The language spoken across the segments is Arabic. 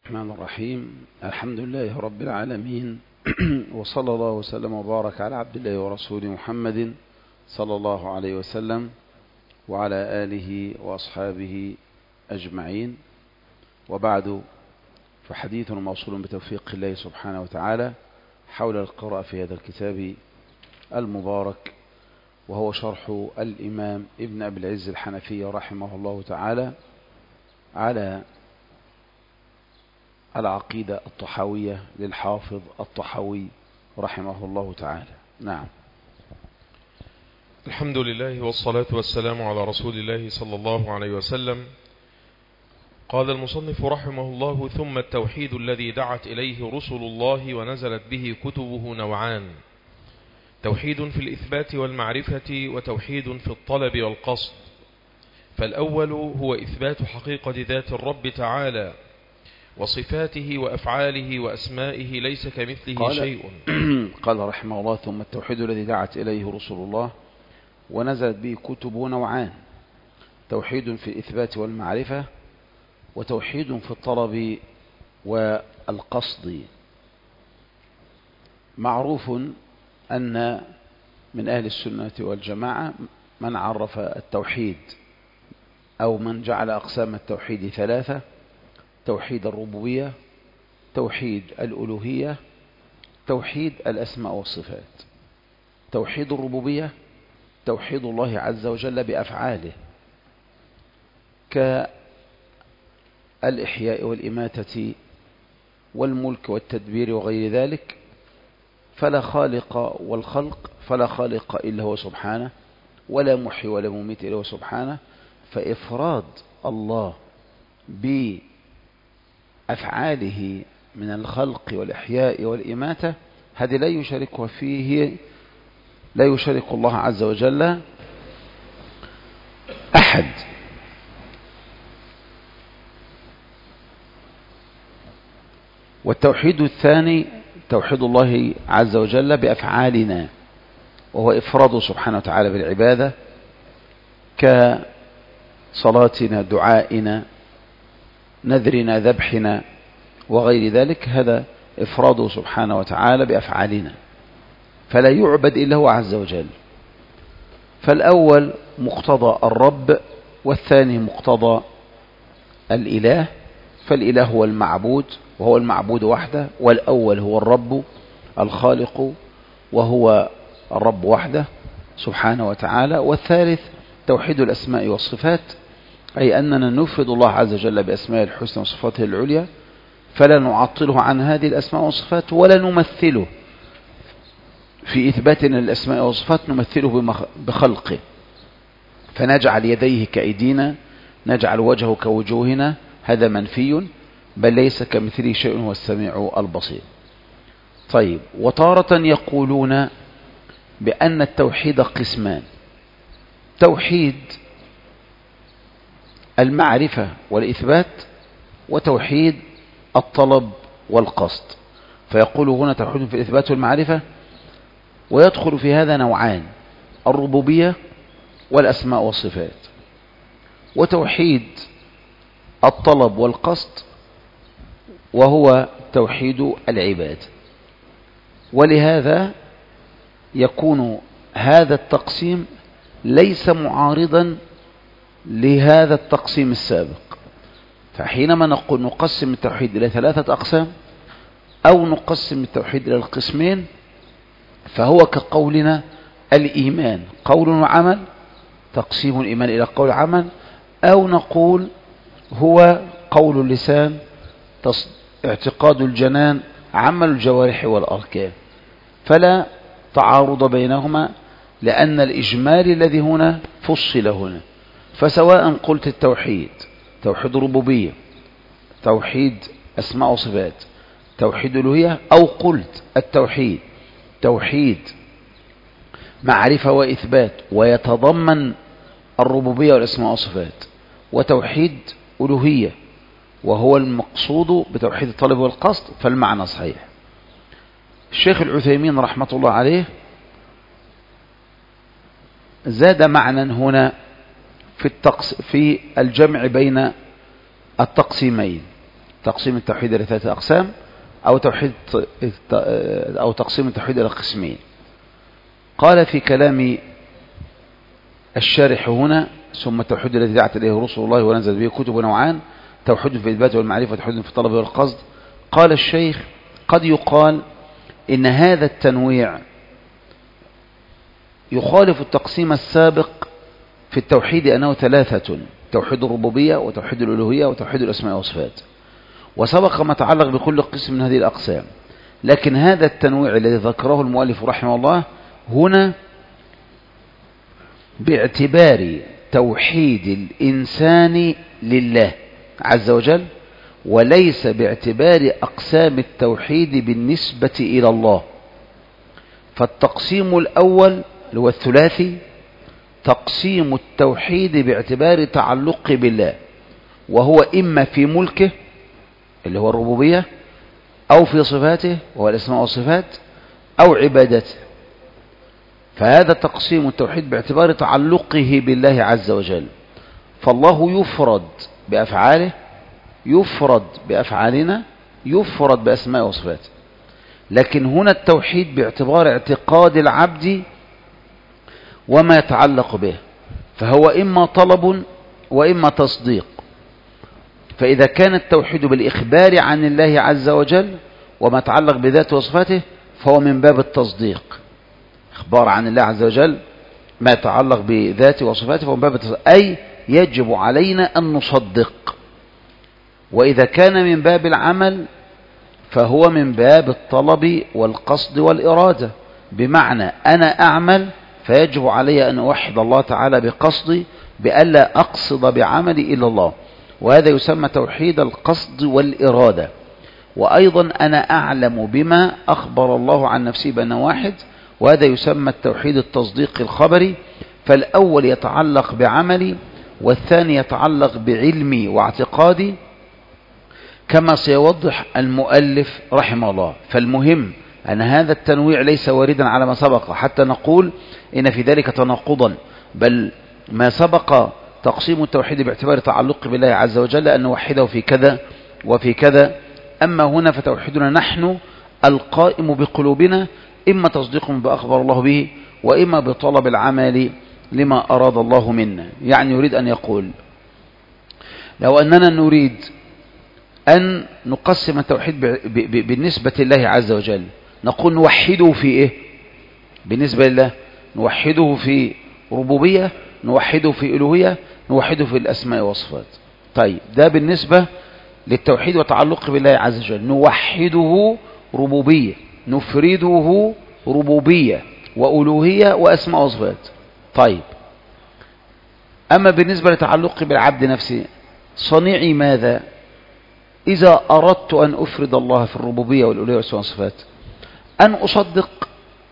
الرحمن الرحيم. الحمد لله رب العالمين وصلى الله وسلم وبارك على عبد الله ورسوله محمد صلى الله عليه وسلم وعلى آله وأصحابه أجمعين، وبعد، فحديث موصول بتوفيق الله سبحانه وتعالى حول القراءة في هذا الكتاب المبارك، وهو شرح الإمام ابن أبي العز الحنفي رحمه الله تعالى على العقيدة الطحاوية للحافظ الطحاوي رحمه الله تعالى. نعم. الحمد لله والصلاة والسلام على رسول الله صلى الله عليه وسلم. قال المصنف رحمه الله: ثم التوحيد الذي دعت إليه رسل الله ونزلت به كتبه نوعان: توحيد في الإثبات والمعرفة، وتوحيد في الطلب والقصد. فالأول هو إثبات حقيقة ذات الرب تعالى وصفاته وأفعاله وأسمائه ليس كمثله شيء. قال رحمه الله: ثم التوحيد الذي دعت إليه رسل الله ونزلت به كتبه نوعان: توحيد في الإثبات والمعرفة، وتوحيد في الطلب والقصد. معروف أن من أهل السنة والجماعة من عرف التوحيد أو من جعل أقسام التوحيد ثلاثة: توحيد الربوبية، توحيد الألوهية، توحيد الأسماء والصفات. توحيد الربوبية توحيد الله عز وجل بأفعاله كالإحياء والإماتة والملك والتدبير وغير ذلك، فلا خالق والخلق، فلا خالق إلا هو سبحانه، ولا محي ولا مميت إلا هو سبحانه. فإفراد الله بأفعاله من الخلق والإحياء والإماتة هذه لا يشارك فيه، لا يشارك الله عز وجل أحد. والتوحيد الثاني توحيد الله عز وجل بأفعالنا، وهو إفراده سبحانه وتعالى بالعبادة كصلاتنا، دعائنا، نذرنا، ذبحنا وغير ذلك. هذا إفراده سبحانه وتعالى بأفعالنا، فلا يعبد إلا هو عز وجل. فالأول مقتضى الرب، والثاني مقتضى الإله. فالإله هو المعبود، وهو المعبود وحده، والأول هو الرب الخالق، وهو الرب وحده سبحانه وتعالى. والثالث توحيد الأسماء والصفات، أي أننا نفرد الله عز وجل بأسماء الحسنى وصفاته العليا، فلا نعطله عن هذه الأسماء والصفات، ولا نمثله في إثباتنا للأسماء والصفات، نمثله بخلقه، فنجعل يديه كأيدينا، نجعل وجهه كوجوهنا، هذا منفي، بل ليس كمثله شيء، هو السميع البصير. طيب، وتارة يقولون بأن التوحيد قسمان: توحيد المعرفة والإثبات، وتوحيد الطلب والقصد. فيقول هنا توحيد في الإثبات والمعرفة، ويدخل في هذا نوعان: الربوبية والأسماء والصفات، وتوحيد الطلب والقصد، وهو توحيد العباد. ولهذا يكون هذا التقسيم ليس معارضا لهذا التقسيم السابق. فحينما نقول نقسم التوحيد إلى ثلاثة أقسام، أو نقسم التوحيد إلى القسمين، فهو كقولنا الإيمان قول وعمل، تقسيم الإيمان إلى قول وعمل، أو نقول هو قول اللسان، اعتقاد الجنان، عمل الجوارح والأركان. فلا تعارض بينهما، لأن الإجمال الذي هنا فصل هنا. فسواء قلت التوحيد توحيد ربوبية، توحيد أسماء وصفات، توحيد ألوهية، أو قلت التوحيد توحيد معرفة وإثبات ويتضمن الربوبية والأسماء والصفات، وتوحيد ألوهية وهو المقصود بتوحيد الطلب والقصد، فالمعنى صحيح. الشيخ العثيمين رحمة الله عليه زاد معنى هنا في الجمع بين التقسيمين: تقسيم التوحيد إلى 3 أقسام، أو تقسيم التوحيد إلى قسمين. قال في كلام الشارح هنا: ثم التوحيد الذي دعت إليه رسل الله ونزل به كتب نوعان: توحيد في الإثبات والمعرفة، وتوحيد في الطلب والقصد. قال الشيخ: قد يقال إن هذا التنويع يخالف التقسيم السابق في التوحيد أنه 3: توحيد الربوبية، وتوحيد الألوهية، وتوحيد الأسماء والصفات، وسبق ما تعلق بكل قسم من هذه الأقسام. لكن هذا التنويع الذي ذكره المؤلف رحمه الله هنا باعتبار توحيد الإنسان لله عز وجل، وليس باعتبار أقسام التوحيد بالنسبة إلى الله. فالتقسيم الأول اللي هو الثلاثي تقسيم التوحيد باعتبار تعلق بالله، وهو إما في ملكه اللي هو الربوبية، أو في صفاته وهو الأسماء والصفات، أو عبادته. فهذا تقسيم التوحيد باعتبار تعلقه بالله عز وجل. فالله يفرد بأفعاله، يفرد بأفعالنا، يفرد بأسماء وصفاته. لكن هنا التوحيد باعتبار اعتقاد العبد وما يتعلق به، فهو إما طلب وإما تصديق. فإذا كان التوحيد بالإخبار عن الله عز وجل وما يتعلق بذاته وصفاته فهو من باب التصديق، إخبار عن الله عز وجل ما يتعلق بذاته وصفاته فهو من باب التصديق، أي يجب علينا أن نصدق. وإذا كان من باب العمل فهو من باب الطلب والقصد والإرادة، بمعنى أنا أعمل فيجب علي أن أوحد الله تعالى بقصدي بألا أقصد بعملي إلا الله، وهذا يسمى توحيد القصد والإرادة. وأيضا أنا أعلم بما أخبر الله عن نفسه بأنه واحد، وهذا يسمى التوحيد التصديق الخبري. فالأول يتعلق بعملي، والثاني يتعلق بعلمي واعتقادي، كما سيوضح المؤلف رحمه الله. فالمهم أن هذا التنويع ليس واردا على ما سبق حتى نقول إن في ذلك تناقضا، بل ما سبق تقسيم التوحيد باعتبار تعلق بالله عز وجل أن نوحده في كذا وفي كذا. أما هنا فتوحيدنا نحن القائم بقلوبنا إما تصديق بأخبر الله به، وإما بطلب العمل لما أراد الله منا. يعني يريد أن يقول لو أننا نريد أن نقسم التوحيد بالنسبة لله عز وجل، نقول نوحده في إيه؟ بالنسبة لله نوحده في ربوبية، نوحده في ألوهية، نوحده في الأسماء والصفات. طيب ده بالنسبة للتوحيد وتعلق بالله عز وجل، نوحده ربوبية، نفرده ربوبية وألوهية وأسماء وصفات. طيب أما بالنسبة لتعلق بالعبد نفسه، صنيعي ماذا إذا أردت أن أفرد الله في الربوبية والألوهية والأسماء والصفات؟ أن أصدق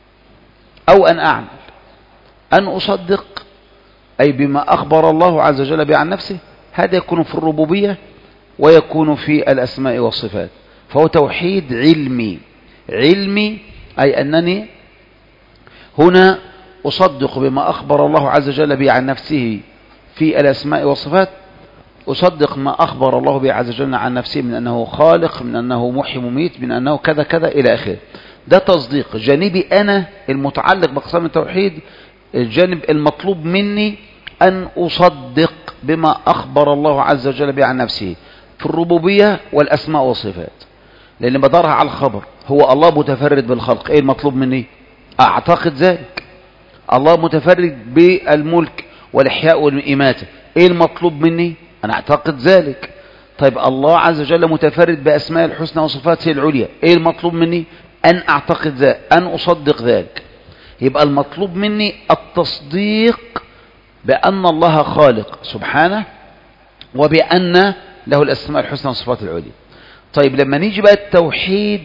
أو أن أعمل. أن أصدق أي بما أخبر الله عز وجل به عن نفسه، هذا يكون في الربوبية ويكون في الأسماء والصفات، فهو توحيد علمي. علمي أي أنني هنا أصدق بما أخبر الله عز وجل به عن نفسه في الأسماء والصفات، أصدق ما أخبر الله به عز وجل عن نفسه من أنه خالق، من أنه محيي مميت، من أنه كذا كذا إلى آخره. ده تصديق. جانبي أنا المتعلق بأقسام التوحيد، الجانب المطلوب مني أن أصدق بما أخبر الله عز وجل به عن نفسه في الربوبية والأسماء والصفات، لأن بدارها على الخبر. هو الله متفرد بالخلق، إيه المطلوب مني؟ أعتقد ذلك. الله متفرد بالملك والإحياء والإماتة، إيه المطلوب مني؟ أنا أعتقد ذلك. طيب الله عز وجل متفرد بأسماء الحسنى وصفاته العليا، إيه المطلوب مني؟ أن أعتقد ذلك، أن أصدق ذلك. يبقى المطلوب مني التصديق بأن الله خالق سبحانه، وبأن له الأسماء الحسنى والصفات العليا. طيب لما نيجي بقى التوحيد،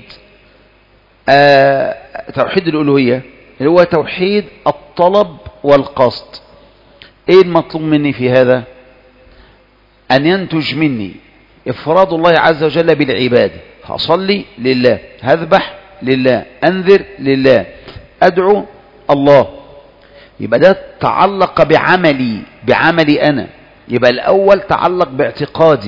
توحيد الألوهية اللي هو توحيد الطلب والقصد، ايه المطلوب مني في هذا؟ أن ينتج مني إفراد الله عز وجل بالعبادة. هصلي لله، هذبح لله، أنذر لله، أدعو الله. يبقى ده تعلق بعملي أنا. يبقى الأول تعلق باعتقادي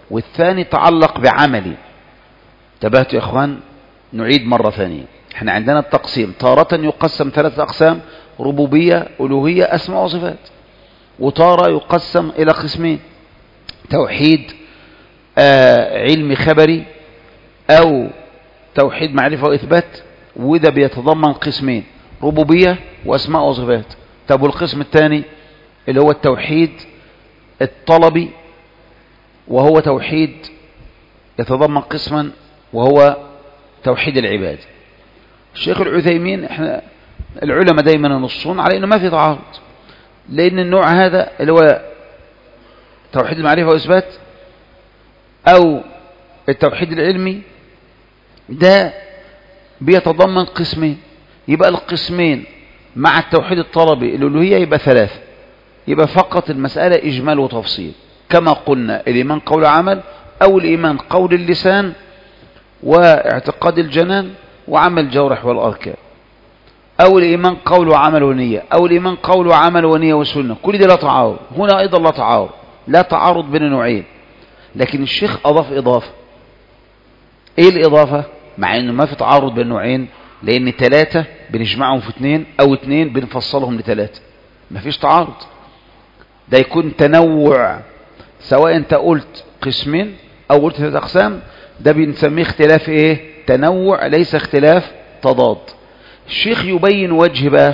والثاني تعلق بعملي. انتبهتوا يا اخوان؟ نعيد مرة ثانية. احنا عندنا التقسيم تارة يقسم 3 أقسام: ربوبية، ألوهية، أسماء وصفات. وتارة يقسم إلى قسمين: توحيد علمي خبري، أو توحيد معرفة وإثبات. وده بيتضمن قسمين: ربوبية وأسماء وصفات. طب والقسم الثاني اللي هو التوحيد الطلبي، وهو توحيد يتضمن قسما وهو توحيد العباد. الشيخ العثيمين، احنا العلماء دايما ينصون على انه ما في تعارض، لان النوع هذا اللي هو توحيد المعرفة واثبات او التوحيد العلمي ده بيتضمن قسمين. يبقى القسمين مع التوحيد الطلبي الالوهية يبقى 3، يبقى فقط المسألة اجمال وتفصيل. كما قلنا الايمان قول عمل، او الايمان قول اللسان واعتقاد الجنان وعمل الجوارح والاركان، او الايمان قول وعمل ونية، او الايمان قول وعمل ونية وسنة. كل دي لا تعارض. هنا ايضا لا تعارض، لا تعارض بين نوعين. لكن الشيخ اضاف اضافة. ايه الاضافة؟ مع انه ما في تعارض بين نوعين، لان 3 بنجمعهم في 2، او 2 بنفصلهم ل3. ما فيش تعارض. ده يكون تنوع، سواء انت قلت قسمين او قلت 3 اقسام، ده بنسميه اختلاف ايه؟ تنوع، ليس اختلاف تضاد. الشيخ يبين وجه بقى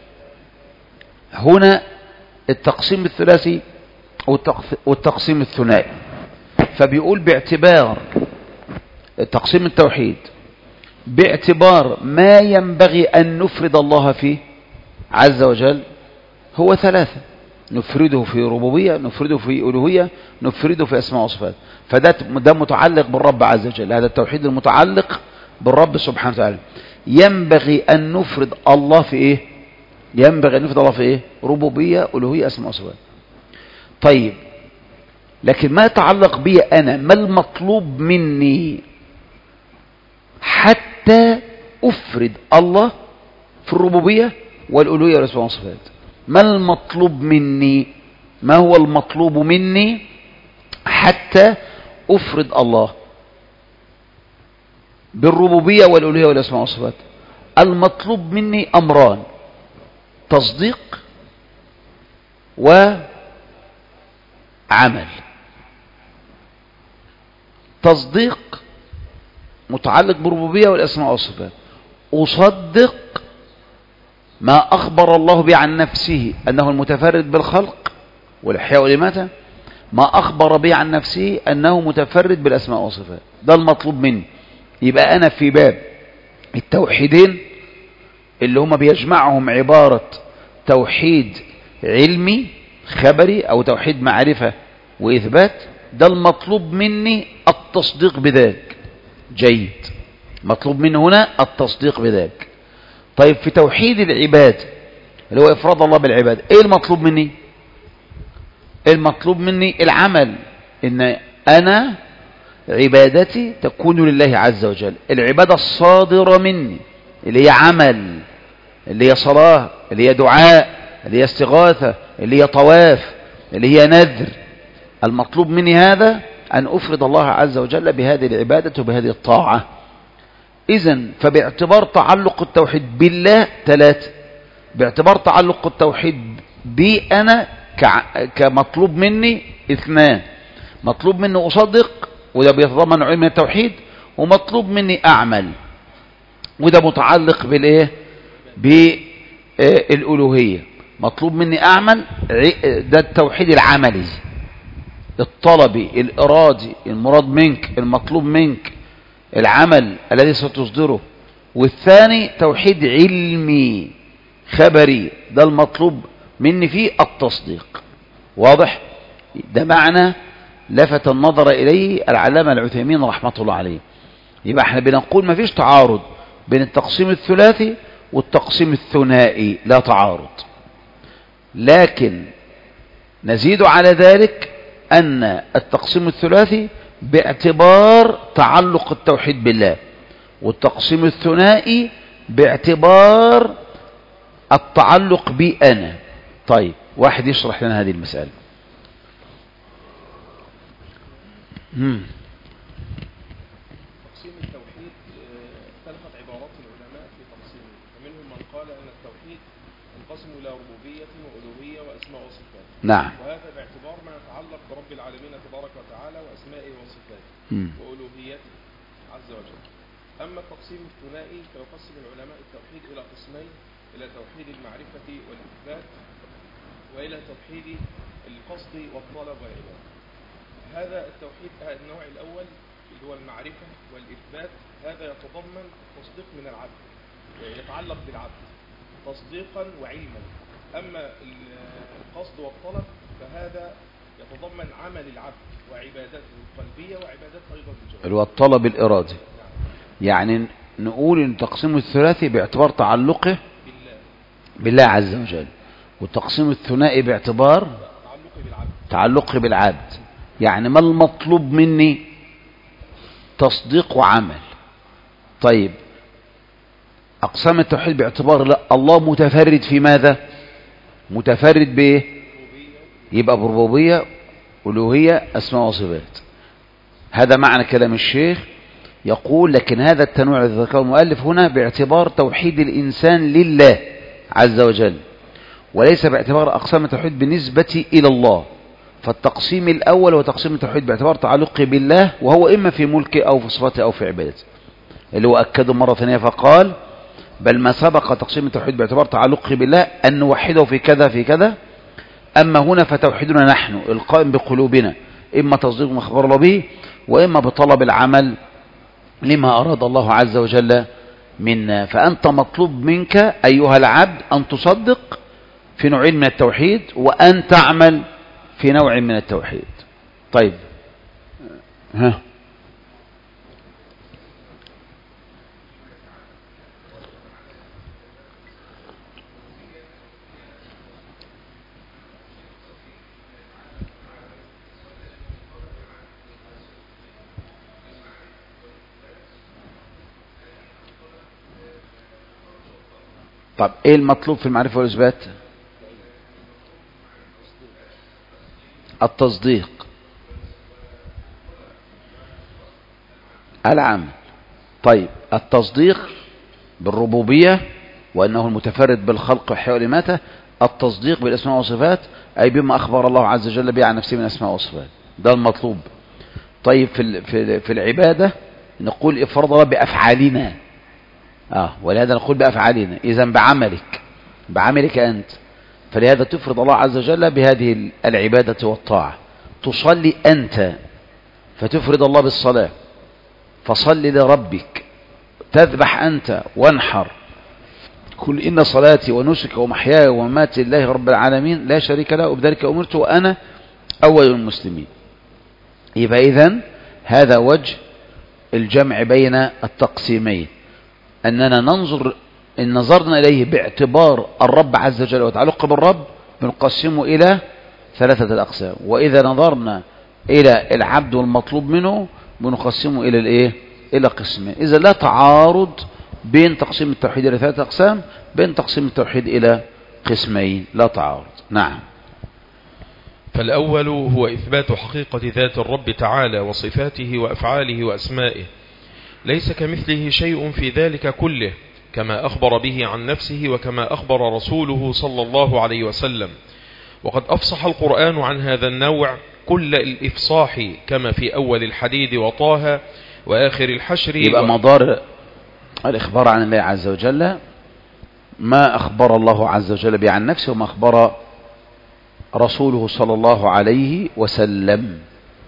هنا التقسيم الثلاثي والتقسيم الثنائي. فبيقول باعتبار تقسيم التوحيد، باعتبار ما ينبغي أن نفرد الله فيه عز وجل هو 3: نفرده في ربوبية، نفرده في ألوهية، نفرده في أسماء وصفات. فده متعلق بالرب عز وجل، هذا التوحيد المتعلق بالرب سبحانه وتعالى. ينبغي أن نفرد الله في إيه؟ ينبغي أن نفرد الله في إيه؟ ربوبية، ألوهية، أسماء وصفات. طيب، لكن ما يتعلق بي أنا، ما المطلوب مني حتى أفرد الله في الربوبية والألوهية والأسماء والصفات؟ ما المطلوب مني؟ ما هو المطلوب مني حتى أفرد الله بالربوبية والألوهية والأسماء والصفات؟ المطلوب مني أمران: تصديق وعمل. تصديق متعلق بالربوبية والأسماء والصفات. أصدق ما أخبر الله به عن نفسه أنه المتفرد بالخلق والإحياء والإماتة، ما أخبر به عن نفسه أنه متفرد بالأسماء والصفات. ده المطلوب مني. يبقى أنا في باب التوحيدين اللي هما بيجمعهم عبارة توحيد علمي خبري أو توحيد معرفة وإثبات، ده المطلوب مني التصديق بذلك. جيد، مطلوب مني هنا التصديق بذلك. طيب، في توحيد العباد اللي هو إفراد الله بالعباد، إيه المطلوب مني؟ المطلوب مني العمل، إن أنا عبادتي تكون لله عز وجل. العبادة الصادرة مني اللي هي عمل، اللي هي صلاة، اللي هي دعاء، اللي هي استغاثة، اللي هي طواف، اللي هي نذر. المطلوب مني هذا أن أفرد الله عز وجل بهذه العبادة وبهذه الطاعة. إذن فباعتبار تعلق التوحيد بالله 3، باعتبار تعلق التوحيد بي أنا كمطلوب مني 2: مطلوب مني أصدق وده بيتضمن علم التوحيد، ومطلوب مني أعمل وده متعلق بالإيه؟ بالألوهية. مطلوب مني أعمل، ده التوحيد العملي الطلبي الإرادي، المراد منك، المطلوب منك العمل الذي ستصدره. والثاني توحيد علمي خبري، ده المطلوب مني فيه التصديق. واضح؟ ده معنى لفت النظر إليه العلامة العثيمين رحمة الله عليه. يبقى احنا بنقول ما فيش تعارض بين التقسيم الثلاثي والتقسيم الثنائي، لا تعارض. لكن نزيد على ذلك أن التقسيم الثلاثي باعتبار تعلق التوحيد بالله، والتقسيم الثنائي باعتبار التعلق بي أنا. طيب، واحد يشرح لنا هذه المسألة. تقسيم التوحيد اختلفت عبارات العلماء في تقسيمه، فمنهم من قال أن التوحيد ينقسم إلى ربوبية وألوهية وأسماء وصفات. نعم. وهذا باعتبار ما يتعلق برب العالمين تبارك وتعالى وأسمائه وصفاته وألوهيته عز وجل. أما التقسيم الثنائي فيقسم العلماء التوحيد إلى قسمين: إلى توحيد المعرفة والإثبات، وإلى توحيد القصد والطلب والعبادة. هذا التوحيد النوع الأول اللي هو المعرفة والإثبات، هذا يتضمن تصديق من العبد، يتعلق بالعبد تصديقا وعلما. أما القصد والطلب فهذا يتضمن عمل العبد وعبادته القلبية وعبادته أيضا بالجوارح، اللي هو الطلب الإرادي. يعني نقول ان تقسيم الثلاثي باعتبار تعلقه بالله عز وجل، والتقسيم الثنائي باعتبار تعلقه بالعبد. يعني ما المطلوب مني؟ تصديق وعمل. طيب أقسام التوحيد باعتبار لا الله متفرد في ماذا؟ متفرد بإيه؟ يبقى بربوبية ألوهية أسماء وصفات. هذا معنى كلام الشيخ. يقول لكن هذا التنوع الذي ذكره المؤلف هنا باعتبار توحيد الإنسان لله عز وجل، وليس باعتبار أقسام التوحيد بالنسبة إلى الله. فالتقسيم الأول هو تقسيم التوحيد باعتبار تعلقه بالله، وهو إما في ملكه أو في صفاته أو في عبادته، اللي هو أكده مرة ثانية فقال: بل ما سبق تقسيم التوحيد باعتبار تعلقه بالله أن نوحده في كذا في كذا. أما هنا فتوحيدنا نحن القائم بقلوبنا إما تصديق ما أخبر الله به، وإما بطلب العمل لما أراد الله عز وجل منا. فأنت مطلوب منك أيها العبد أن تصدق في نوعين من التوحيد، وأن تعمل في نوع من التوحيد. طيب طب ايه المطلوب في المعرفة والإثبات؟ التصديق، العمل. طيب التصديق بالربوبية وأنه المتفرد بالخلق والحياة والإماتة، التصديق بالأسماء والصفات أي بما أخبر الله عز وجل به عن نفسه من أسماء وصفات، ده المطلوب. طيب في العبادة نقول افرض الله بأفعالنا، ولهذا نقول بأفعالنا، إذن بعملك أنت. فلهذا تفرض الله عز وجل بهذه العبادة والطاعة. تصلي أنت فتفرض الله بالصلاة، فصل لربك. تذبح أنت وانحر. قل إن صلاتي ونسك ومحياي ومماتي لله رب العالمين لا شريك له وبذلك أمرت وأنا أول المسلمين. يبقى إذن هذا وجه الجمع بين التقسيمين، أننا ننظر إن نظرنا إليه باعتبار الرب عز وجل وتعلق بالرب بنقسمه إلى 3 أقسام، وإذا نظرنا إلى العبد والمطلوب منه بنقسمه إلى الإيه؟ إلى قسمين. إذا لا تعارض بين تقسيم التوحيد إلى 3 أقسام، بين تقسيم التوحيد إلى قسمين، لا تعارض. نعم. فالأول هو إثبات حقيقة ذات الرب تعالى وصفاته وأفعاله وأسمائه، ليس كمثله شيء في ذلك كله، كما أخبر به عن نفسه وكما أخبر رسوله صلى الله عليه وسلم. وقد أفصح القرآن عن هذا النوع كل الإفصاح، كما في أول الحديد وطه وآخر الحشر. يبقى مدار الإخبار عن الله عز وجل ما أخبر الله عز وجل به عن نفسه وما أخبر رسوله صلى الله عليه وسلم.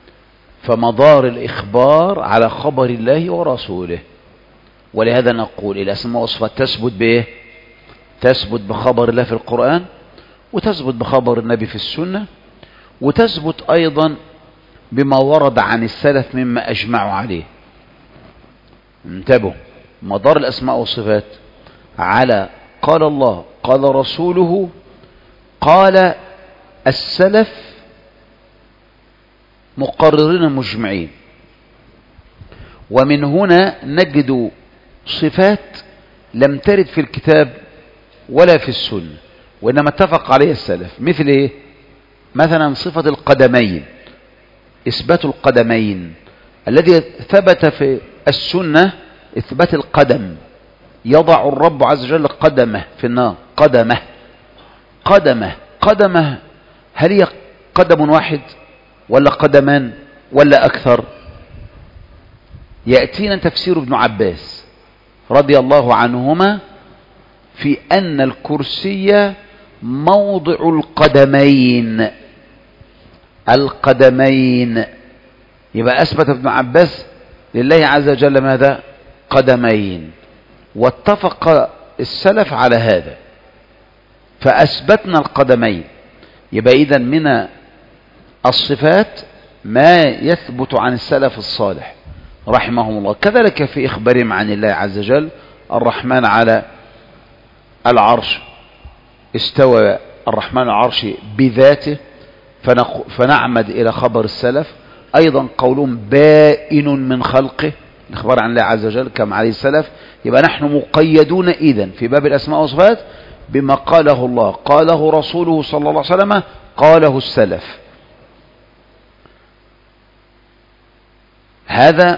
فمدار الإخبار على خبر الله ورسوله، ولهذا نقول الأسماء والصفات تثبت بإيه؟ تثبت بخبر الله في القرآن، وتثبت بخبر النبي في السنة، وتثبت أيضا بما ورد عن السلف مما أجمعوا عليه. انتبهوا، مدار الأسماء والصفات على قال الله قال رسوله قال السلف مقررين مجمعين. ومن هنا نجد صفات لم ترد في الكتاب ولا في السنة، وإنما اتفق عليها السلف. مثل إيه؟ مثلا صفة القدمين، إثبات القدمين الذي ثبت في السنة، إثبات القدم. يضع الرب عز وجل قدمه في النار، قدمه هل هي قدم واحد ولا قدمان ولا أكثر؟ يأتينا تفسير ابن عباس رضي الله عنهما في أن الكرسي موضع القدمين. يبقى أثبت ابن عباس لله عز وجل ماذا؟ قدمين. واتفق السلف على هذا فأثبتنا القدمين. يبقى إذن من الصفات ما يثبت عن السلف الصالح رحمهم الله. كذلك في إخبارهم عن الله عز وجل: الرحمن على العرش استوى، الرحمن العرش بذاته، فنعمد إلى خبر السلف. أيضا قولهم بائن من خلقه، الإخبار عن الله عز وجل كما عليه السلف. يبقى نحن مقيدون إذن في باب الأسماء والصفات بما قاله الله، قاله رسوله صلى الله عليه وسلم، قاله السلف. هذا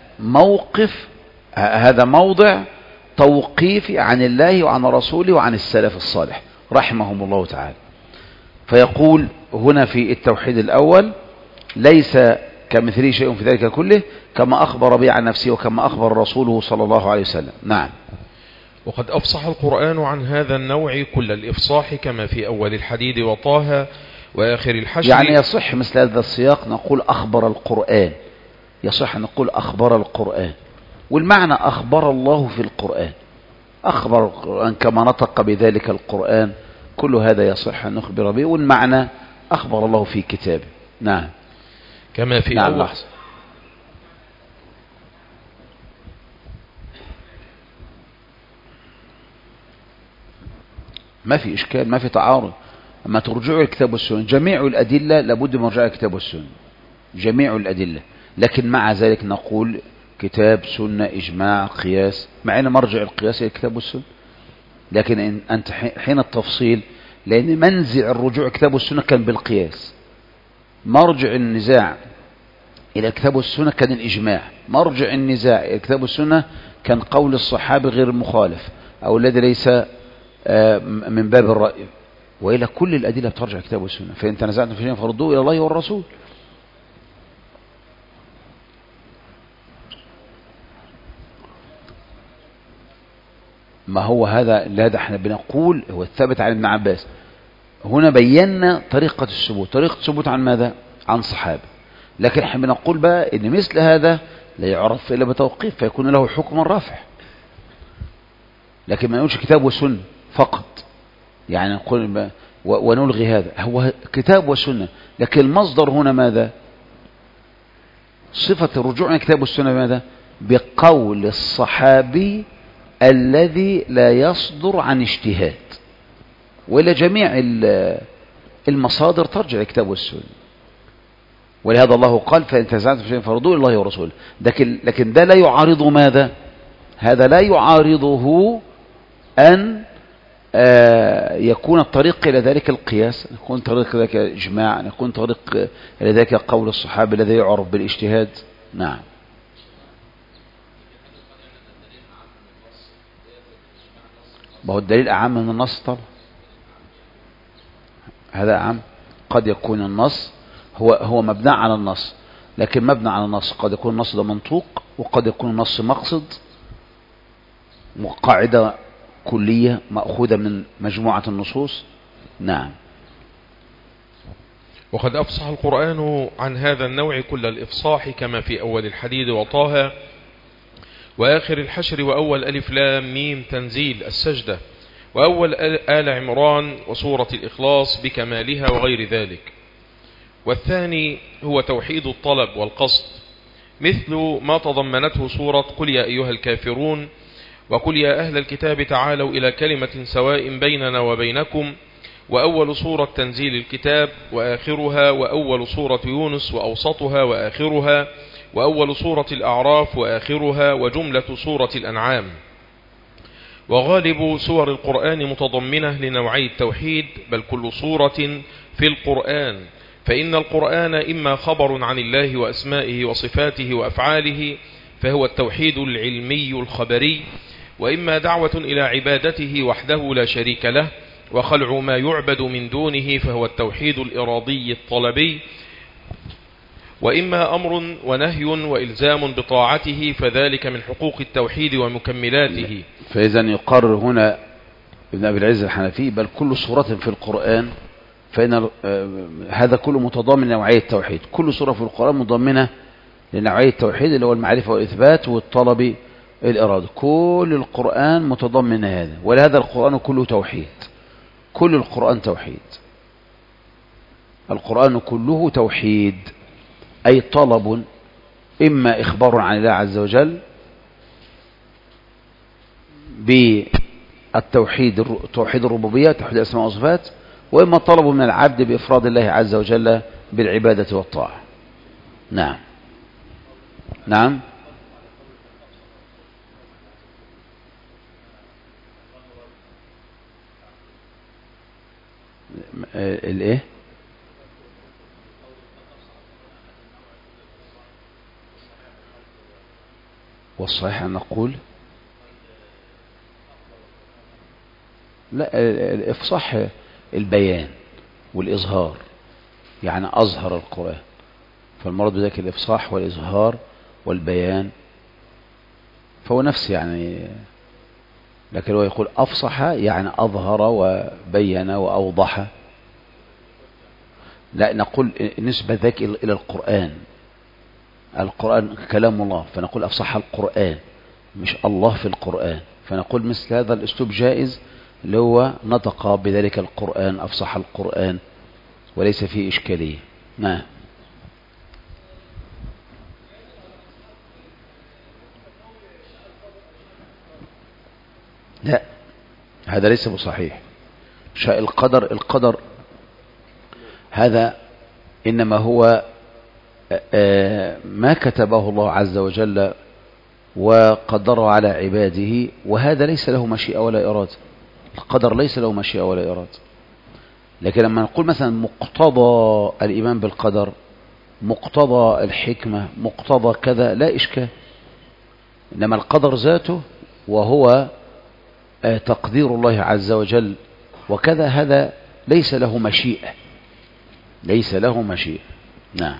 موضع توقيف عن الله وعن رسوله وعن السلف الصالح رحمهم الله تعالى. فيقول هنا في التوحيد الأول: ليس كمثله شيء في ذلك كله، كما أخبر به عن نفسه وكما أخبر رسوله صلى الله عليه وسلم. نعم. وقد أفصح القرآن عن هذا النوع كل الإفصاح، كما في أول الحديد وطه وآخر الحشر. يعني يصح مثل هذا السياق نقول أخبر القرآن، يصح أن نقول أخبر القرآن، والمعنى أخبر الله في القرآن، أخبر القرآن كما نطق بذلك القرآن، كل هذا يصح أن نخبر به، والمعنى أخبر الله في كتابه. نعم. كما في نعم. لحظة. ما في إشكال، ما في تعارض. أما ترجعوا الكتاب والسنة، جميع الأدلة لابد من رجوع الكتاب والسنة، جميع الأدلة. لكن مع ذلك نقول كتاب، سنة، إجماع، قياس، مع أن مرجع القياس إلى الكتاب والسنة. لكن أنت حين التفصيل، لأن منزع الرجوع الكتاب والسنة كان بالقياس، مرجع النزاع إلى الكتاب والسنة كان الإجماع، مرجع النزاع إلى الكتاب والسنة كان قول الصحابي غير المخالف أو الذي ليس من باب الرأي. وإلى كل الأدلة بترجع الكتاب والسنة، فإن تنازعتم في شيء فردوه إلى الله والرسول. ما هو هذا احنا بنقول هو الثابت عن ابن عباس. هنا بينا طريقة الثبوت عن ماذا؟ عن صحابة. لكن احنا بنقول بقى ان مثل هذا لا يعرف الا بتوقيف، فيكون له حكم رافع. لكن ما نقولش كتاب وسنة فقط، يعني نقول ونلغي هذا. هو كتاب وسنة، لكن المصدر هنا ماذا؟ صفة الرجوع من كتاب والسنة ماذا؟ بقول الصحابي الذي لا يصدر عن اجتهاد. وإلى جميع المصادر ترجع الكتاب والسنة. ولهذا الله قال: فإن تنازعتم في شيء فردوه إلى الله ورسوله. لكن ده لا يعارض ماذا؟ هذا لا يعارضه أن يكون الطريق إلى ذلك القياس، أن يكون طريق إلى ذلك الإجماع، أن يكون طريق إلى ذلك قول الصحابة الذي يعرف بالاجتهاد. نعم. ما هو الدليل أعم من النص طبعا، هذا أعم. قد يكون النص هو مبنى على النص، لكن مبنى على النص قد يكون النص ده منطوق، وقد يكون النص مقصد وقاعدة كلية مأخوذة من مجموعة النصوص. نعم. وقد أفصح القرآن عن هذا النوع كل الإفصاح، كما في أول الحديد وطه وآخر الحشر وأول ألف لام ميم تنزيل السجدة وأول آل عمران وسورة الإخلاص بكمالها وغير ذلك. والثاني هو توحيد الطلب والقصد، مثل ما تضمنته سورة قل يا أيها الكافرون وقل يا أهل الكتاب تعالوا إلى كلمة سواء بيننا وبينكم، وأول سورة تنزيل الكتاب وآخرها، وأول سورة يونس وأوسطها وآخرها، وأول سورة الأعراف وآخرها، وجملة سورة الأنعام. وغالب سور القرآن متضمنة لنوعي التوحيد، بل كل سورة في القرآن، فإن القرآن إما خبر عن الله وأسمائه وصفاته وأفعاله فهو التوحيد العلمي الخبري، وإما دعوة إلى عبادته وحده لا شريك له وخلع ما يعبد من دونه فهو التوحيد الإرادي الطلبي، وإما أمر ونهي وإلزام بطاعته فذلك من حقوق التوحيد ومكملاته. فإذا يقرر هنا ابن أبي العز الحنفي بل كل سورة في القرآن فإن هذا كله متضامن لنوعية التوحيد. كل سورة في القرآن مضمنة لنوعية التوحيد اللي هو المعرفة والإثبات والطلب الإرادة. كل القرآن متضمن هذا، ولهذا القرآن كله توحيد. كل القرآن توحيد. القرآن كله توحيد، أي طلب إما إخبار عن الله عز وجل بالتوحيد، توحيد الربوبية، توحيد الأسماء والصفات، وإما طلب من العبد بإفراد الله عز وجل بالعبادة والطاعة. نعم نعم. الايه؟ والصحيح أن نقول لا، الإفصاح البيان والإظهار، يعني أظهر القرآن، فالمراد بذلك الإفصاح والإظهار والبيان، فهو نفس يعني، لكن هو يقول أفصح يعني أظهر وبين وأوضح. لا، نقول نسبة ذلك إلى القرآن. القرآن كلام الله، فنقول أفصح القرآن مش الله في القرآن، فنقول مثل هذا الأسلوب جائز اللي هو نطق بذلك القرآن، أفصح القرآن، وليس فيه إشكالية. نعم. لا، هذا ليس بصحيح. شاء القدر هذا إنما هو ما كتبه الله عز وجل وقدره على عباده، وهذا ليس له مشيئة ولا إرادة. القدر ليس له مشيئة ولا إرادة. لكن لما نقول مثلا مقتضى الإيمان بالقدر، مقتضى الحكمة، مقتضى كذا، لا إشكال. إنما القدر ذاته وهو تقدير الله عز وجل وكذا، هذا ليس له مشيئة، ليس له مشيئة. نعم.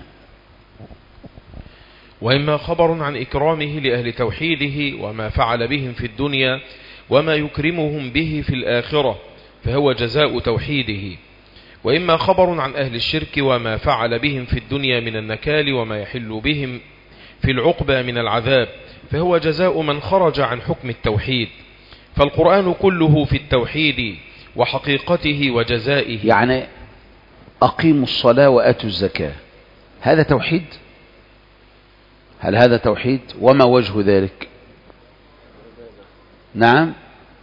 وإما خبر عن إكرامه لأهل توحيده وما فعل بهم في الدنيا وما يكرمهم به في الآخرة فهو جزاء توحيده، وإما خبر عن أهل الشرك وما فعل بهم في الدنيا من النكال وما يحل بهم في العقبى من العذاب فهو جزاء من خرج عن حكم التوحيد. فالقرآن كله في التوحيد وحقيقته وجزائه. يعني أقيموا الصلاة وآتوا الزكاة، هذا توحيد؟ هل هذا توحيد؟ وما وجه ذلك؟ نعم.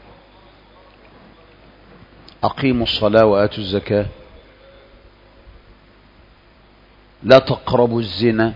أقيموا الصلاة وآتوا الزكاة، لا تقربوا الزنا،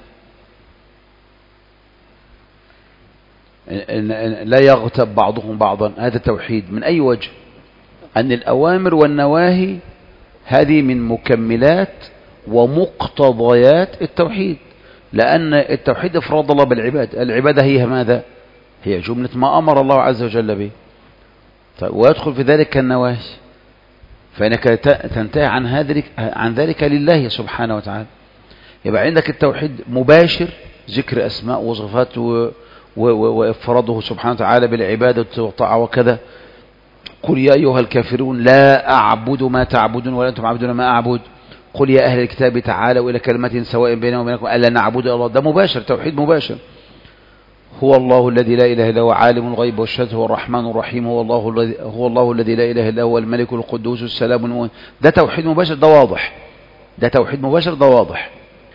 لا يغتب بعضهم بعضا، هذا توحيد. من أي وجه؟ أن الأوامر والنواهي هذه من مكملات ومقتضيات التوحيد، لأن التوحيد إفراد الله بالعباد. العبادة هي ماذا؟ هي جملة ما أمر الله عز وجل به. طيب، ويدخل في ذلك النواهي، فإنك تنتهي عن ذلك لله سبحانه وتعالى. يبقى عندك التوحيد مباشر، ذكر أسماء وصفات وإفراده سبحانه وتعالى بالعبادة والطاعة وكذا. قل يا أيها الكافرون لا أعبد ما تعبدون ولا أنتم عبدون ما أعبد. قل يا أهل الكتاب تعالوا إلى كلمة سواء بيننا وبينكم ألا نعبد إلا الله. ده مباشر، توحيد مباشر. هو الله الذي لا إله إلا هو عالم الغيب والشهادة هو الرحمن الرحيم. هو الله الذي لا إله إلا هو الملك القدوس السلام المؤمن. ده توحيد مباشر، ده واضح. ده توحيد مباشر، ده واضح.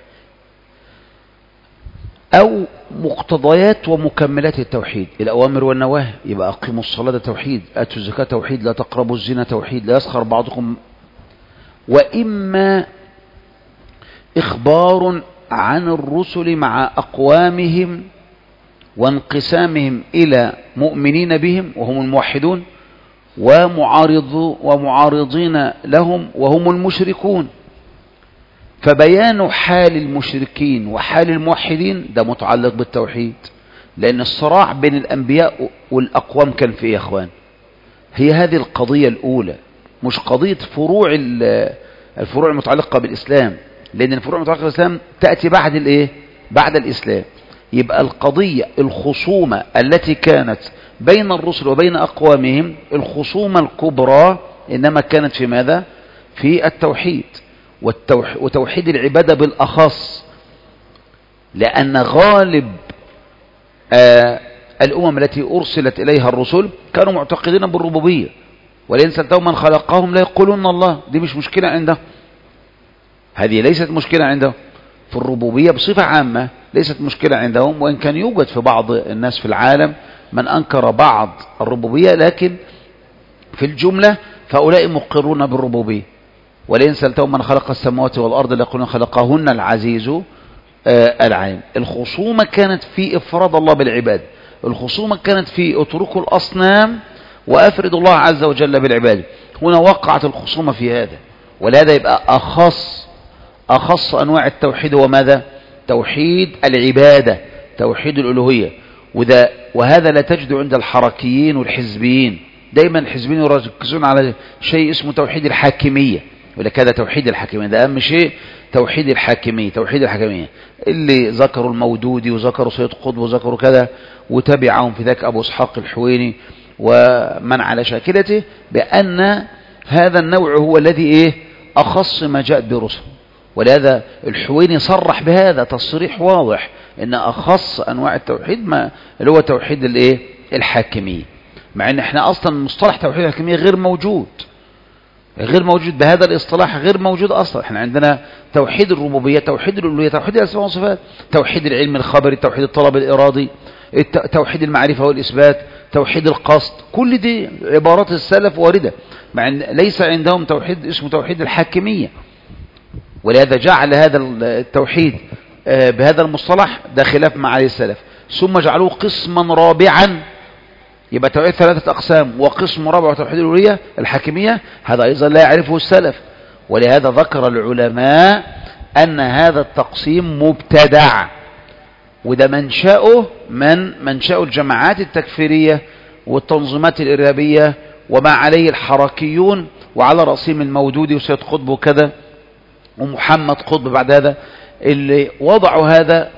أو مقتضيات ومكملات التوحيد، الأوامر والنواهي. يبقى أقيموا الصلاة ده توحيد، آتوا الزكاة توحيد، لا تقربوا الزنا توحيد، لا يسخر بعضكم. وإما إخبار عن الرسل مع أقوامهم وانقسامهم إلى مؤمنين بهم وهم الموحدون ومعارضين لهم وهم المشركون. فبيان حال المشركين وحال الموحدين ده متعلق بالتوحيد، لأن الصراع بين الأنبياء والأقوام كان في إيه يا أخوان؟ هي هذه القضية الأولى، مش قضية الفروع المتعلقة بالإسلام، لأن الفروع المتعلقة بالإسلام تأتي بعد الإيه؟ بعد الإسلام. يبقى القضية الخصومة التي كانت بين الرسل وبين أقوامهم، الخصومة الكبرى إنما كانت في ماذا؟ في التوحيد، وتوحيد العبادة بالأخص، لأن غالب الأمم التي أرسلت إليها الرسل كانوا معتقدين بالربوبية، ولئن سألتهم من خلقهم لا يقولون الله. دي مش مشكلة عندهم، هذه ليست مشكلة عندهم في الربوبية بصفة عامة، ليست مشكلة عندهم، وإن كان يوجد في بعض الناس في العالم من أنكر بعض الربوبية، لكن في الجملة فأولئك مقرون بالربوبية. ولئن سألتهم من خلق السماوات والأرض ليقولون خلقهن العزيز العليم. الخصومة كانت في إفراد الله بالعباد، الخصومة كانت في اتركوا الأصنام وأفرد الله عز وجل بالعباد. هنا وقعت الخصومة في هذا، ولهذا يبقى أخص أنواع التوحيد هو ماذا؟ توحيد العبادة، توحيد الألوهية. وهذا لا تجد عند الحركيين والحزبيين. دايما الحزبيين يركزون على شيء اسمه توحيد الحاكمية، يقول لك هذا توحيد الحاكمية، ده أهم شيء توحيد الحاكمية. توحيد الحاكمية اللي ذكروا المودودي وذكروا سيد قطب وذكروا كذا، وتبعهم في ذاك أبو إسحاق الحويني ومن على شاكلته، بأن هذا النوع هو الذي إيه؟ أخص ما جاءت برسل. ولهذا الحويني صرح بهذا تصريح واضح ان اخص انواع التوحيد ما اللي هو توحيد الايه؟ الحاكمية. مع ان احنا اصلا مصطلح توحيد الحاكمية غير موجود بهذا الاصطلاح، غير موجود اصلا. احنا عندنا توحيد الربوبية، توحيد الالوهية، توحيد الاسماء والصفات، توحيد العلم الخبري، توحيد الطلب الارادي، توحيد المعرفة والاثبات، توحيد القصد. كل دي عبارات السلف واردة، مع ان ليس عندهم توحيد اسمه توحيد الحاكمية. ولهذا جعل هذا التوحيد بهذا المصطلح ده خلاف مع عليه السلف، ثم جعلوه قسما رابعا. يبقى توحيد ثلاثة أقسام، وقسم رابع توحيد الألوهية الحاكمية، هذا أيضا لا يعرفه السلف. ولهذا ذكر العلماء أن هذا التقسيم مبتدع، وده منشأه الجماعات التكفيرية والتنظيمات الإرهابية وما عليه الحركيون، وعلى رأسهم المودودي وسيد قطب وكذا ومحمد قطب بعد هذا، اللي وضعوا هذا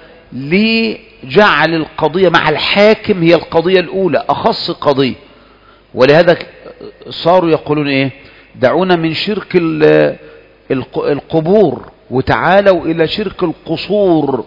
لجعل القضية مع الحاكم هي القضية الأولى، أخص قضية. ولهذا صاروا يقولون إيه؟ دعونا من شرك القبور وتعالوا إلى شرك القصور.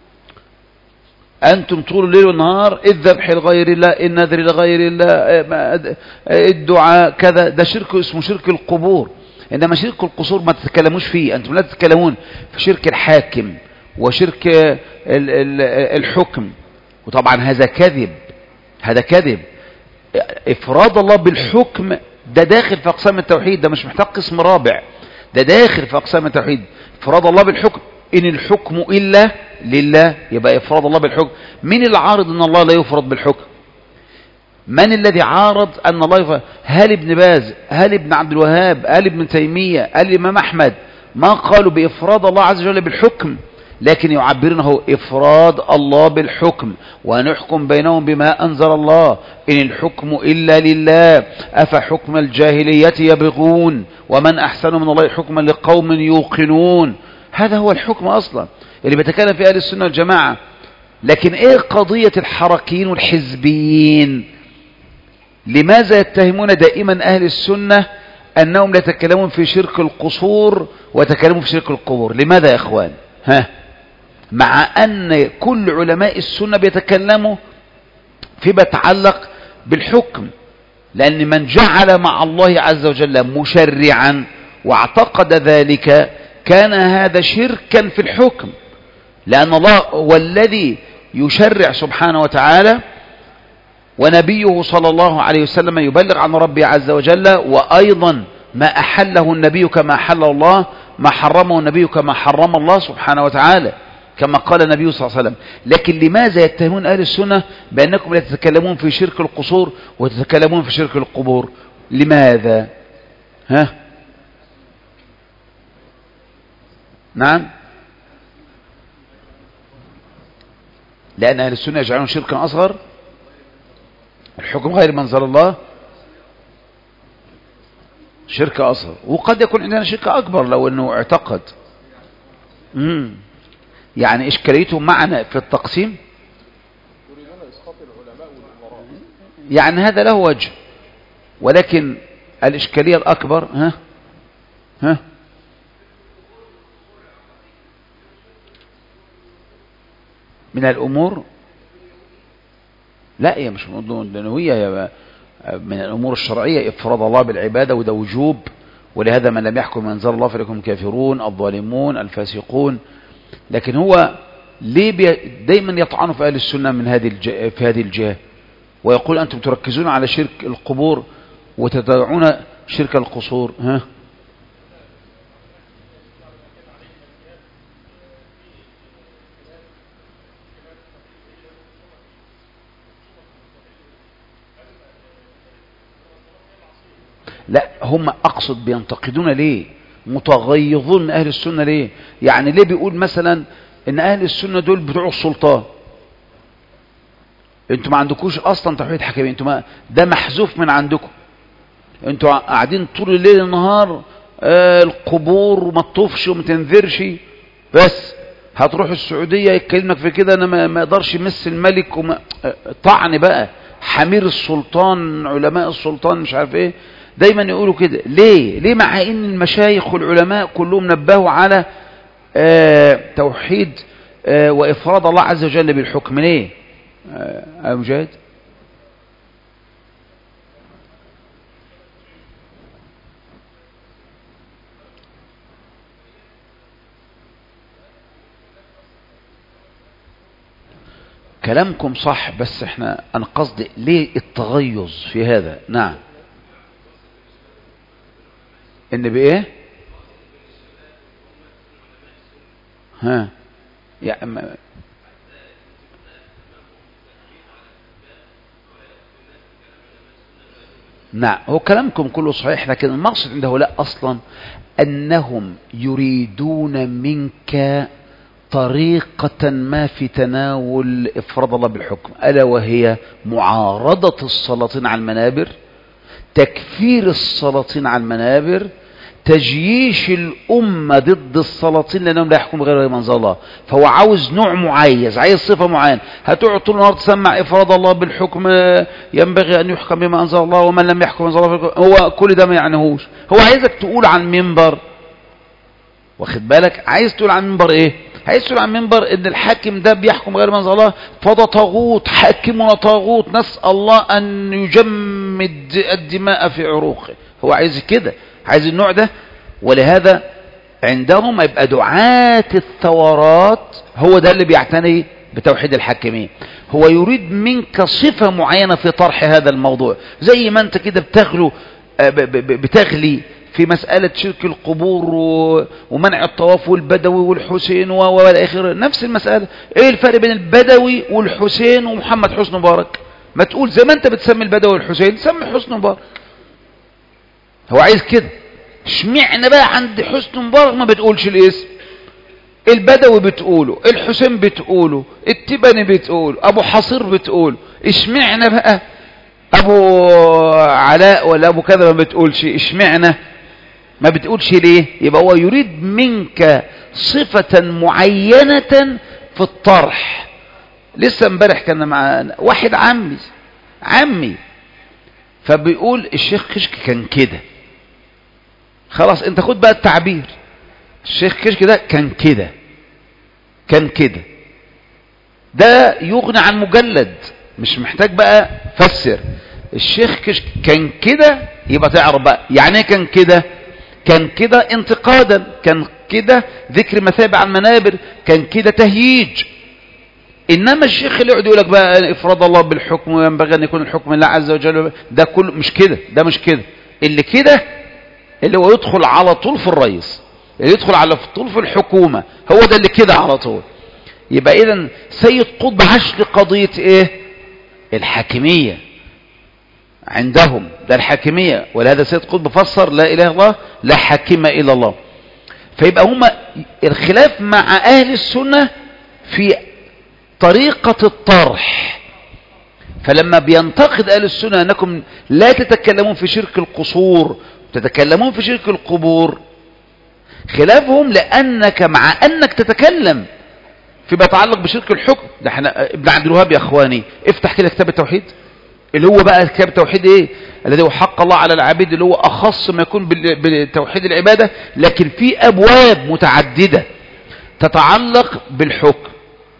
أنتم طول الليل والنهار الذبح لغير الله، النذر لغير الله، الدعاء كذا، ده شرك اسمه شرك القبور. إنما شرك القصور ما تتكلموش فيه، أنتم لا تتكلمون في شرك الحاكم وشرك الحكم. وطبعا هذا كذب. إفراد الله بالحكم ده داخل في أقسام التوحيد، ده مش محتاج قسم رابع، ده داخل في أقسام التوحيد. إفراد الله بالحكم، إن الحكم إلا لله، يبقى إفراد الله بالحكم. من العارض أن الله لا يفرد بالحكم؟ من الذي عارض أن الله يفرد؟ هل ابن باز، هل ابن عبد الوهاب، هل ابن تيمية، هل الإمام أحمد ما قالوا بإفراد الله عز وجل بالحكم؟ لكن يعبرونه إفراد الله بالحكم، ونحكم بينهم بما أنزل الله، إن الحكم إلا لله، أفحكم الجاهلية يبغون ومن أحسن من الله حكما لقوم يوقنون. هذا هو الحكم أصلا اللي بيتكلم في أهل السنة والجماعة. لكن إيه قضية الحركيين والحزبيين؟ لماذا يتهمون دائما أهل السنة أنهم لا يتكلمون في شرك القصور ويتكلمون في شرك القبور؟ لماذا يا إخوان؟ مع أن كل علماء السنة بيتكلموا فيما يتعلق بالحكم، لأن من جعل مع الله عز وجل مشرعا واعتقد ذلك كان هذا شركا في الحكم، لأن الله هو الذي يشرع سبحانه وتعالى، ونبيه صلى الله عليه وسلم يبلغ عن ربه عز وجل. وأيضا ما أحله النبي كما أحل الله، ما حرمه النبي كما حرم الله سبحانه وتعالى، كما قال النبي صلى الله عليه وسلم. لكن لماذا يتهمون أهل السنة بأنكم لا تتكلمون في شرك القصور وتتكلمون في شرك القبور؟ لماذا؟ نعم، لأن أهل السنة يجعلون شركا أصغر الحكم غير ما أنزل الله شركة أصغر، وقد يكون عندنا شركة أكبر لو أنه اعتقد. يعني إشكاليته معنا في التقسيم، يعني هذا له وجه، ولكن الإشكالية الأكبر من الأمور، لا هي مش موضوع الدنوية، هي من الأمور الشرعية إفراد الله بالعبادة، وده وجوب، ولهذا من لم يحكم ما أنزل الله فليكن كافرون الظالمون الفاسقون. لكن هو ليه دايما يطعنوا في أهل السنة من في هذه الجهة، ويقول أنتم تركزون على شرك القبور وتدعون شرك القصور. لا هم أقصد بينتقدون ليه، متغيظون من أهل السنة ليه؟ يعني ليه بيقول مثلا إن أهل السنة دول بتوع السلطان، انتوا ما عندكوش أصلا توحيد حكمية، انتوا ده محذوف من عندكم، انتوا قاعدين طول الليل النهار القبور وما تطوفش وما تنذرش، بس هتروح السعودية يتكلمك في كده انا ما يقدرش يمس الملك طعن بقى حمير السلطان علماء السلطان مش عارف ايه، دايما يقولوا كده. ليه مع ان المشايخ والعلماء كلهم نبهوا على توحيد وافراد الله عز وجل بالحكم؟ ليه يا مجاهد؟ كلامكم صح، بس انا قصدي ليه التغيظ في هذا؟ نعم، ان بايه يا نعم، هو كلامكم كله صحيح، لكن المقصد عنده لا اصلا انهم يريدون منك طريقة ما في تناول إفراد الله بالحكم، ألا وهي معارضة السلاطين على المنابر، تكفير السلاطين على المنابر، تجييش الأمة ضد السلاطين لأنهم لا يحكموا غير ما أنزل الله. فهو عاوز نوع معيز، عايز صفة معينة. هتقعد طول النهار تسمع إفراد الله بالحكم، ينبغي أن يحكم بما أنزل الله ومن لم يحكم أنزل الله، هو كل ده ما يعنيهوش. هو عايزك تقول عن منبر، واخد بالك، عايز تقول عن منبر ايه؟ عايز تقول عن منبر ان الحاكم ده بيحكم غير ما انزل الله، فده طاغوت، حاكمنا طاغوت، نسأل الله ان يجمد الدماء في عروقه. هو عايز كده، عايز النوع ده. ولهذا عندهم يبقى دعاة الثورات هو ده اللي بيعتني بتوحيد الحاكمين. هو يريد منك صفة معينة في طرح هذا الموضوع، زي ما انت كده بتغلي في مسألة شرك القبور ومنع الطواف والبدوي والحسين والآخر، نفس المسألة. ايه الفرق بين البدوي والحسين ومحمد حسني مبارك؟ ما تقول زي ما انت بتسمي البدوي والحسين سمي حسني مبارك. هو عايز كده. اشمعنى بقى عند حسني مبارك ما بتقولش الاسم؟ البدوي بتقوله، الحسين بتقوله، التبني بتقوله، ابو حصير بتقوله، اشمعنى بقى ابو علاء ولا ابو كذا ما بتقولش؟ اشمعنى ما بتقولش ليه؟ يبقى هو يريد منك صفة معينة في الطرح. لسه امبارح كان مع واحد عمي فبيقول الشيخ كشك كان كده. خلاص انت خد بقى التعبير، الشيخ كشك ده كان كده، ده يغني عن مجلد، مش محتاج بقى فسر. الشيخ كشك كان كده، يبقى تعرف بقى يعني ايه كان كده. كان كده انتقادا، كان كده ذكر مثابة على المنابر، كان كده تهييج. انما الشيخ اللي يقعد يقول لك بقى افراد الله بالحكم وينبغي ان يكون الحكم لله عز وجل، ده كله مش كده، ده مش كده. اللي كده اللي هو يدخل على طول في الرئيس، اللي يدخل على طول في الحكومة، هو ده اللي كده على طول. يبقى اذا سيد قطب عاش لقضية ايه؟ الحاكمية عندهم، ده الحاكمية. ولهذا سيد قطب فسر لا اله الا الله لا حاكم الا الله. فيبقى هما الخلاف مع أهل السنة في طريقة الطرح. فلما بينتقد أهل السنة أنكم لا تتكلمون في شرك القصور، تتكلمون في شرك القبور، خلافهم لأنك مع أنك تتكلم فيما يتعلق بشرك الحكم. ده احنا ابن عبد الوهاب يا اخواني، افتح كده كتاب التوحيد، اللي هو بقى كتاب التوحيد ايه؟ الذي هو حق الله على العبيد، اللي هو اخص ما يكون بالتوحيد العبادة، لكن في ابواب متعددة تتعلق بالحكم.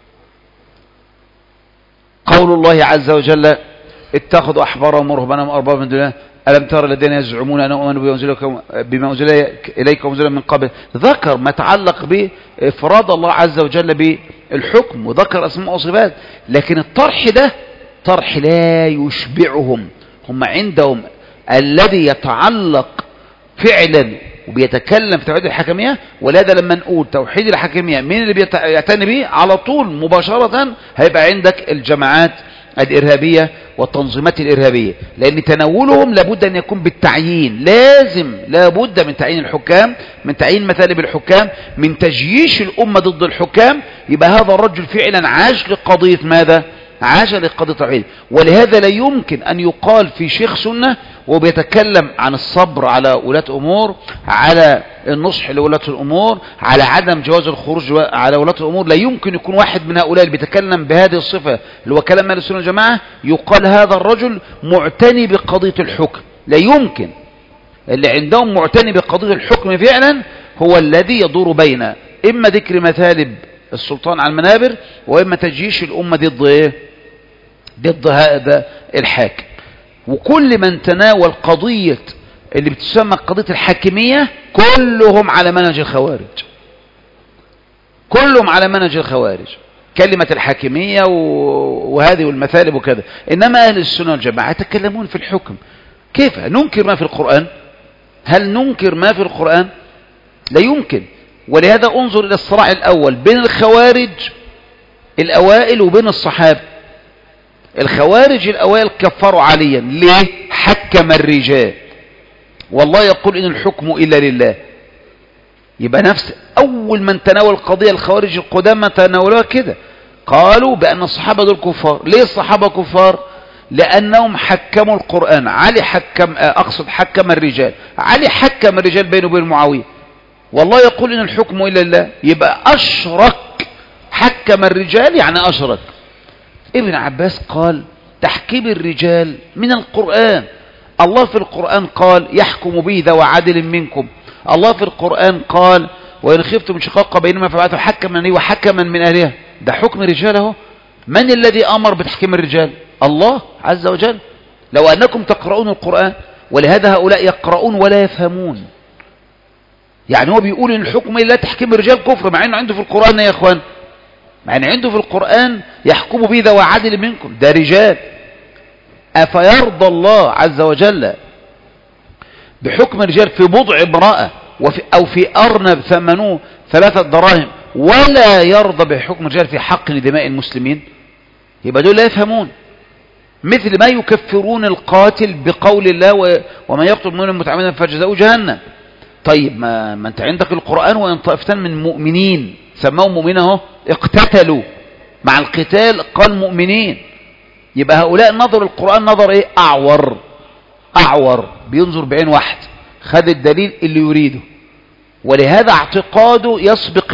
قول الله عز وجل اتخذوا احبارهم ورهبانهم اربابا من دون الله ألم ترى الذين يزعمون أن آمنوا بما أنزل إليكم وأنزل من قبل. ذكر ما يتعلق بإفراد الله عز وجل بالحكم وذكر أسماء وصفات، لكن الطرح ده طرح لا يشبعهم. هم عندهم الذي يتعلق فعلا وبيتكلم في توحيد الحكمية، ولهذا لما نقول توحيد الحكمية مين اللي بيعتني به على طول مباشرة هيبقى عندك الجماعات الإرهابية والتنظيمات الإرهابية، لأن تناولهم لابد أن يكون بالتعيين، لابد من تعيين الحكام، من تعيين مثالب الحكام، من تجييش الأمة ضد الحكام. يبقى هذا الرجل فعلا عاش لقضية ماذا؟ عاش لقضية العلم. ولهذا لا يمكن أن يقال في شيخ سنة وبيتكلم عن الصبر على ولاة أمور، على النصح لولاة الأمور، على عدم جواز الخروج على ولاة الأمور، لا يمكن يكون واحد من هؤلاء اللي بيتكلم بهذه الصفة اللي هو كلام أهل السنة والجماعة يقال هذا الرجل معتني بقضية الحكم. لا يمكن. اللي عندهم معتني بقضية الحكم فعلا هو الذي يدور بين إما ذكر مثالب السلطان على المنابر، وإما تجيش الأمة ضد هذا الحاكم. وكل من تناول قضية اللي بتسمى قضية الحاكمية كلهم على منهج الخوارج، كلهم على منهج الخوارج، كلمة الحاكمية وهذه والمثالب وكذا. إنما أهل السنة والجماعة يتكلمون في الحكم. كيف ننكر ما في القرآن؟ هل ننكر ما في القرآن؟ لا يمكن. ولهذا انظر إلى الصراع الأول بين الخوارج الأوائل وبين الصحابة. الخوارج الأوائل كفروا عليا، ليه؟ حكم الرجال، والله يقول إن الحكم إلا لله. يبقى نفس أول من تناول القضية الخوارج القدامى تناولوها كده، قالوا بأن الصحابة دول كفار. ليه الصحابة كفار؟ لأنهم حكموا القرآن. علي حكم الرجال، علي حكم الرجال بينه وبين معاوية، والله يقول إن الحكم إلا لله. يبقى أشرك، حكم الرجال يعني أشرك. ابن عباس قال تحكيم الرجال من القرآن. الله في القرآن قال يحكم به ذو عدل منكم. الله في القرآن قال وإن خفتم شقاق بينهما فبعثوا حكما وحكما من أهلها. ده حكم رجاله. من الذي أمر بتحكيم الرجال؟ الله عز وجل. لو أنكم تقرؤون القرآن، ولهذا هؤلاء يقرؤون ولا يفهمون. يعني هو بيقول إن الحكم إلا تحكيم الرجال كفر، مع إنه عنده في القرآن يا إخوان، مع إنه عنده في القرآن يحكم به ذو عدل منكم، ده رجال. أفيرضى الله عز وجل بحكم الرجال في بضع امرأة أو في أرنب ثمنوه 3 دراهم، ولا يرضى بحكم الرجال في حق دماء المسلمين؟ يبقى دول لا يفهمون. مثل ما يكفرون القاتل بقول الله ومن يقتل مؤمنا متعمدا فجزاؤه جهنم. طيب ما انت عندك القرآن وان طائفتان من مؤمنين سماهم مؤمنين اهو اقتتلوا، مع القتال قال مؤمنين. يبقى هؤلاء نظر القرآن نظر ايه؟ اعور، بينظر بعين واحد، خد الدليل اللي يريده. ولهذا اعتقاده يسبق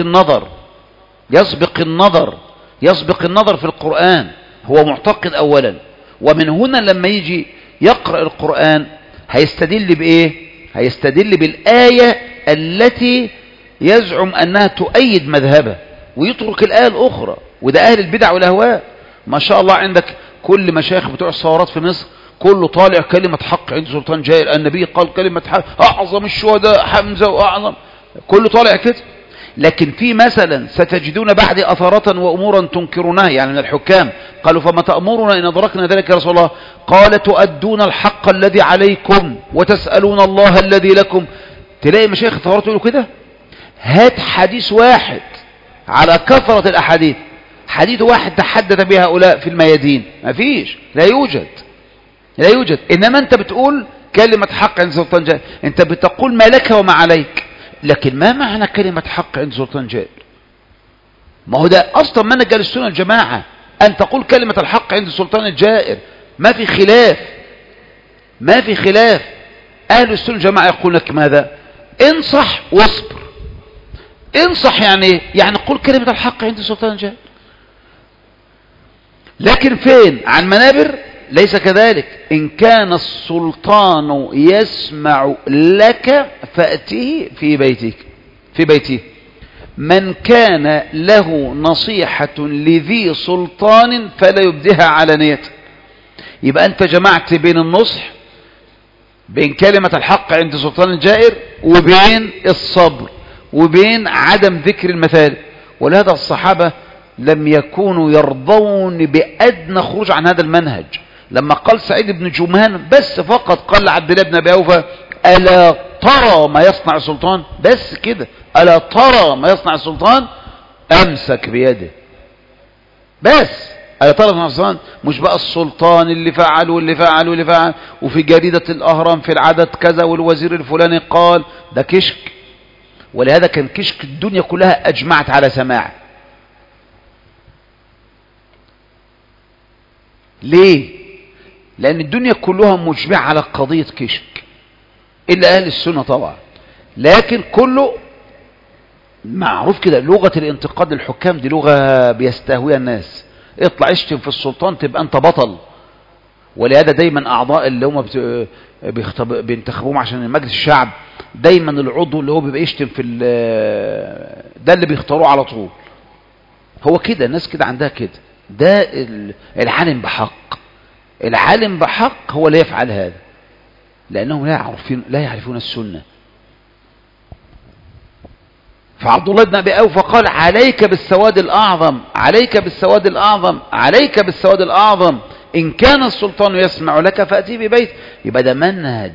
النظر في القرآن. هو معتقد اولا، ومن هنا لما يجي يقرأ القرآن هيستدل بايه؟ هيستدل بالآية التي يزعم أنها تؤيد مذهبه ويترك الآية الأخرى. وده أهل البدع والأهواء. ما شاء الله عندك كل مشايخ بتوع الثورات في مصر كله طالع كلمة حق عند سلطان جائر، النبي قال كلمة حق، أعظم الشهداء حمزة وأعظم، كله طالع كده. لكن في مثلا ستجدون بعد أثارة وأمورا تنكرونها، يعني من الحكام قالوا فما تأمرنا إن أدركنا ذلك يا رسول الله؟ قال تؤدون الحق الذي عليكم وتسألون الله الذي لكم. تلاقي مشايخ الثورات يقولوا كده. هات حديث واحد على كثرة الأحاديث، حديث واحد تحدث به هؤلاء في الميادين، ما فيش، لا يوجد. إنما أنت بتقول كلمة حق عند سلطان جائر، أنت بتقول ما لك وما عليك. لكن ما معنى كلمة حق عند سلطان جائر؟ ما هو ده أصلا منهج أهل السنة والجماعة، أن تقول كلمة الحق عند السلطان الجائر، ما في خلاف، ما في خلاف. أهل السنة والجماعة يقول لك ماذا؟ انصح واصبر. انصح يعني ايه؟ يعني قل كلمة الحق عند السلطان الجائر. لكن فين؟ عن منابر؟ ليس كذلك. إن كان السلطان يسمع لك فأته في بيتك، في بيته. من كان له نصيحة لذي سلطان فلا يبدها علانية. يبقى أنت جمعت بين النصح، بين كلمة الحق عند سلطان الجائر، وبين الصبر، وبين عدم ذكر المثال. ولهذا الصحابة لم يكونوا يرضون بأدنى خروج عن هذا المنهج. لما قال سعيد بن جمهان بس فقط قال لعبد الله بن أبي أوفى: ألا ترى ما يصنع السلطان؟ بس كده، ألا ترى ما يصنع السلطان؟ أمسك بيده. بس ألا ترى ما يصنع السلطان، مش بقى السلطان اللي فعل واللي فعل واللي فعل، وفي جريدة الأهرام في العدد كذا، والوزير الفلاني قال. ده كشك. ولهذا كان كشك الدنيا كلها أجمعت على سماعه. ليه؟ لأن الدنيا كلها مجمعة على قضية كشك، إلا أهل السنة طبعا. لكن كله معروف كده، لغة الانتقاد للحكام دي لغة بيستهويها الناس. اطلع اشتم في السلطان تبقى أنت بطل. ولهذا دايما أعضاء اللي هم بينتخبوهم عشان مجلس الشعب، دايما العضو اللي هو بيبقى يشتم في ده اللي بيختاروه على طول. هو كده، الناس كده عندها كده. ده العالم بحق. العالم بحق هو لا يفعل هذا، لأنهم لا يعرفون السنة. فعبد الله بن أبي أوفى قال: عليك بالسواد الأعظم، عليك بالسواد الأعظم، عليك بالسواد الأعظم. إن كان السلطان يسمع لك فأتي ببيت. يبقى ده منهج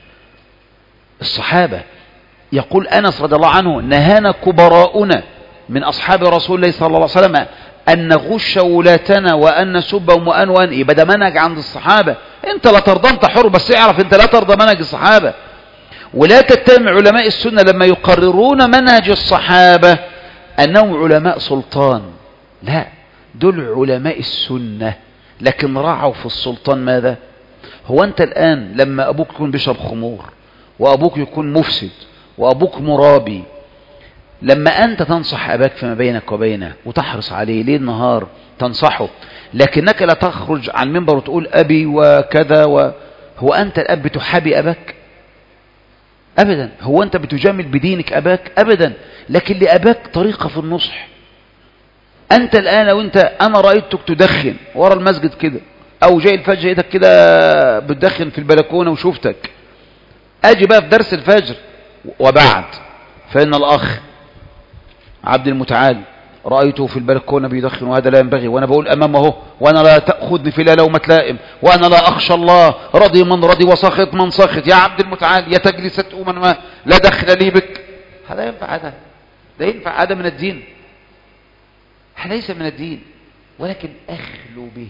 الصحابة. يقول أنس رضي الله عنه: نهانا كبراؤنا من أصحاب رسول الله صلى الله عليه وسلم أن نغش ولاتنا وأن نسبهم وأن. يبقى ده منهج عند الصحابة. أنت لا ترضى، أنت حر، بس اعرف أنت لا ترضى منهج الصحابة. ولا تتهم علماء السنة لما يقررون منهج الصحابة أنهم علماء سلطان. لا، دول علماء السنة، لكن رعوا في السلطان ماذا؟ هو أنت الآن لما أبوك يكون بيشرب خمور، وأبوك يكون مفسد، وأبوك مرابي، لما أنت تنصح أباك فيما بينك وبينه وتحرص عليه ليل نهار تنصحه، لكنك لا تخرج عن منبر وتقول أبي وكذا هو أنت الأب بتحابي أباك؟ أبدا. هو أنت بتجامل بدينك أباك؟ أبدا. لكن لأباك طريقة في النصح. أنت الآن وأنت، أنا رأيتك تدخن ورا المسجد كده، أو جاي الفجر إيدك كده بتدخن في البلكونة وشوفتك، أجي بقى في درس الفجر وبعد، فإن الأخ عبد المتعال رأيته في البلكونة بيدخن وهذا لا ينبغي، وأنا بقول أمامه: وأنا لا تأخذني في لا لومة لائم، وأنا لا أخشى الله، رضي من رضي وسخط من سخط. يا عبد المتعال، يا تجلس تؤمن ما لا دخل لي بك. هذا ينفع؟ هذا ده ينفع؟ هذا من الدين؟ ليس من الدين. ولكن أخلو به،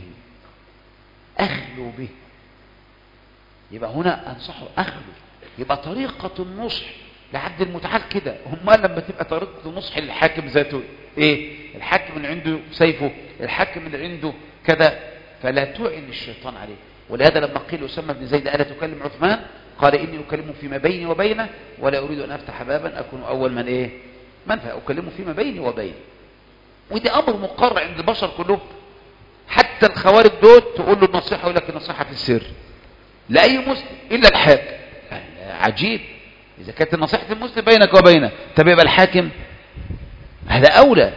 أخلو به. يبقى هنا أنصحه أخلو. يبقى طريقة النصح لعبد المتعال كده. هم لما تبقى طريقة النصح للحاكم ذاته ايه؟ الحاكم اللي عنده سيفه، الحاكم اللي عنده كذا، فلا تعن الشيطان عليه. ولهذا لما قيل أسامة بن زيد: ألا تكلم عثمان؟ قال: إني أكلمه فيما بيني وبينه، ولا أريد أن أفتح بابا أكون أول من ايه؟ من فأكلمه فيما بيني وبينه. ودي أمر مقرر عند البشر كلهم. حتى الخوارج دول تقول له النصيحة يقول لك النصيحة في السر لأي مسلم إلا الحاكم. عجيب. إذا كانت النصيحة المسلم بينك وبينه، طب يبقى الحاكم هذا أولى.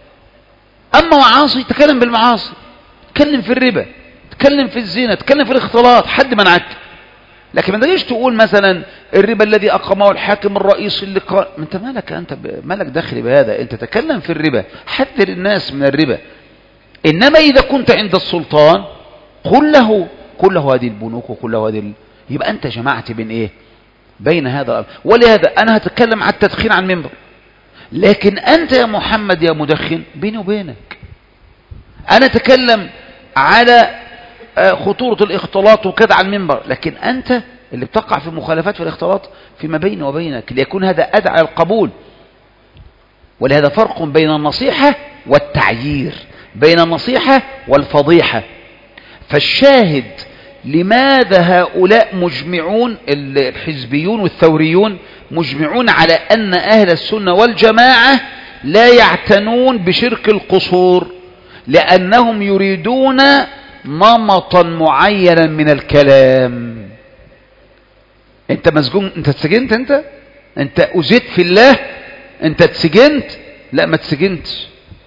أما معاصي، تكلم بالمعاصي، تكلم في الربا، تكلم في الزنا، تكلم في الاختلاط، حد منعك. لكن ما تجيش تقول مثلا الربا الذي أقامه الحاكم الرئيس اللي قال. انت مالك؟ انت مالك داخل بهذا؟ انت تكلم في الربا، حذر الناس من الربا. انما اذا كنت عند السلطان قل له هذه البنوك وقل له هذه يبقى انت جمعت بين ايه؟ بين هذا الامر. ولهذا انا هتكلم على التدخين عن المنبر، لكن انت يا محمد يا مدخن بيني وبينك. انا اتكلم على خطورة الاختلاط وكذا على المنبر، لكن انت اللي بتقع في مخالفات في الاختلاط فيما بيني وبينك ليكون هذا أدعى القبول. ولهذا فرق بين النصيحة والتعيير، بين النصيحة والفضيحة. فالشاهد لماذا هؤلاء مجمعون، الحزبيون والثوريون مجمعون على أن أهل السنة والجماعة لا يعتنون بشرك القصور؟ لأنهم يريدون نمطا معينا من الكلام. انت مسجون، انت اتسجنت، انت أزيت في الله، انت اتسجنت؟ لا ما اتسجنتش،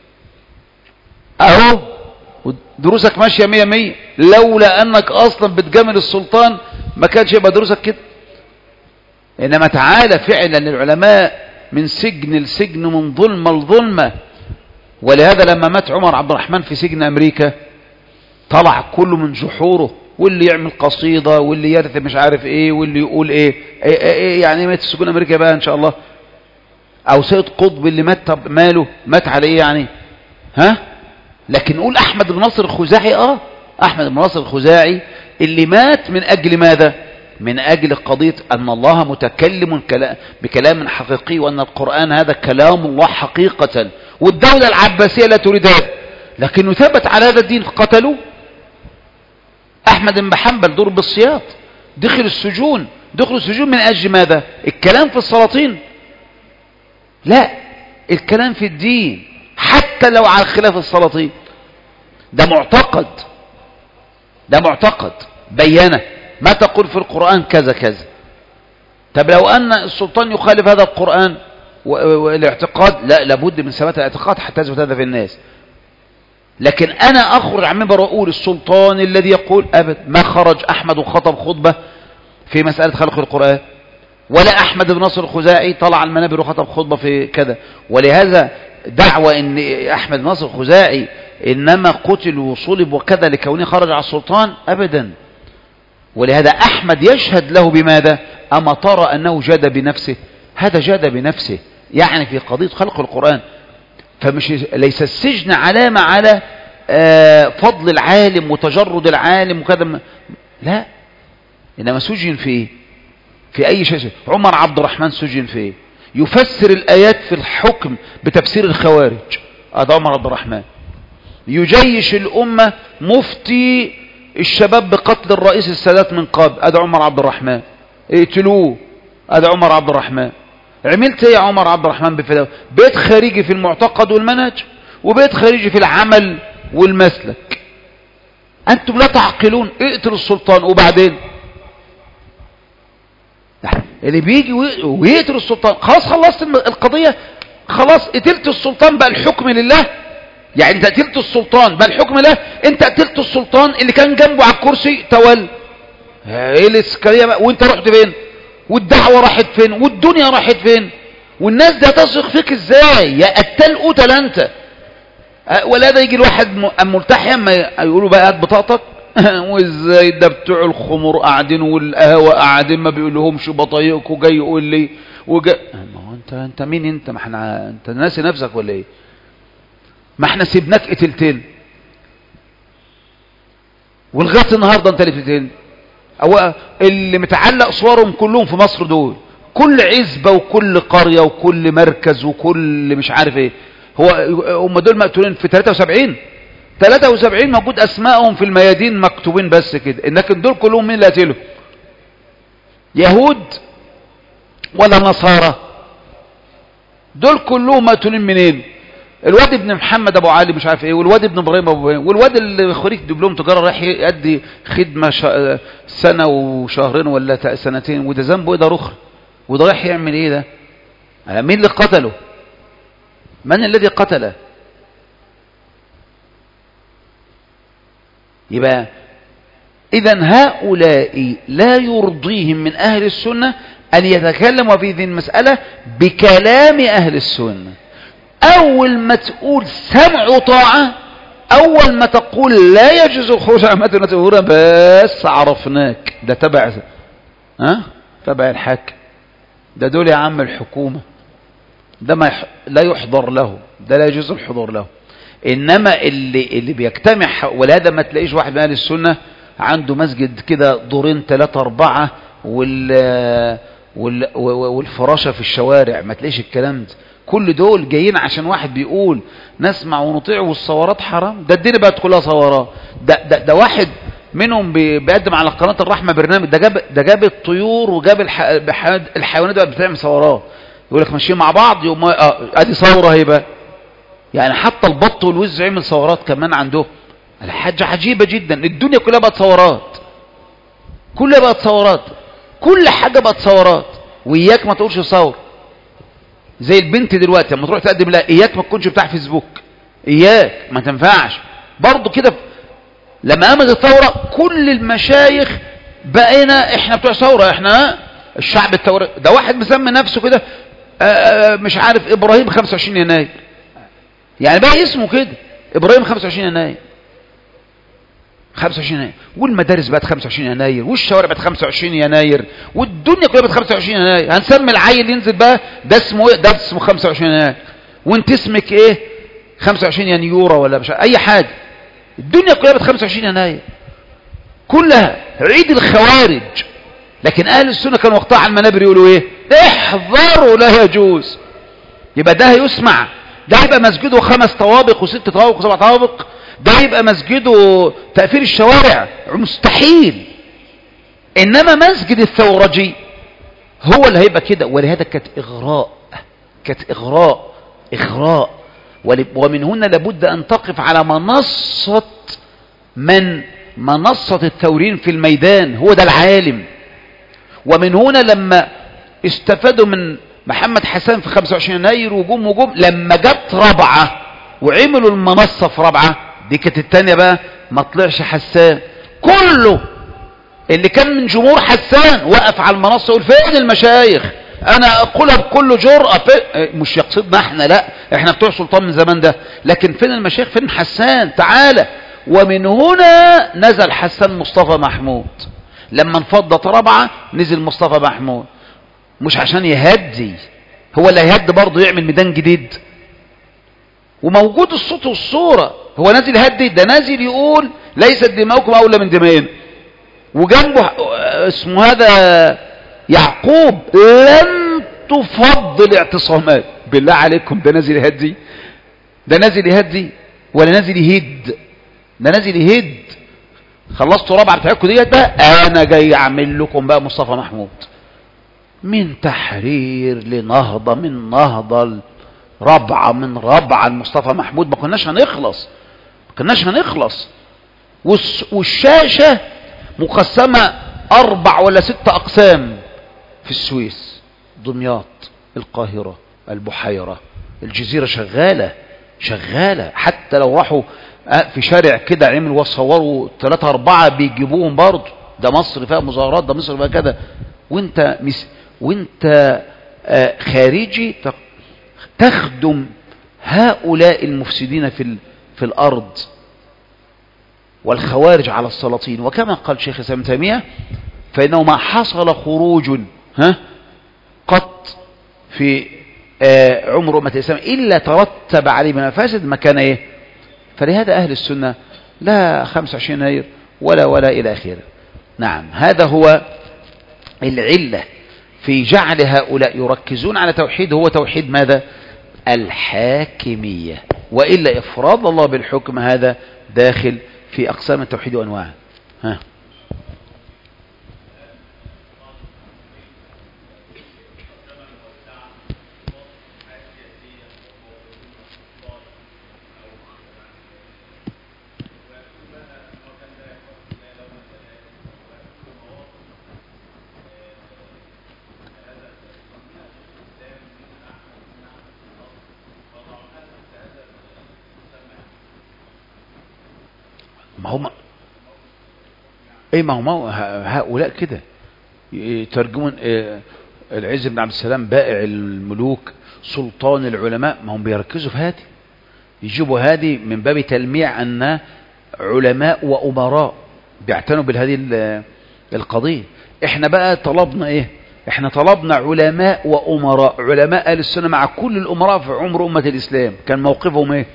اهو دروسك ماشية 100 لولا انك اصلا بتجامل السلطان ما كانش يبقى دروسك كده. انما تعالى فعلا العلماء من سجن لسجن، من ظلمة لظلمة. ولهذا لما مات عمر عبد الرحمن في سجن امريكا طلع كله من جحوره، واللي يعمل قصيدة واللي يرث مش عارف ايه واللي يقول ايه يعني مات في سجون امريكا بقى ان شاء الله. او سيد قطب اللي مات، طب ماله مات على ايه يعني؟ ها؟ لكن نقول احمد بن نصر الخزاعي، احمد بن نصر الخزاعي اللي مات من اجل ماذا؟ من اجل قضية ان الله متكلم بكلام حقيقي، وان القرآن هذا كلام الله حقيقة، والدولة العباسية لا تريد هذا، لكنه ثبت على هذا الدين قتلوه. احمد بن حنبل ضرب بالسياط، دخل السجون من اجل ماذا؟ الكلام في السلاطين؟ لا، الكلام في الدين حتى لو على خلاف السلاطين. ده معتقد بينه، ما تقول في القرآن كذا كذا. طب لو أن السلطان يخالف هذا القرآن والاعتقاد، لا، لابد من ثبات الاعتقاد حتى يثبت هذا في الناس. لكن أنا أخرج عن منبر وأقول السلطان الذي يقول أبدا، ما خرج أحمد وخطب خطبة في مسألة خلق القرآن، ولا أحمد بن نصر الخزاعي طلع على المنابر وخطب خطبة في كذا. ولهذا دعوة ان احمد بن نصر الخزاعي انما قتل وصلب وكذا لكونه خرج على السلطان، ابدا. ولهذا احمد يشهد له بماذا؟ اما ترى انه جاد بنفسه؟ هذا جاد بنفسه يعني في قضية خلق القرآن. ليس السجن علامة على فضل العالم وتجرد العالم وكذا، لا، انما سجن في ايه؟ في اي شيء. عمر عبد الرحمن سجن في ايه؟ يفسر الآيات في الحكم بتفسير الخوارج، هذا عمر عبد الرحمن. يجيش الأمة مفتي الشباب بقتل الرئيس السادات من قبل، هذا عمر عبد الرحمن. اقتلوه، هذا عمر عبد الرحمن. عملت ايه يا عمر عبد الرحمن بفداء؟ بيت خارجي في المعتقد والمنهج، وبيت خارجي في العمل والمسلك. أنتم لا تعقلون. اقتلوا السلطان وبعدين اللي بيجي ويقتل السلطان، خلاص خلصت القضية، خلاص قتلت السلطان بقى الحكم لله. يعني انت قتلت السلطان بقى الحكم لله، انت قتلت السلطان اللي كان جنبه على الكرسي تولى. ايه الاسكالية بقى؟ وانت رحت فين؟ والدعوة راحت فين؟ والدنيا راحت فين؟ والناس دي هتثق فيك ازاي يا قتال قتل انت؟ ولا ده يجي الواحد ملتحي اما يقولوا بقى هات بطاقتك وازاي ده بتوع الخمر قاعدين والقهوه قاعدين ما بيقولهمش بطايقك، وجاي يقول لي ما هو انت مين انت؟ ما احنا انت ناسي نفسك ولا ايه؟ ما احنا سيبناك قتلتين ولغايه النهارده انت اللي قتلتين. او اللي متعلق صورهم كلهم في مصر دول، كل عزبه وكل قريه وكل مركز وكل مش عارف ايه، هم دول مقتولين في 73 موجود اسمائهم في الميادين مكتوبين بس كده. لكن دول كلهم مين اللي قتلهم؟ يهود ولا نصارى؟ دول كلهم مقتولين منين؟ الواد ابن محمد ابو علي مش عارف ايه، والواد ابن ابراهيم ابو ايه، والواد اللي خريج دبلوم تجاره رايح يؤدي خدمه سنه وشهرين ولا سنتين، وده ذنبه ايه؟ ده رخر، وده رايح يعمل ايه ده؟ مين اللي قتله؟ من الذي قتله؟ يبقى إذن هؤلاء لا يرضيهم من أهل السنة أن يتكلموا في هذه المسألة بكلام أهل السنة. أول ما تقول سمع وطاعة، أول ما تقول لا يجوز الخروج عن متن تهورا، بس عرفناك ده تبع الحاكم، ده دول يا عم الحكومة، ده لا يحضر له، ده لا يجوز الحضور له. إنما اللي بيجتمع، ولهذا ما تلاقيش واحد من أهل السنة عنده مسجد كده دورين 3 4 والفراشة في الشوارع، ما تلاقيش الكلام ده. كل دول جايين عشان واحد بيقول نسمع ونطيع والثورات حرام. ده الدنيا بقت كلها ثورات. ده واحد منهم بيقدم على قناة الرحمة برنامج، ده جاب الطيور وجاب الحيوانات بقى بتعمل ثورات. يقول لك ماشيين مع بعض يوم ادي ثورة هيبقى. يعني حتى البط والوز عمل ثورات كمان عندهم. الحاجة عجيبة جدا، الدنيا كلها بقت ثورات، كلها بقت ثورات، كل حاجة بقت ثورات. وإياك ما تقولش ثور. زي البنت دلوقتي لما تروح تقدم لها، إياك ما تكونش بتاع فيسبوك، إياك ما تنفعش. برضو كده لما قامت الثورة كل المشايخ بقينا احنا بتوع ثورة، احنا الشعب الثوري. ده واحد مسمي نفسه كده مش عارف إبراهيم 25 يناير، يعني بقى اسمه كده إبراهيم 25 يناير. 25 يناير، والمدارس بقت 25 يناير، والشوارع بقت 25 يناير، والدنيا كلها بقت 25 يناير. هنسمي العيل ينزل بقى ده اسمه ايه؟ ده اسمه 25 يناير. وانت اسمك ايه؟ 25 يناير ولا مش اي حاجه. الدنيا كلها بقت 25 يناير، كلها عيد الخوارج. لكن اهل السنه كانوا وقتها على المنابر يقولوا ايه؟ احذروا لا يجوز. يبقى ده هيسمع، ده يبقى مسجده 5 طوابق و6 طوابق و7 طوابق، ده يبقى مسجده تقفيل الشوارع، مستحيل. انما مسجد الثورجي هو اللي هيبقى كده. ولهذا كانت اغراء. ومن هنا لابد ان تقف على منصة الثورين في الميدان، هو ده العالم. ومن هنا لما استفادوا من محمد حسان في 25 يناير وجم لما جت رابعة وعملوا المنصة في رابعة، دي كانت التانية بقى. ما طلعش حسان، كله اللي كان من جمهور حسان وقف على المنصة يقول فين المشايخ؟ انا اقولها بكل جرأة، مش يقصدنا احنا، لا احنا بتوع سلطان من زمان ده، لكن فين المشايخ؟ فين حسان؟ تعالى. ومن هنا نزل حسان مصطفى محمود. لما انفضت رابعة نزل مصطفى محمود، مش عشان يهدي، هو اللي هيهدي برضه يعمل ميدان جديد. وموجود الصوت والصورة، هو نازل يهدي، ده نازل يقول ليست دماؤكم أولى من دمائنا. وجنبه اسمه هذا يعقوب لن تفضل اعتصامات. بالله عليكم، ده نازل يهدي؟ ده نازل يهدي ولا نازل يهد؟ ده نازل يهد. خلصتوا رابعة بتاعتكم ديت بقى، انا جاي اعمل لكم بقى مصطفى محمود من تحرير لنهضة، من نهضة رابعة، من رابعة لمصطفى محمود. ما كناش هنخلص. والشاشة مقسمة 4 ولا 6 أقسام، في السويس، دمياط، القاهرة، البحيرة، الجزيرة شغالة. حتى لو راحوا في شارع كده عملوا وصوروا 3 4 بيجيبوهم برضه. ده مصر فيها مظاهرات، ده مصر فيها كده. وانت خارجي تخدم هؤلاء المفسدين في الأرض والخوارج على السلاطين. وكما قال شيخ الإسلام ابن تيمية فإنه ما حصل خروج قط في عمر أمة الإسلام إلا ترتب عليه من مفاسد مكان إيه. فلهذا أهل السنة لا 25 يناير ولا إلى آخره. نعم، هذا هو العلة في جعل هؤلاء يركزون على توحيد، هو توحيد ماذا؟ الحاكمية. وإلا إفراد الله بالحكم هذا داخل في أقسام التوحيد وأنواعه. ما هم هؤلاء كده يترجمون العز بن عبد السلام بائع الملوك سلطان العلماء. ما هم بيركزوا في هذه، يجيبوا هذه من باب تلميع أن علماء وأمراء بيعتنوا بهذه القضية. احنا بقى طلبنا ايه؟ احنا طلبنا علماء وأمراء. علماء أهل السنة مع كل الأمراء في عمر أمة الإسلام كان موقفهم ايه؟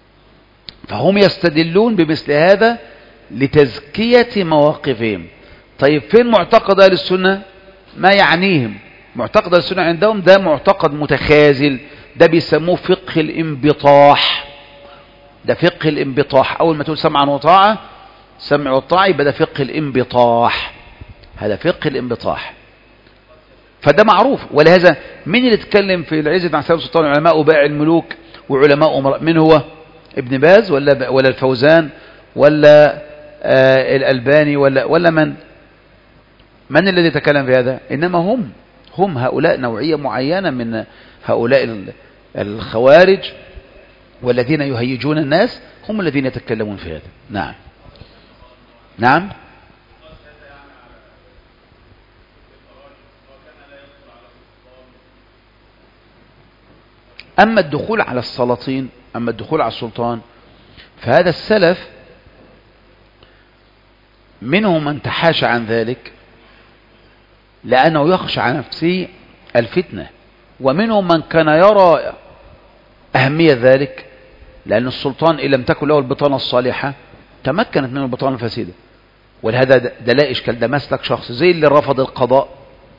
فهم يستدلون بمثل هذا لتزكية مواقفهم. طيب فين معتقد أهل السنة؟ ما يعنيهم معتقد أهل السنة عندهم ده معتقد متخاذل، ده بيسموه فقه الانبطاح. ده فقه الانبطاح، أول ما تقول سمعا وطاعة، سمع والطاعة، يبقى ده فقه الانبطاح. هذا فقه الانبطاح، فده معروف. ولهذا مين اللي اتكلم في العز بن عبد السلطان علماء وبائع الملوك وعلماء أمراء؟ من هو؟ ابن باز ولا الفوزان ولا الألباني ولا من الذي تكلم في هذا؟ إنما هم هؤلاء نوعية معينة من هؤلاء الخوارج والذين يهيجون الناس، هم الذين يتكلمون في هذا. نعم نعم. أما الدخول على السلاطين، أما الدخول على السلطان، فهذا السلف منهم من تحاشى عن ذلك لأنه يخشى على نفسه الفتنة، ومنهم من كان يرى أهمية ذلك، لأن السلطان إن لم تكن له البطانة الصالحة تمكنت من البطانة الفاسدة. ولهذا ده لا إشكال، ده مسلك شخص زي اللي رفض القضاء،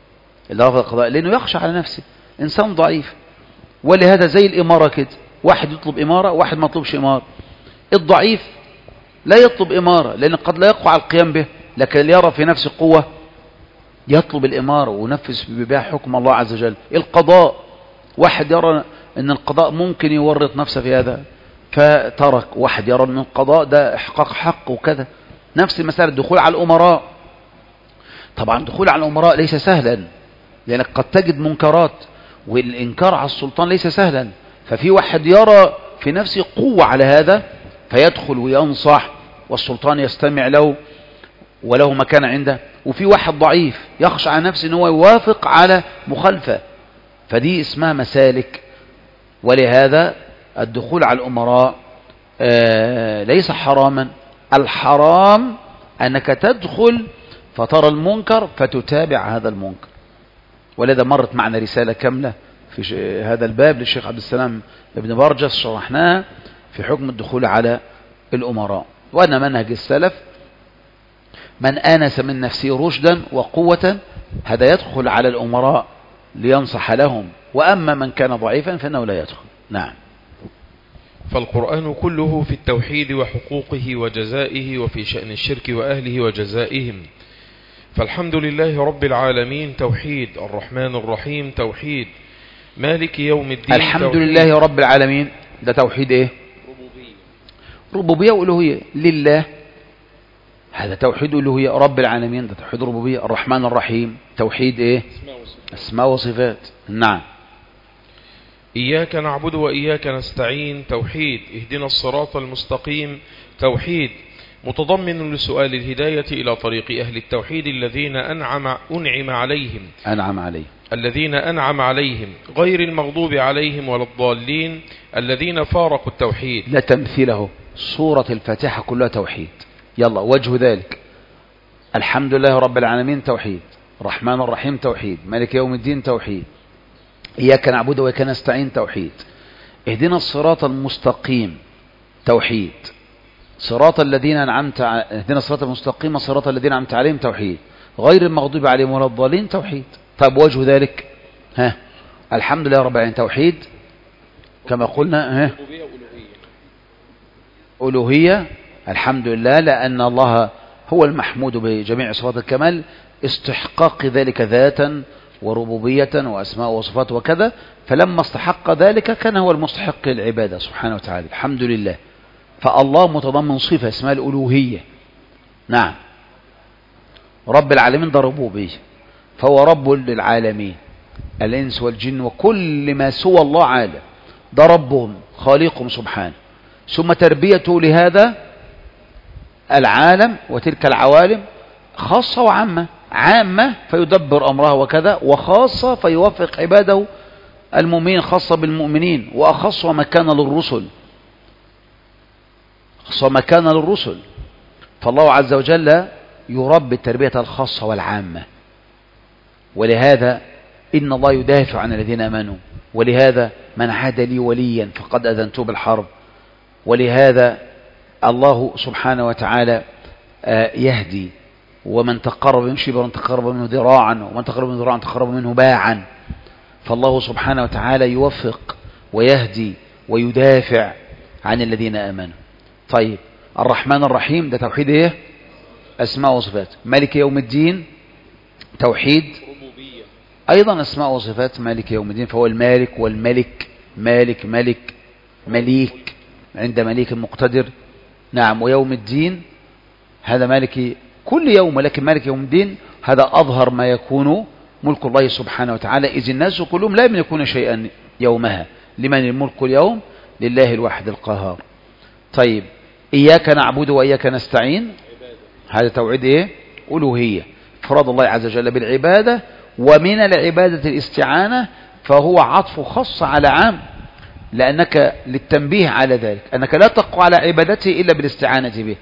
لأنه يخشى على نفسه، إنسان ضعيف. ولهذا زي الإمارة كده، واحد يطلب إمارة واحد ما يطلبش إمارة. الضعيف لا يطلب إمارة لأن قد لا يقوى على القيام به، لكن اللي يرى في نفسه قوة يطلب الإمارة وينفذ بها حكم الله عز وجل. القضاء، واحد يرى أن القضاء ممكن يورط نفسه في هذا فترك، واحد يرى أن القضاء ده إحقاق حق وكذا. نفس مسألة الدخول على الأمراء. طبعا الدخول على الأمراء ليس سهلا، لأنك قد تجد منكرات، والإنكار على السلطان ليس سهلا. ففي واحد يرى في نفسه قوة على هذا فيدخل وينصح، والسلطان يستمع له وله مكان عنده. وفي واحد ضعيف يخشى على نفسه أنه يوافق على مخالفة، فدي اسمها مسالك. ولهذا الدخول على الأمراء ليس حراما. الحرام أنك تدخل فترى المنكر فتتابع هذا المنكر. ولذا مرت معنا رسالة كاملة في هذا الباب للشيخ عبد السلام ابن برجس شرحناها في حكم الدخول على الأمراء. وأن منهج السلف من آنس من نفسه رشدا وقوة هذا يدخل على الأمراء لينصح لهم، وأما من كان ضعيفا فإنه لا يدخل. نعم. فالقرآن كله في التوحيد وحقوقه وجزائه، وفي شأن الشرك وأهله وجزائهم. فالحمد لله رب العالمين توحيد، الرحمن الرحيم توحيد، مالك يوم الدين الحمد توحيد. لله رب العالمين ده توحيد ايه؟ ربوبية وألوهية لله، هذا توحيد ألوهية. رب العالمين ده توحيد ربوبية. الرحمن الرحيم توحيد ايه؟ اسماء وصفات. نعم. إياك نعبد وإياك نستعين توحيد، اهدنا الصراط المستقيم توحيد، متضمن لسؤال الهداية إلى طريق أهل التوحيد الذين أنعم عليهم غير المغضوب عليهم ولا الضالين الذين فارقوا التوحيد. لا تمثيله، سورة الفاتحة كلها توحيد. يلا وجه ذلك: الحمد لله رب العالمين توحيد، الرحمن الرحيم توحيد، مالك يوم الدين توحيد، إياك نعبد وإياك نستعين توحيد، اهدنا الصراط المستقيم توحيد، صراط الذين اهدنا الصراط المستقيم صراط الذين أنعمت عليهم توحيد، غير المغضوب عليهم ولا الضالين توحيد. طيب وجه ذلك الحمد لله رب العالمين توحيد كما قلنا ألوهية. الحمد لله لأن الله هو المحمود بجميع صفات الكمال، استحقاق ذلك ذاتا وربوبية وأسماء وصفات وكذا، فلما استحق ذلك كان هو المستحق للعبادة سبحانه وتعالى. الحمد لله. فالله متضمن صفة اسمها الألوهية. نعم. رب العالمين ده ربوبية، فهو رب للعالمين الإنس والجن وكل ما سوى الله عالم، ده ربهم خالقهم سبحانه، ثم تربيته لهذا العالم وتلك العوالم خاصة وعامة. عامة فيدبر أمرها وكذا، وخاصة فيوفق عباده المؤمنين، خاصة بالمؤمنين، وأخص ومكان للرسل. فالله عز وجل يربي التربية الخاصة والعامة. ولهذا إن الله يدافع عن الذين آمنوا، ولهذا من عاد لي وليا فقد أذنته بالحرب. ولهذا الله سبحانه وتعالى يهدي ومن تقرب منه شبرا تقرب منه ذراعا، ومن تقرب منه ذراعا تقرب منه باعا. فالله سبحانه وتعالى يوفق ويهدي ويدافع عن الذين آمنوا. طيب، الرحمن الرحيم ده توحيد ايه؟ أسماء وصفات. مالك يوم الدين توحيد ربوبية، أيضا أسماء وصفات مالك يوم الدين، فهو المالك والملك، مالك ملك مليك عند مليك مقتدر. نعم، ويوم الدين هذا مالك كل يوم، ولكن مالك يوم الدين هذا أظهر ما يكون ملك الله سبحانه وتعالى، إذ الناس كلهم لا يملكون شيئا يومها. لمن الملك اليوم؟ لله الواحد القهار. طيب، إياك نعبد وإياك نستعين هذا توحيد ايه؟ ألوهية، إفراد الله عز وجل بالعبادة، ومن العبادة الاستعانة، فهو عطف خاص على عام، لأنك للتنبيه على ذلك أنك لا تقوى على عبادته إلا بالاستعانة به.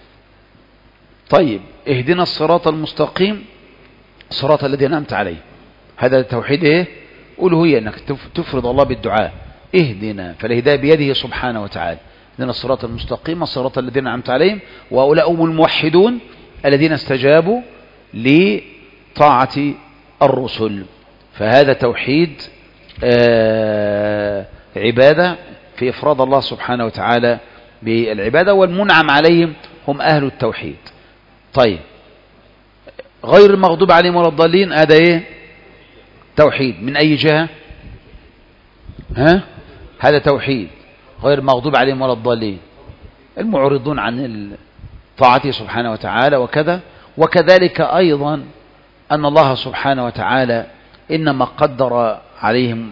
طيب، اهدنا الصراط المستقيم صراط الذين أنعمت عليهم، هذا توحيد ايه؟ ألوهية، أنك تفرض الله بالدعاء، اهدنا، فالهداية بيده سبحانه وتعالى. اهدنا الصراط المستقيم صراط الذين أنعمت عليهم، وهؤلاء هم الموحدون الذين استجابوا لطاعة الرسل. فهذا توحيد عبادة في إفراد الله سبحانه وتعالى بالعبادة، والمنعم عليهم هم أهل التوحيد. طيب، غير المغضوب عليهم ولا الضالين هذا ايه؟ توحيد من أي جهة؟ هذا توحيد غير المغضوب عليهم ولا الضالين، المعرضون عن طاعته سبحانه وتعالى وكذا. وكذلك أيضا أن الله سبحانه وتعالى إنما قدر عليهم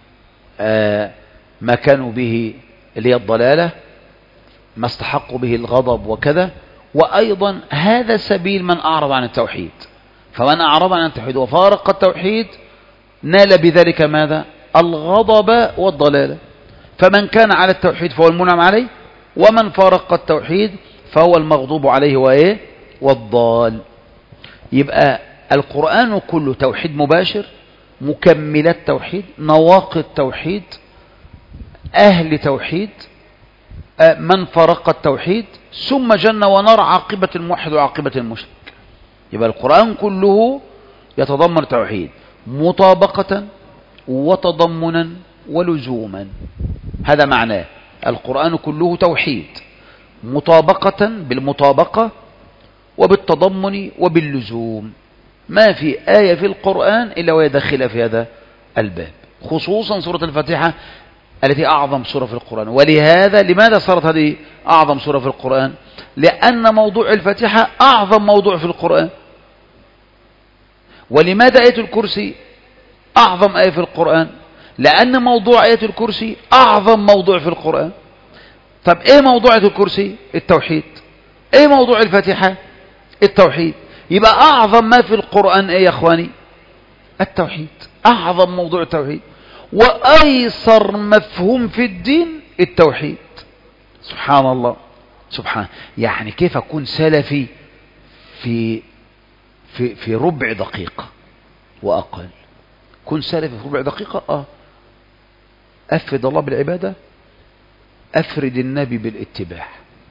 ما كانوا به اللي هي الضلالة، ما استحقوا به الغضب وكذا. وأيضا هذا سبيل من أعرض عن التوحيد، فمن أعرض عن التوحيد وفارق التوحيد نال بذلك ماذا؟ الغضب والضلالة. فمن كان على التوحيد فهو المنعم عليه، ومن فارق التوحيد فهو المغضوب عليه وإيه؟ والضال. يبقى القرآن كله توحيد مباشر، مكملات توحيد، نواقض توحيد، أهل توحيد، من فرق التوحيد، ثم جنة ونار، عاقبة الموحد وعاقبة المشرك. يبقى القرآن كله يتضمن توحيد مطابقة وتضمنا ولزوما، هذا معناه القرآن كله توحيد مطابقة بالمطابقة وبالتضمن وباللزوم. ما في آية في القرآن إلا وهي داخلة في هذا الباب، خصوصا سورة الفاتحة التي أعظم سورة في القرآن. ولهذا لماذا صارت هذه أعظم سورة في القرآن؟ لأن موضوع الفاتحة أعظم موضوع في القرآن. ولماذا آية الكرسي أعظم آية في القرآن؟ لأن موضوع آية الكرسي أعظم موضوع في القرآن. طب إيه موضوع آية الكرسي؟ التوحيد. إيه موضوع الفاتحة؟ التوحيد. يبقى أعظم ما في القرآن إيه يا أخواني؟ التوحيد، أعظم موضوع التوحيد، وأيسر مفهوم في الدين التوحيد. سبحان الله، سبحان. يعني كيف أكون سلفي في ربع دقيقة وأقل؟ كن سلفي في ربع دقيقة. أفرد الله بالعبادة، أفرد النبي بالاتباع،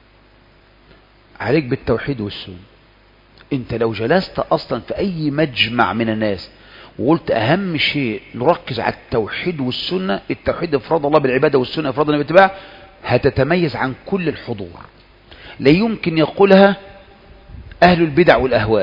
عليك بالتوحيد والسنة. انت لو جلست أصلا في أي مجمع من الناس وقلت أهم شيء نركز على التوحيد والسنة، التوحيد إفراد الله بالعبادة، والسنة إفراد الله بالاتباع، هتتميز عن كل الحضور. لا يمكن يقولها أهل البدع والأهواء،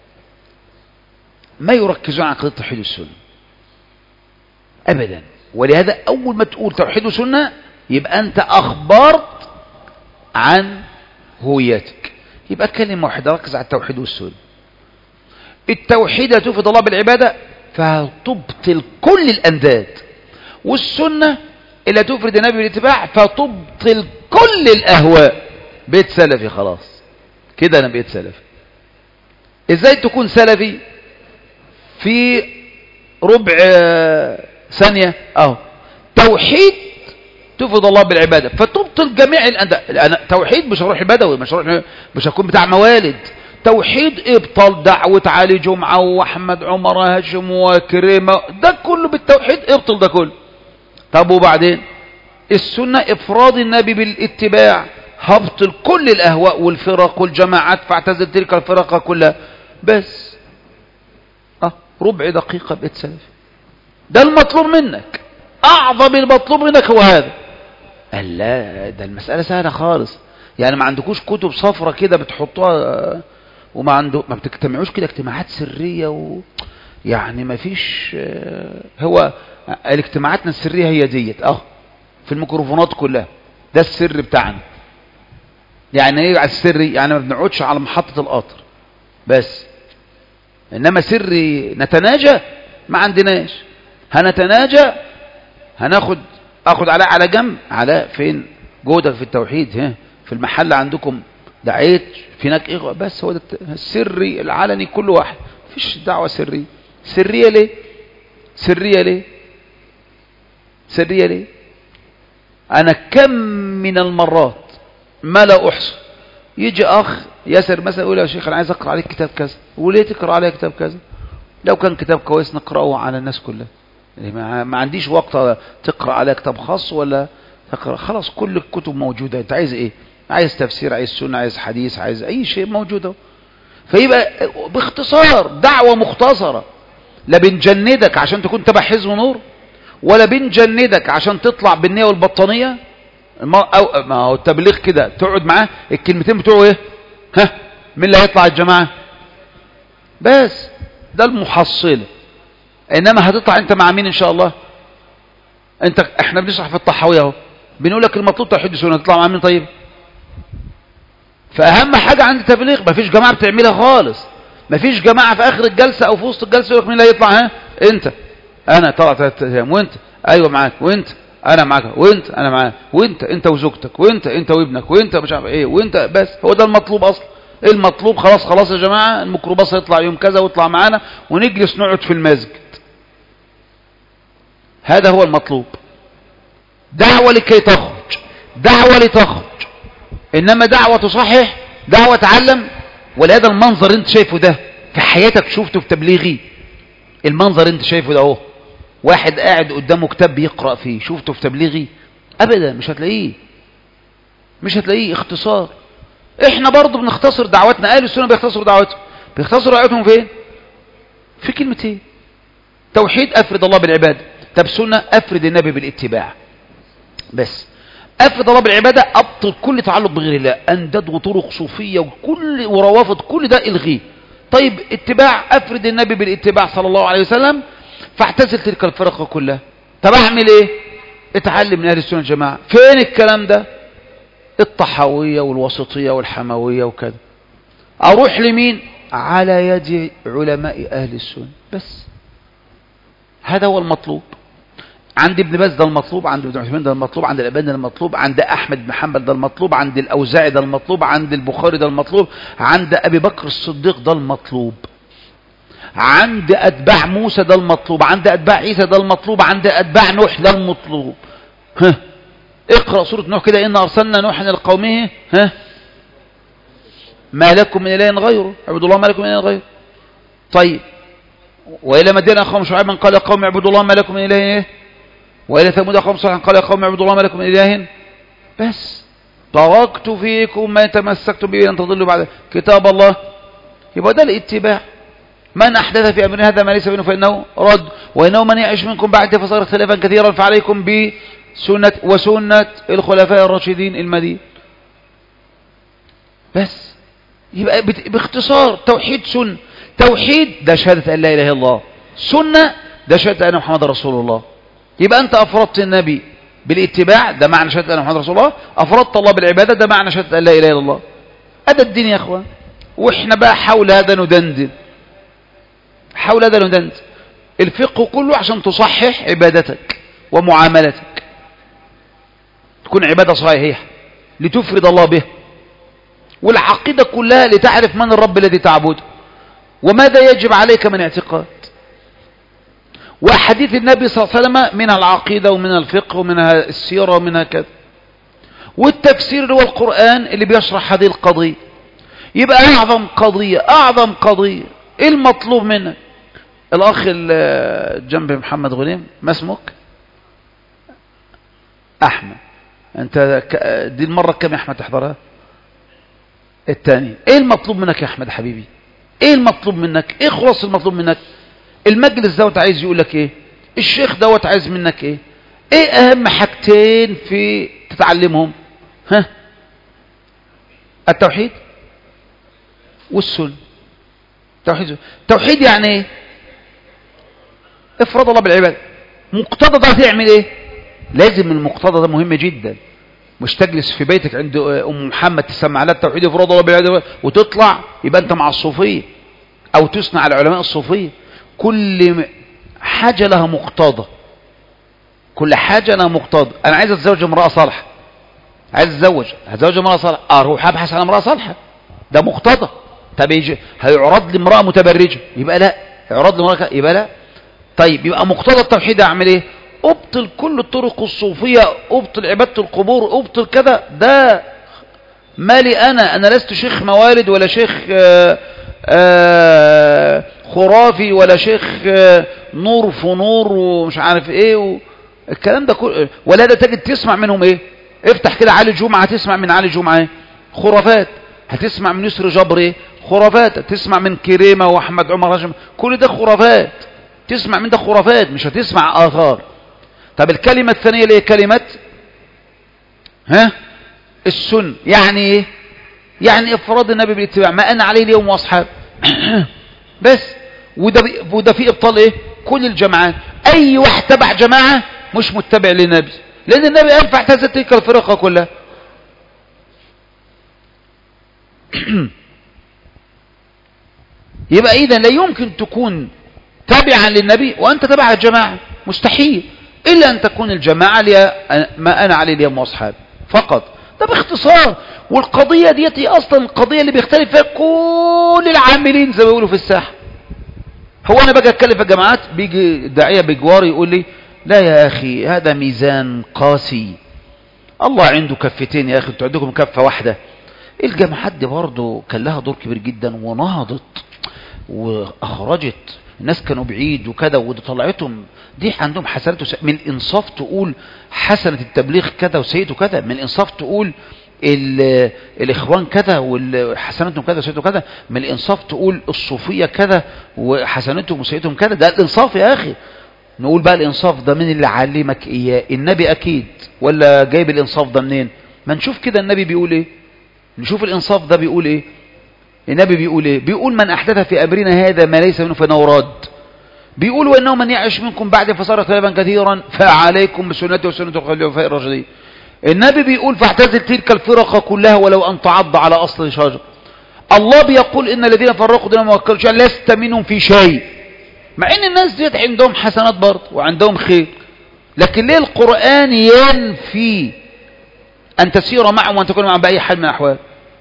ما يركزون على قضية التوحيد والسنة أبدا. ولهذا أول ما تقول توحيد وسنة يبقى أنت أخبرت عن هويتك. يبقى كلمة واحدة، ركز على التوحيد والسنة. التوحيد تفرد الله بالعبادة فتبطل كل الأنداد، والسنة اللي تفرد النبي بالاتباع فتبطل كل الأهواء. بيت سلفي خلاص كده، أنا بيت سلفي. إزاي تكون سلفي في ربع ثانية؟ توحيد تفرض الله بالعبادة فتبطل جميع الأنداد. توحيد مش هروح البدوي، مش هكون بتاع موالد. توحيد ابطل دعوة علي جمعة وأحمد عمر هاشم وكريمة، ده كله بالتوحيد ابطل ده كله. طب وبعدين السنة إفراد النبي بالاتباع هبطل كل الأهواء والفرق والجماعات، فاعتزل تلك الفرق كلها. بس ربع دقيقة بقيت سلفي. ده المطلوب منك، أعظم المطلوب منك هو هذا. قال لا، ده المسألة سهلة خالص. يعني ما عندكوش كتب صفرة كده بتحطوها، ما بتجتمعوش كده اجتماعات سرية يعني ما فيش. هو الاجتماعاتنا السرية هي ديت في الميكروفونات كلها، ده السر بتاعنا. يعني ايه على السري؟ يعني ما بنقعدش على محطة القطر بس، انما سري نتناجى ما عندناش. هنتناجى، اخد علاء على جنب. علاء فين جودك في التوحيد؟ في المحل عندكم دعيت في هناك ايه؟ بس هو ده السري العلني، كل واحد. مفيش دعوة سرية. سرية ليه؟ سرية ليه؟ سرية ليه؟ انا كم من المرات ما لا احصى يجي اخ ياسر مثلا يقول يا شيخ انا عايز اقرا عليك كتاب كذا. وليه تقرا عليك كتاب كذا؟ لو كان كتاب كويس نقراه على الناس كلها. ما عنديش وقت تقرا على كتاب خاص ولا تقرا، خلاص كل الكتب موجوده. انت عايز ايه؟ عايز تفسير، عايز سنه، عايز حديث، عايز اي شيء موجوده. فيبقى باختصار دعوه مختصره، لا بنجندك عشان تكون تبع حزب نور، ولا بنجندك عشان تطلع بالنيه والبطانيه. ما هو التبليغ كده، تقعد معاه الكلمتين بتوعه ايه؟ مين اللي هيطلع الجماعه؟ بس ده المحصله. انما هتطلع انت مع مين ان شاء الله؟ احنا بنشرح في الطحاويه اهو، بنقول لك المطلوب توحيد السنه، تطلع مع مين طيب؟ فاهم حاجه عند التبليغ مفيش جماعه بتعملها خالص. مفيش جماعه في اخر الجلسه او في وسط الجلسه يقول لك مين اللي هيطلع؟ انت. انا طلع 3 ايام، وانت ايوه معاك، وانت انا معاك، وانت انا معاك، وانت انت وزوجتك، وانت وابنك، وانت مش عارف ايه، وانت. بس هو ده المطلوب اصلا. المطلوب خلاص يا جماعه، الميكروباص يطلع يوم كذا ويطلع معانا ونجلس نقعد في المسجد. هذا هو المطلوب. دعوة لكي تخرج، دعوة لتخرج، انما دعوة تصحح، دعوة تعلم. ولهذا المنظر انت شايفه ده في حياتك، شفته في تبليغي. المنظر انت شايفه ده اهو، واحد قاعد قدامه كتاب بيقرأ فيه، شفته في تبليغي؟ ابدا مش هتلاقيه، مش هتلاقيه. اختصار. احنا برضو بنختصر دعوتنا. اهل السنة بيختصروا دعوتهم. بيختصروا دعوتهم فين؟ في كلمتين: توحيد، افرد الله بالعبادة. طب سنة، افرد النبي بالاتباع. بس افرد الله بالعبادة، ابطل كل تعلق بغير الله، انداد وطرق صوفية وكل وروافض، كل ده الغيه. طيب اتباع، افرد النبي بالاتباع صلى الله عليه وسلم، فاعتزل تلك الفرق كلها. طب اعمل ايه؟ اتعلم من اهل السنة الجماعة. فين الكلام ده؟ الطحاوية والوسطية والحموية وكذا. اروح لمين؟ على يد علماء اهل السنة. بس هذا هو المطلوب. عند ابن باز ده المطلوب، عند ابن عثيمين ده المطلوب، عند الألباني ده المطلوب، عند احمد بن حنبل ده المطلوب، عند الاوزاعي ده المطلوب، عند البخاري ده المطلوب، عند ابي بكر الصديق ده المطلوب، عند اتباع موسى ده المطلوب، عند اتباع عيسى ده المطلوب، عند اتباع نوح ده المطلوب. اقرأ سورة نوح كده: إن أرسلنا نوحا إلى قومه ما لكم من إله غيره، اعبدوا الله ما لكم من إله غيره. طيب، وإلى مدين أخاهم شعيبا قال يا قوم اعبدوا الله ما لكم من إله، وإلى ثمود أخاهم صالحا قال يا قوم اعبدوا الله ما لكم من إله. بس تركت فيكم ما تمسكتم به لن تضلوا بعد كتاب الله. يبقى ده الاتباع. من أحدث في أمرنا هذا ما ليس منه فإنه رد، وإنه من يعيش منكم بعد فصار اختلافا كثيرا، فعليكم بسنة وسنة الخلفاء الراشدين المهديين. بس يبقى باختصار توحيد سنة. توحيد ده شهادة أن لا إله إلا الله، سنة ده شهادة أن محمد رسول الله. يبقى أنت أفردت النبي بالاتباع، ده معنى شهادة أن محمد رسول الله. أفردت الله بالعبادة، ده معنى شهادة أن لا إله إلا الله. هذا الدين يا أخوان. وإحنا بقى حول هذا ندندن، حول هذا ندندن. الفقه كله عشان تصحح عبادتك ومعاملتك، تكون عبادة صحيحة لتفرد الله به، والعقيدة كلها لتعرف من الرب الذي تعبده وماذا يجب عليك من اعتقاد. وأحاديث النبي صلى الله عليه وسلم منها العقيدة ومنها الفقه ومنها السيرة ومنها كذا، والتفسير هو القرآن اللي بيشرح هذه القضية. يبقى أعظم قضية إيه المطلوب منك؟ الأخ جنب محمد غنيم، ما اسمك؟ أحمد. انت دي المرة كم يا احمد تحضرها؟ الثانية. ايه المطلوب منك يا احمد حبيبي؟ ايه المطلوب منك؟ ايه خلاص المطلوب منك؟ المجلس دوت عايز يقول لك ايه؟ الشيخ دوت عايز منك ايه؟ ايه اهم حاجتين في تتعلمهم؟ ها؟ التوحيد والسنة. توحيد يعني ايه؟ افراد الله بالعبادة. مقتضى ده هتعمل ايه؟ لازم المقتضى ده مهم جدا. مش تجلس في بيتك عند ام محمد تسمع لها التوحيد افراد الله بالعبادة وتطلع يبقى انت مع الصوفية او تثنى على العلماء الصوفية. كل حاجة لها مقتضى. كل حاجة لها مقتضى. انا عايز اتزوج امرأة صالحة، عايز هتزوج امرأة صالحة، اروح ابحث عن امرأة صالحة، ده مقتضى. طب هيعرض لي امرأة متبرجة يبقى لا، يعرض لي امرأة يبقى لا. طيب يبقى مقتضى التوحيد اعمل ايه؟ ابطل كل الطرق الصوفية، ابطل عبادة القبور، ابطل كذا. ده مالي انا لست شيخ موالد ولا شيخ خرافي ولا شيخ نور في نور ومش عارف ايه الكلام ده كله. ولا ده تجد تسمع منهم ايه؟ افتح كده علي جمعة هتسمع من علي جمعة ايه؟ خرافات. هتسمع من يسر جبر ايه؟ خرافات. هتسمع من كريمة واحمد عمر رجم، كل ده خرافات. تسمع من ده خرافات، مش هتسمع آثار. طب الكلمة الثانية اللي هي كلمة السنة، يعني ايه؟ يعني افراد النبي بالاتباع ما انا عليه اليوم واصحاب بس. وده في ابطال ايه؟ كل الجماعات. اي واحد تبع جماعة مش متبع للنبي، لان النبي قال فاعتزلت تلك الفرقة كلها. يبقى اذا لا يمكن تكون تابعا للنبي وانت تبع الجماعة، مستحيل، الا ان تكون الجماعة ما انا عليه اليوم واصحابي فقط. ده باختصار. والقضية دي اصلا القضية اللي بيختلف فيها كل العاملين زي ما بيقولوا في الساحة. هو انا باجي اتكلم في الجماعات بيجي الداعية بجواري يقول لي لا يا اخي هذا ميزان قاسي، الله عنده كفتين يا اخي، انتوا عندكم كفة واحدة. الجماعات دي برضه كان لها دور كبير جدا ونهضت واخرجت الناس كانوا بعيد وكذا وطلعتهم. دي عندهم حسنات من الانصاف تقول حسنة التبليغ كذا وسيئته كذا، من الانصاف تقول الاخوان كذا وحسنتهم كذا وسيئتهم كذا، من الانصاف تقول الصوفية كذا وحسنتهم وسيئتهم كذا. ده الانصاف يا اخي. نقول بقى الانصاف ده من اللي علمك اياه؟ النبي اكيد، ولا جايب الانصاف ده منين؟ ما نشوف كده النبي بيقول ايه، نشوف الانصاف ده بيقول ايه. النبي بيقول ايه؟ بيقول من احدث في امرنا هذا ما ليس منه فانه رد. بيقول وانه من يعش منكم بعد فصار اختلافا كثيرا فعليكم بسنتي وسنة الخلفاء الراشدين. النبي بيقول فاعتزل تلك الفرق كلها ولو ان تعض على اصل شجر. الله بيقول ان الذين فرقوا دينهم ووكلوا شيئا لست منهم في شيء، مع ان الناس ديت عندهم حسنات برضه وعندهم خير. لكن ليه القرآن ينفي ان تسير معهم وان تكون معهم باي حال من الاحوال؟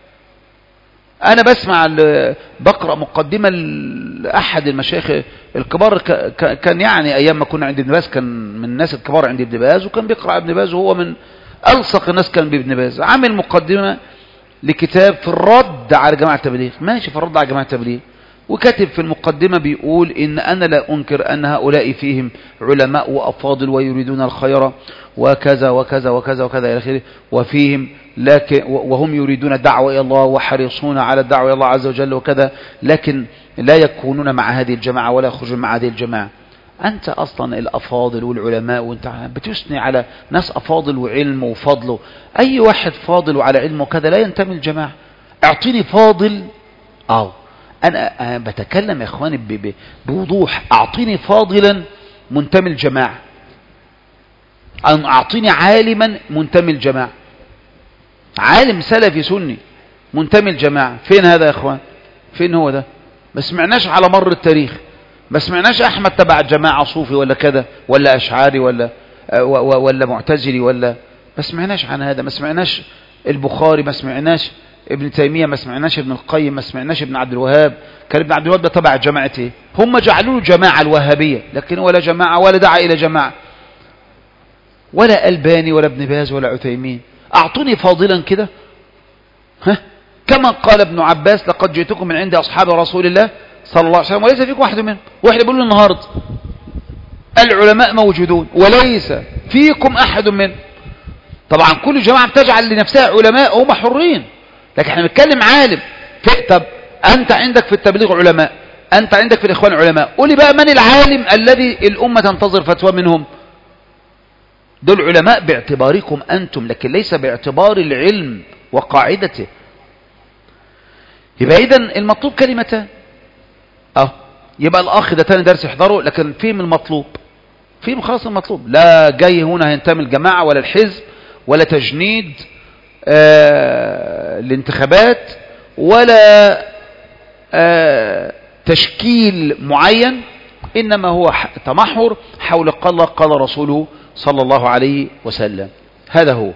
انا بقرأ مقدمة لأحد المشايخ الكبار، كان يعني ايام ما كنا عند ابن باز، كان من الناس الكبار عند ابن باز، وكان بيقرأ ابن باز وهو من ألصق الناس كان بابن باز. عامل مقدمة لكتاب في الرد على جماعة التبليغ، ماشي، في الرد على جماعة التبليغ، وكاتب في المقدمة بيقول إن أنا لا أنكر أن هؤلاء فيهم علماء وأفاضل ويريدون الخير وكذا وكذا وكذا وكذا إلى آخره، وفيهم لكن وهم يريدون الدعوة إلى الله وحريصون على الدعوة إلى الله عز وجل وكذا، لكن لا يكونون مع هذه الجماعة ولا يخرجون مع هذه الجماعة. أنت أصلا الأفاضل والعلماء وأنت بتثني على ناس أفاضل وعلم وفضله. أي واحد فاضل وعلى علم وكذا لا ينتمي الجماعة. اعطيني فاضل، أنا بتكلم يا إخواني بوضوح، أعطيني فاضلا منتمي الجماعة، أن أعطيني عالما منتمي الجماعة، عالم سلفي سني منتمي الجماعة. فين هذا يا إخوان؟ فين هو ده؟ ما سمعناش على مر التاريخ، ما سمعناش أحمد تبع الجماعة صوفي ولا كذا ولا أشعاري ولا معتزلي ولا، ما سمعناش عن هذا. ما سمعناش البخاري، ما سمعناش ابن تيمية، ما سمعناش ابن القيم، ما سمعناش ابن عبد الوهاب. كان ابن عبد الوهاب ده تبع جماعة ايه؟ هم جعلوا له جماعة الوهابية، لكن ولا جماعة ولا دعا إلى جماعة، ولا ألباني ولا ابن باز ولا عثيمين. أعطوني فاضلا كده، كما قال ابن عباس لقد جئتكم من عند أصحاب رسول الله صلى الله عليه وسلم وليس فيكم واحد منهم. واحد بيقول النهارده العلماء موجودون وليس فيكم أحد منهم. طبعا كل جماعة بتجعل لنفسها علماء، هم حرين، لكن احنا بنتكلم عالم. طب انت عندك في التبليغ علماء، انت عندك في الاخوان علماء، قولي بقى من العالم الذي الامة تنتظر فتوى منهم؟ دول علماء باعتباركم انتم، لكن ليس باعتبار العلم وقاعدته. يبقى اذا المطلوب كلمتان. يبقى الاخ ده تاني درس يحضره، لكن فهم المطلوب، فهم خلاص المطلوب. لا جاي هنا هينتمي الجماعة ولا الحزب ولا تجنيد الانتخابات ولا تشكيل معين، إنما هو تمحور حول قال الله قال رسوله صلى الله عليه وسلم. هذا هو.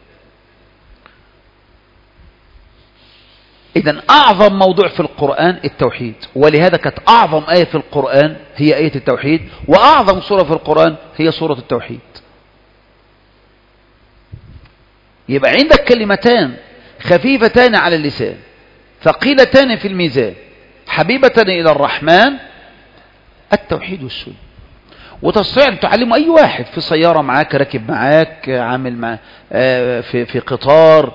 إذن أعظم موضوع في القرآن التوحيد، ولهذا كانت أعظم آية في القرآن هي آية التوحيد، وأعظم سورة في القرآن هي سورة التوحيد. يبقى عندك كلمتان خفيفتان على اللسان ثقيلتان في الميزان حبيبتان إلى الرحمن، التوحيد والسنة. وتستطيع أن تعلمه أي واحد في سيارة معاك، راكب معاك، عامل مع في قطار،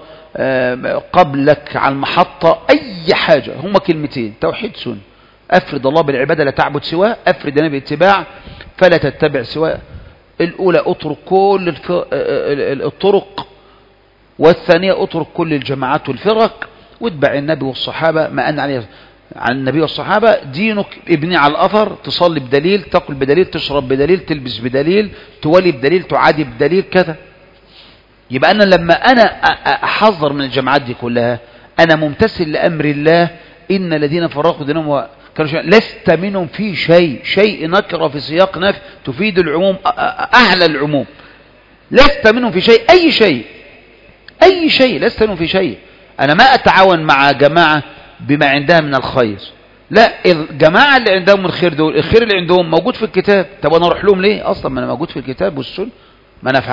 قبلك على المحطة، أي حاجة، هما كلمتين: توحيد سنة. أفرد الله بالعبادة لا تعبد سواه، أفرد النبي اتباع فلا تتبع سواه. الأولى اترك كل الطرق، والثانية اترك كل الجماعات والفرق، واتبع النبي والصحابة ما أن عليه عن النبي والصحابة. دينك ابني على الأثر، تصلي بدليل، تأكل بدليل، تشرب بدليل، تلبس بدليل، تولي بدليل، تعادي بدليل، كذا. يبقى أنا لما أنا أحذر من الجماعات دي كلها أنا ممتثل لأمر الله. إن الذين فرقوا دينهم لست منهم في شيء، شيء نكرة في سياق نفي تفيد العموم، أعلى العموم. لست منهم في شيء، أي شيء، أي شيء، لست منهم في شيء. أنا ما أتعاون مع جماعة بما عندها من الخير، لا، الجماعة اللي عندهم الخير دول، الخير اللي عندهم موجود في الكتاب. طب أنا أروح لهم ليه أصلا؟ ما أنا موجود في الكتاب والسنة، ما أنا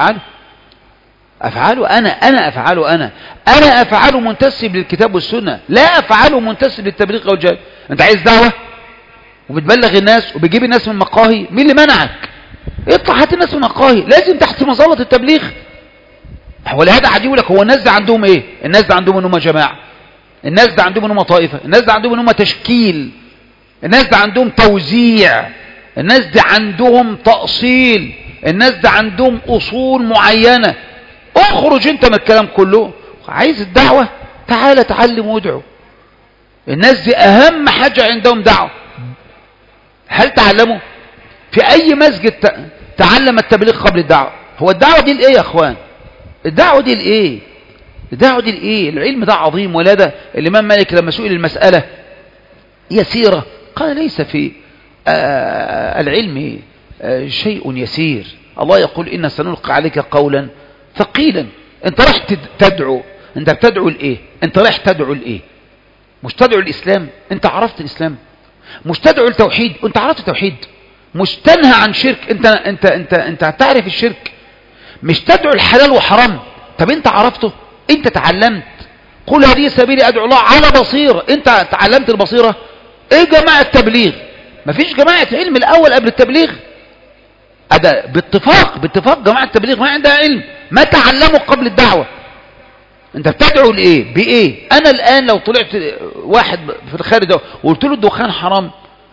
أفعاله أنا أفعاله منتسب للكتاب والسنة، لا أفعاله منتسب للتبليغ والجهاد. أنت عايز دعوة وبتبلغ الناس وبتجيب الناس من مقاهي، مين اللي منعك؟ اطلع هات الناس من مقاهي، لازم تحت مظلة التبليغ. ولهذا عجيب لك، هو الناس ده عندهم ايه؟ الناس ده عندهم ان هم جماعة، الناس ده عندهم ان هم طائفة، الناس ده عندهم ان هم تشكيل، الناس ده عندهم توزيع، الناس ده عندهم تأصيل، الناس ده عندهم أصول معينة. اخرج انت من الكلام كله. عايز الدعوة؟ تعال تعلم وادعو. الناس دي اهم حاجة عندهم دعوة. هل تعلموا في اي مسجد تعلم التبليغ قبل الدعوة؟ هو الدعوة دي الايه يا اخوان؟ الدعوة دي الايه؟ الدعوة دي الايه؟ العلم ده عظيم. ولذا الامام مالك لما سئل المسألة يسيرة قال ليس في العلم شيء يسير. الله يقول إن سنلقي عليك قولا ثقيلا. انت رايح تدعو، انت بتدعو لايه؟ انت رايح تدعو لايه؟ مش تدعو الاسلام؟ انت عرفت الاسلام. مش تدعو التوحيد؟ انت عرفت التوحيد. مش تنهى عن شرك؟ انت تعرف الشرك. مش تدعو الحلال وحرام؟ طب انت عرفته، انت تعلمت. قل هذه سبيلي ادعو الله على بصيرة. انت تعلمت البصيرة. ايه جماعة التبليغ؟ مفيش جماعة علم الاول قبل التبليغ. هذا باتفاق جماعة التبليغ ما عندها علم، ما تعلموا قبل الدعوة. انت بتدعو لايه؟ بايه؟ انا الان لو طلعت واحد في الخارج ده وقلت له الدخان حرام،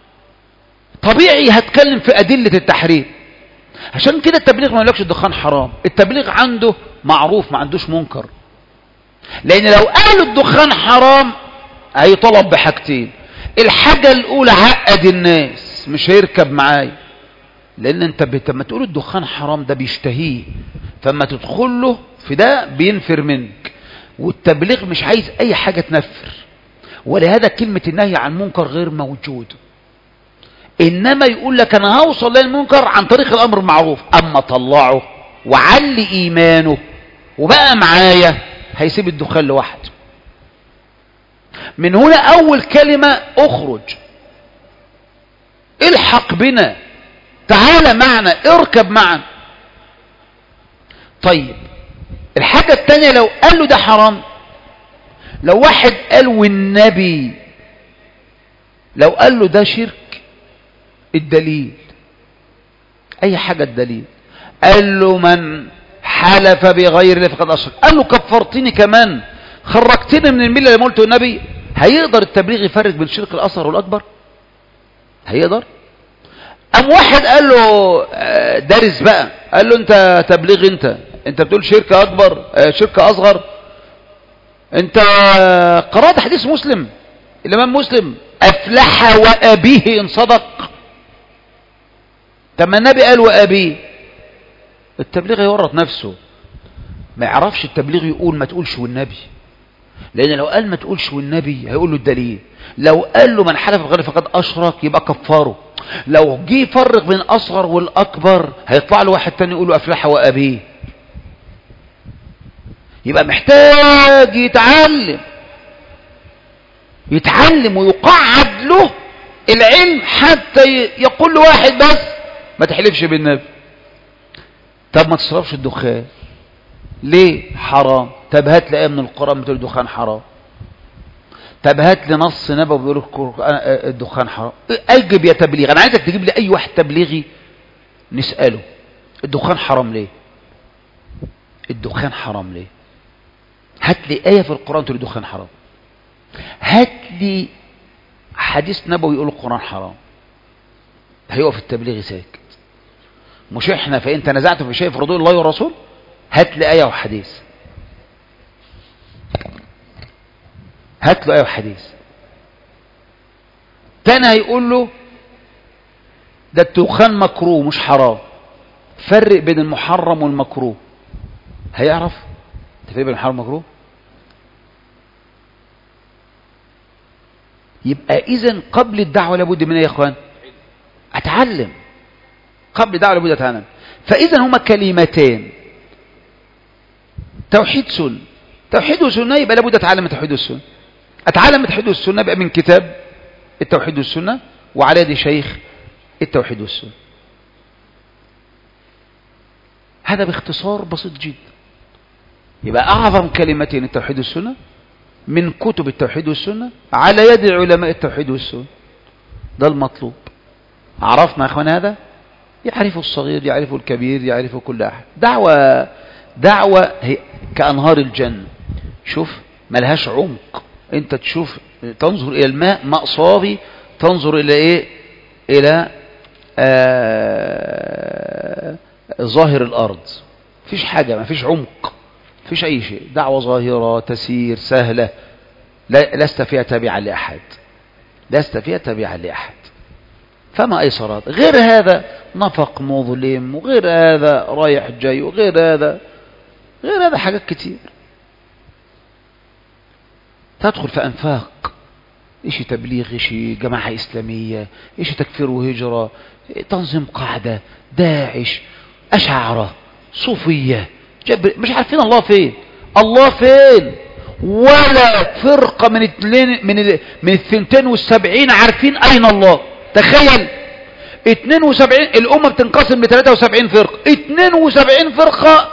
طبيعي هتكلم في ادلة التحريم. عشان كده التبليغ ما يقولكش الدخان حرام. التبليغ عنده معروف، ما عندوش منكر. لان لو قالوا الدخان حرام هيطلب بحاجتين. الحاجة الاولى عقد الناس، مش هيركب معايا. لان انت لما تقول الدخان حرام ده بيشتهيه، فما تدخل له في ده بينفر منك. والتبليغ مش عايز اي حاجة تنفر، ولهذا كلمة النهي عن المنكر غير موجودة. انما يقول لك انا هوصل للمنكر عن طريق الامر المعروف. اما طلعه وعلي ايمانه وبقى معايا هيسيب الدخان لوحده. من هنا اول كلمة اخرج، الحق بنا، تعال معنا، اركب معنا. طيب الحاجة التانية لو قال له ده حرام، لو واحد قال والنبي، لو قال له ده شرك، الدليل اي حاجة، الدليل قال له من حلف بغير الله فقد أشرك. قال له كفرتني كمان، خرجتني من الملة لما قلته النبي. هيقدر التبليغ يفرق بين الشرك الأصغر والأكبر؟ هيقدر؟ أم واحد قال له دارس بقى، قال له انت تبليغ، انت بتقول شرك أكبر شرك أصغر. انت قرأت حديث مسلم، الإمام مسلم أفلح وأبيه إن صدق. طب ما النبي قال وأبيه. التبليغ يورط نفسه، ما يعرفش التبليغ يقول ما تقولش والنبي، لأن لو قال ما تقولش والنبي هيقول له الدليل. لو قال له من حلف بغير فقد أشرك يبقى كفاره. لو جه يفرق بين الأصغر والأكبر هيطلع له واحد تاني يقول له أفلح وأبيه. يبقى محتاج يتعلم ويقعد له العلم حتى يقول له واحد بس ما تحلفش بالنبي. طب ما تشربش الدخان ليه؟ حرام. طب هات لي آية من القرآن بتقول الدخان حرام. طب هات لي نص نبوي بيقول الدخان حرام. اجب يا تبليغ. انا عايزك تجيب لي اي واحد تبليغي نسأله الدخان حرام ليه؟ الدخان حرام ليه؟ هات لي آية في القرآن تقول الدخان حرام. هات لي حديث نبوي يقول القرآن حرام. هيقف التبليغ ساكت. مش احنا فإن تنازعت في شيء فرضوه الله والرسول. هات لي آية وحديث. هات له آية وحديث. تاني هيقول له ده الدخان مكروه مش حرام، فرق بين المحرم والمكروه. هيعرف تفرق بين المحرم والمكروه؟ يبقى إذن قبل الدعوة لابد من ايه يا اخوان؟ اتعلم. قبل الدعوة لابد اتعلم. فإذن هما كلمتين، توحيد سنة. توحيد وسنة يبقى لابد اتعلم التوحيد والسنة. اتعلم التوحيد والسنة بقى من كتاب التوحيد والسنة وعلى يد شيخ التوحيد والسنة. هذا باختصار بسيط جدا. يبقى أعظم كلمتين التوحيد والسنة من كتب التوحيد والسنة على يد علماء التوحيد والسنة. ده المطلوب. عرفنا يا اخوان هذا؟ يعرفه الصغير يعرفه الكبير يعرفه كل أحد. دعوة هي كأنهار الجنة. شوف ملهاش عمق. انت تشوف تنظر الى الماء ماء صافي، تنظر الى ايه؟ الى ظاهر الارض. مفيش حاجة، مفيش عمق، مفيش اي شيء. دعوة ظاهرة تسير سهلة، لست فيها تابعا لأحد، لست فيها تابعا لأحد. فما ايسرات. غير هذا نفق مظلم، وغير هذا رايح جاي، وغير هذا حاجات كتير. تدخل في أنفاق، إيش تبليغ، إيش جماعة إسلامية، إيش تكفير وهجرة، تنظيم قاعدة، داعش، أشاعرة، صوفية، مش عارفين الله فين. الله فين؟ ولا فرقة من 72 عارفين أين الله. تخيل 72 الأمة بتنقسم ل 73 فرقة. 72 فرقة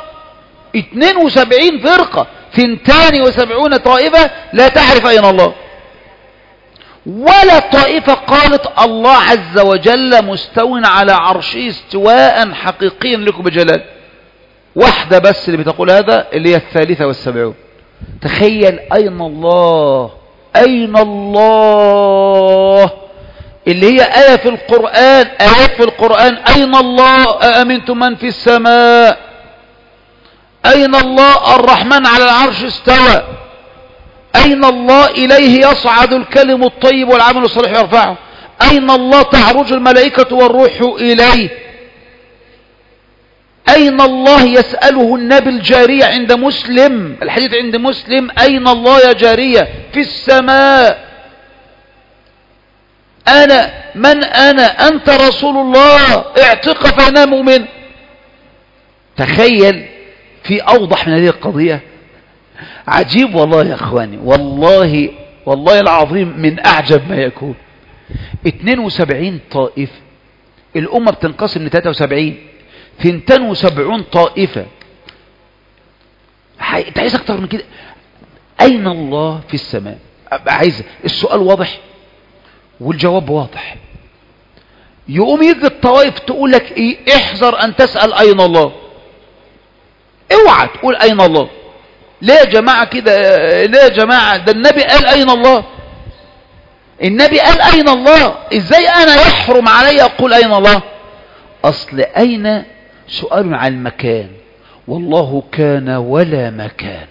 72 طائفة لا تعرف أين الله، ولا طائفة قالت الله عز وجل مستو على عرشه استواء حقيقيا لكم بجلال. واحدة بس اللي بتقول هذا اللي هي 73. تخيل أين الله، أين الله اللي هي آية في القرآن، آيات في القرآن. أين الله؟ أأمنتم من في السماء؟ أين الله؟ الرحمن على العرش استوى. أين الله؟ إليه يصعد الكلم الطيب والعمل الصالح يرفعه. أين الله؟ تعرج الملائكة والروح إليه. أين الله؟ يسأله النبي الجارية عند مسلم، الحديث عند مسلم، أين الله يا جارية؟ في السماء. أنا من أنا؟ أنت رسول الله، اعتق فأنا مؤمن. تخيل في أوضح من هذه القضية. عجيب والله يا أخواني، والله العظيم من أعجب ما يكون. 72 طائفة، الأمة بتنقسم ل 73، 72 طائفة. انت عايز اكتر من كده؟ أين الله في السماء؟ عايز السؤال واضح والجواب واضح. يقوم يجي الطوائف تقول لك ايه؟ احذر ان تسأل أين الله، اوعى تقول أين الله. ليه يا جماعة كده؟ ليه يا جماعة؟ ده النبي قال أين الله. النبي قال أين الله، إزاي أنا يحرم علي أقول أين الله؟ أصل أين سؤال عن المكان، والله كان ولا مكان.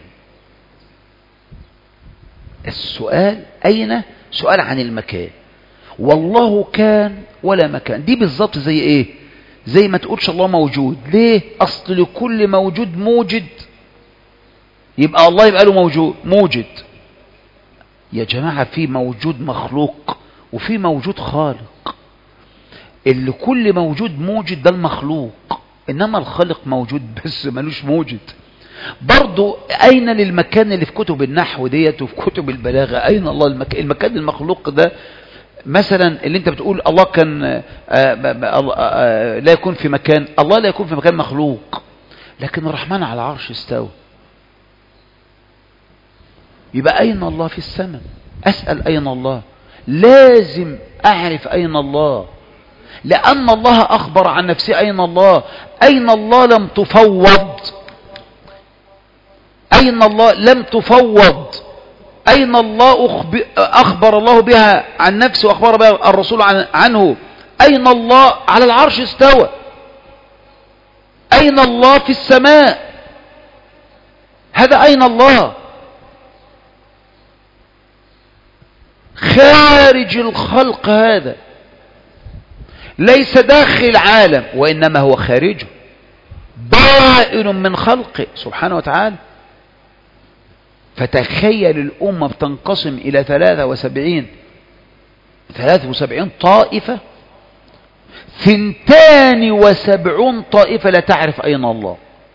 السؤال أين سؤال عن المكان، والله كان ولا مكان. دي بالظبط زي إيه؟ زي ما تقولش الله موجود. ليه؟ أصل لكل موجود موجد، يبقى الله يبقى له موجود. يا جماعة في موجود مخلوق وفي موجود خالق. اللي كل موجود موجد ده المخلوق، إنما الخالق موجود بس ملوش موجد. برضو أين للمكان اللي في كتب النحو ديت وفي كتب البلاغة؟ أين الله المكان المخلوق ده؟ مثلا اللي انت بتقول الله كان لا يكون في مكان، الله لا يكون في مكان مخلوق، لكن الرحمن على العرش استوى. يبقى أين الله؟ في السماء. أسأل أين الله، لازم أعرف أين الله، لأن الله أخبر عن نفسه أين الله. أين الله لم تفوض، أين الله لم تفوض، أين الله أخبر الله بها عن نفسه وأخبر بها الرسول عنه. أين الله؟ على العرش استوى. أين الله؟ في السماء. هذا أين الله، خارج الخلق، هذا ليس داخل العالم وإنما هو خارجه، بائن من خلقه سبحانه وتعالى. فتخيل الأمة بتنقسم إلى 73 طائفة، 72 طائفة لا تعرف أين الله.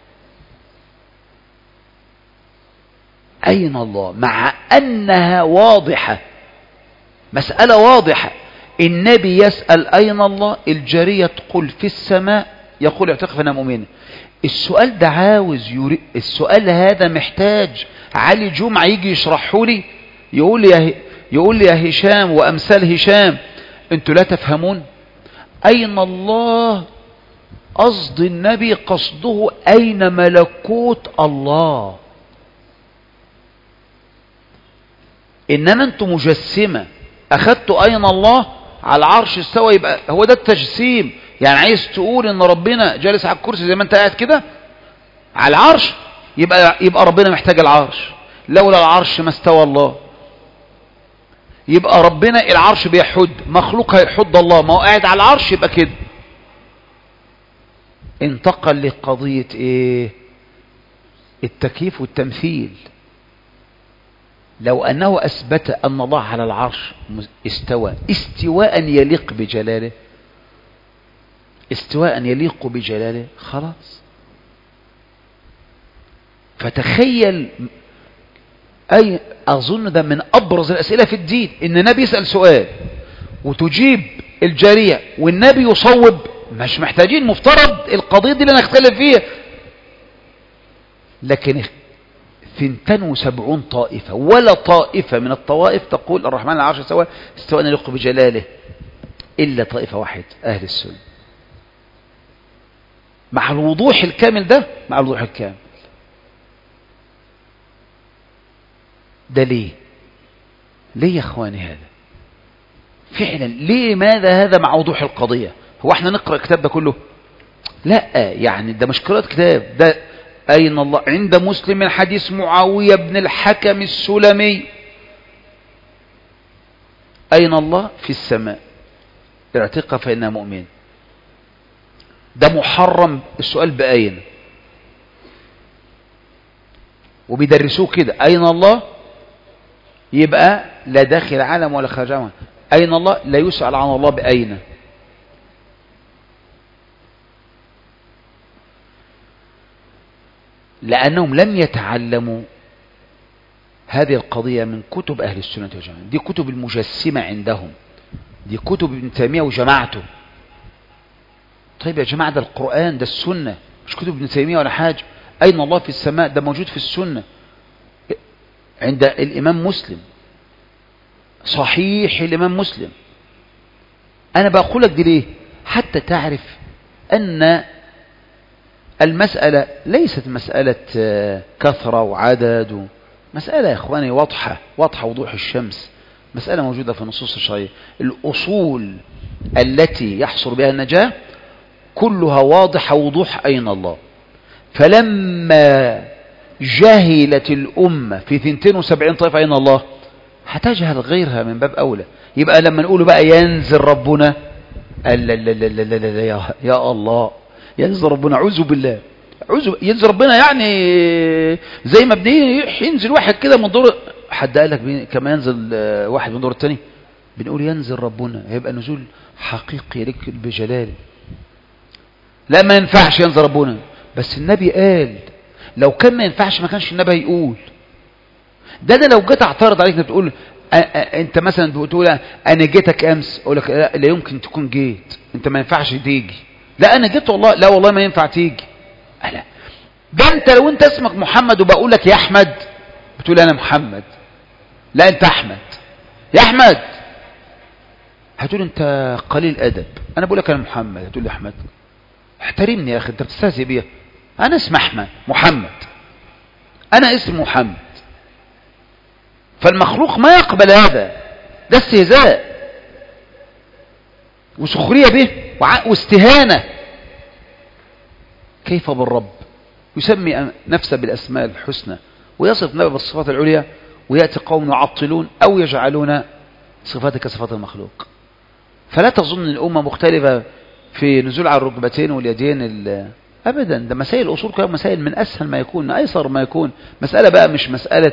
أين الله مع أنها واضحة، مسألة واضحة. النبي يسأل أين الله، الجارية تقول في السماء، يقول اعتقف أنا مؤمن. السؤال ده عاوز السؤال هذا محتاج علي جمعة يجي يشرحه لي، يقول لي يا هشام وأمثال هشام انتوا لا تفهمون. أين الله قصد النبي، قصده أين ملكوت الله. إنما انتوا مجسمة، أخذتوا أين الله على العرش استوى، يبقى هو ده التجسيم. يعني عايز تقول ان ربنا جالس على الكرسي زي ما انت قاعد كده على العرش، يبقى ربنا محتاج العرش، لولا العرش ما استوى الله. يبقى ربنا العرش بيحد، مخلوق هيحد الله، ما هو قاعد على العرش، يبقى كده. انتقل لقضية ايه؟ التكييف والتمثيل. لو أنه أثبت أن الله على العرش استوى استواء يليق بجلاله، استواء يليق بجلاله، خلاص. فتخيل، أي أظن ده من أبرز الأسئلة في الدين، إن النبي يسأل سؤال وتجيب الجارية والنبي يصوب. مش محتاجين، مفترض القضية دي اللي نختلف فيها. لكن 72 طائفة، ولا طائفة من الطوائف تقول الرحمن على العرش استوى استواء يليق بجلاله، إلا طائفة واحد، أهل السنة. مع الوضوح الكامل ده، مع الوضوح الكامل ده. ليه يا اخواني هذا فعلا؟ ليه؟ ماذا هذا مع وضوح القضية؟ هو احنا نقرأ الكتاب ده كله؟ لا، يعني ده مش قراءة كتاب، ده أين الله. عند مسلم من حديث معاوية بن الحكم السلمي، أين الله؟ في السماء، اعتق فإنها مؤمن. ده محرم السؤال بأين، وبيدرسوه كده، أين الله يبقى لا داخل عالم ولا خارج عالم. أين الله لا يسأل عن الله بأين. لأنهم لم يتعلموا هذه القضية من كتب أهل السنة والجماعة. دي كتب المجسمة عندهم، دي كتب ابن تيمية وجماعته. طيب يا جماعة، ده القرآن، ده السنة، مش كتب ابن تيمية ولا حاجة. أين الله في السماء ده موجود في السنة عند الإمام مسلم، صحيح الإمام مسلم. أنا بقول لك دي ليه؟ حتى تعرف أن المسألة ليست مسألة كثرة وعدد، مسألة يا إخواني واضحة وضوح الشمس، مسألة موجودة في النصوص الشرعية. الأصول التي يحصل بها النجاة كلها واضحة وضوح أين الله. فلما جهلت الأمة في 72 طائفة أين الله، هتجهل غيرها من باب أولى. يبقى لما نقول بقى ينزل ربنا، لا لا لا لا لا لا يا الله، ينزل ربنا، أعوذ بالله، ينزل ربنا يعني زي ما ينزل واحد كده من دور، حد قال لك كما ينزل واحد من دور التاني؟ بنقول ينزل ربنا، هيبقى نزول حقيقي لك بجلاله. لا ما ينفعش ينزل ربنا، بس النبي قال. لو كان ما ينفعش ما كانش النبي هيقول ده. لو جيت اعترض عليك بتقول انت مثلا بتقول انا جيتك امس، اقول لك لا يمكن تكون جيت، انت ما ينفعش تيجي. لا انا جيت والله، لا والله ما ينفع تيجي. لا ده انت لو انت اسمك محمد وبقول لك يا احمد، بتقول انا محمد، لا انت احمد يا احمد، هتقول انت قليل ادب. انا بقول لك انا محمد، هتقول لي احمد، احترمني يا اخي، انت بتستهزئ بيا. انا اسم احمد محمد، انا اسم محمد. فالمخلوق ما يقبل هذا، ده استهزاء وسخرية به واستهانة. كيف بالرب يسمي نفسه بالأسماء الحسنى ويصف نفسه بالصفات العليا، ويأتي قوم يعطلون أو يجعلون صفاتك كصفات المخلوق. فلا تظن الأمة مختلفة في نزول على الركبتين واليدين، أبدا. ده مسائل الأصول كلها مسائل من أسهل ما يكون، من أيسر ما يكون. مسألة بقى مش مسألة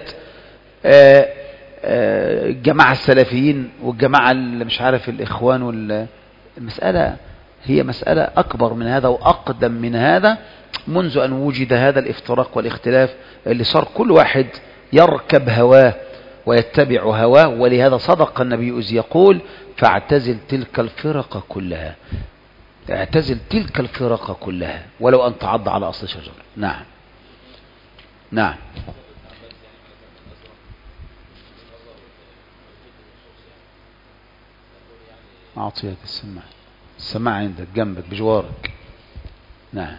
الجماعة السلفيين والجماعة اللي مش عارف الإخوان، المسألة هي مسألة أكبر من هذا وأقدم من هذا. منذ أن وجد هذا الافتراق والاختلاف اللي صار كل واحد يركب هواه ويتبع هواه. ولهذا صدق النبي إذ يقول فاعتزل تلك الفرق كلها، اعتزل تلك الفرق كلها ولو أن تعض على أصل شجر. نعم نعم. أعطيك السماعة عندك جنبك بجوارك. نعم.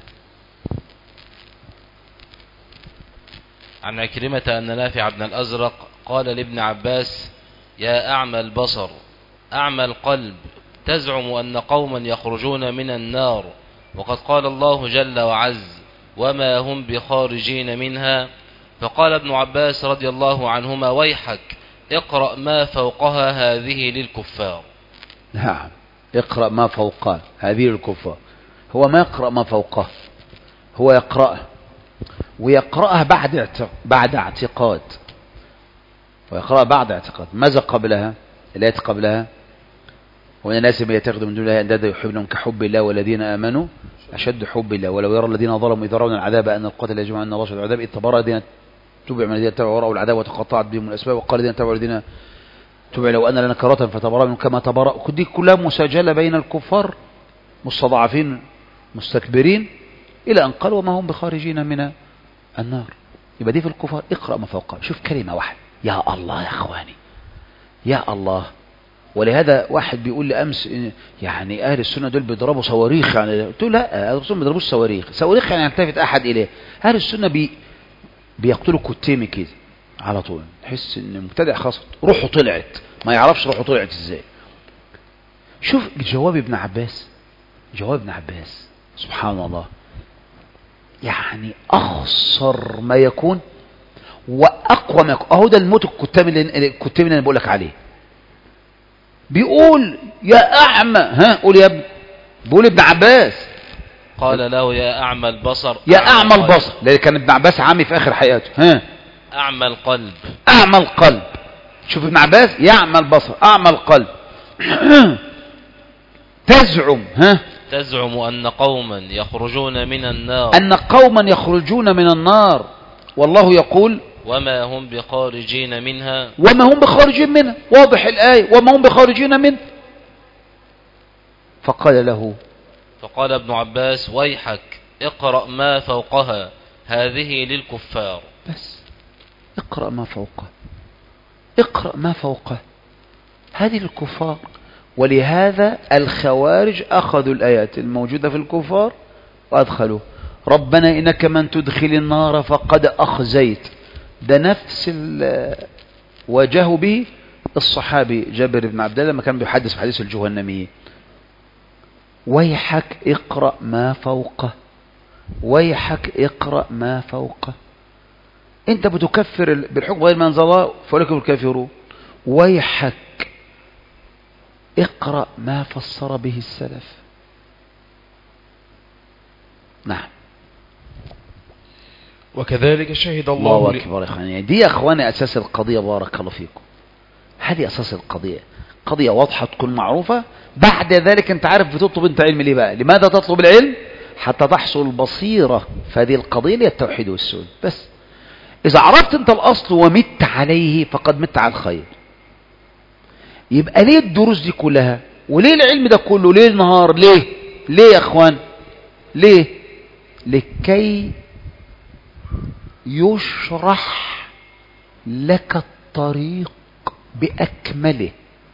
عن عكرمة أن نافع بن الأزرق قال لابن عباس يا أعمى البصر أعمى القلب تزعم أن قوما يخرجون من النار وقد قال الله جل وعز وما هم بخارجين منها. فقال ابن عباس رضي الله عنهما ويحك اقرأ ما فوقها هذه للكفار. نعم، اقرأ ما فوقها هذه للكفار. هو ما يقرأ ما فوقها، هو يقرأها ويقرأها بعد اعتقاد، ويقرأها بعد اعتقاد. ماذا قبلها؟ الآية قبلها ومن الناس من يتخذ من دون الله أندادا يحبونهم كحب الله والذين آمنوا أشد حب الله ولو يرى الذين ظلموا إذ يرون العذاب أن القتل يجمع أن الله شد العذاب إذ تبرأ الذين تبعوا من الذين تبعوا ورأوا العذاب وتقطعت بهم الأسباب وقال الذين تبعوا الذين تبعوا لو أن لنا كرة فتبرأ منهم كما تبرأ. دي كلها مساجلة بين الكفار مستضعفين مستكبرين إلى أن قال وما هم بخارجين من النار. يبقى دي في الكفار. اقرأ ما فوقها. شوف كلمة واحدة، يا الله يا أخواني، يا الله. ولهذا واحد بيقول لي أمس يعني أهل السنة دول بيضربوا صواريخ، يعني قلت له لا، أهل السنة ما بيضربوش صواريخ. صواريخ يعني يلتفت أحد إليه. أهل السنة بيقتلوا كتيمي كده على طول، تحس إن مبتدع خاص روحه طلعت، ما يعرفش روحه طلعت إزاي. شوف جواب ابن عباس، جواب ابن عباس سبحان الله، يعني أخسر ما يكون وأقوى ما يكون. أهو ده الموت الكتاب اللي أنا بقول لك عليه. بيقول يا أعمى، ها قول يا ابن، بيقول ابن عباس قال له يا أعمى البصر، يا أعمى البصر، لأن كان ابن عباس عامي في آخر حياته. ها أعمى القلب، أعمى القلب. شوف ابن عباس يا أعمى البصر أعمى القلب. تزعم، ها تزعم أن قوما يخرجون من النار، أن قوما يخرجون من النار والله يقول وما هم بخارجين منها، وما هم بخارجين منها. واضح الآية وما هم بخارجين منها. فقال ابن عباس ويحك اقرأ ما فوقها هذه للكفار. بس اقرأ ما فوقها، اقرأ ما فوقها هذه للكفار. ولهذا الخوارج أخذوا الآيات الموجودة في الكفار وأدخلوا. ربنا إنك من تدخل النار فقد أخزيت. ده نفس واجهه به الصحابي جابر بن عبد الله لما كان بيحدث في حديث الجهنميين: ويحك اقرأ ما فوقه، ويحك اقرأ ما فوقه. انت بتكفر بالحكم غير ما انزل الله فأولئك الكافرون. ويحك اقرأ ما فسر به السلف. نعم. وكذلك شهد الله أكبر يا إخواني. دي يا إخواني أساس القضية، بارك الله فيكم. هذه أساس القضية، قضية واضحة تكون معروفة. بعد ذلك أنت عارف بتطلب أنت علم ليه بقى؟ لماذا تطلب العلم؟ حتى تحصل البصيرة في هذه القضية اللي هي التوحيد والسنة. بس إذا عرفت أنت الأصل ومت عليه فقد مت على الخير. يبقى ليه الدروس دي كلها؟ وليه العلم ده كله؟ ليه النهار؟ ليه يا إخوان؟ ليه؟ لكي يشرح لك الطريق بأكمله.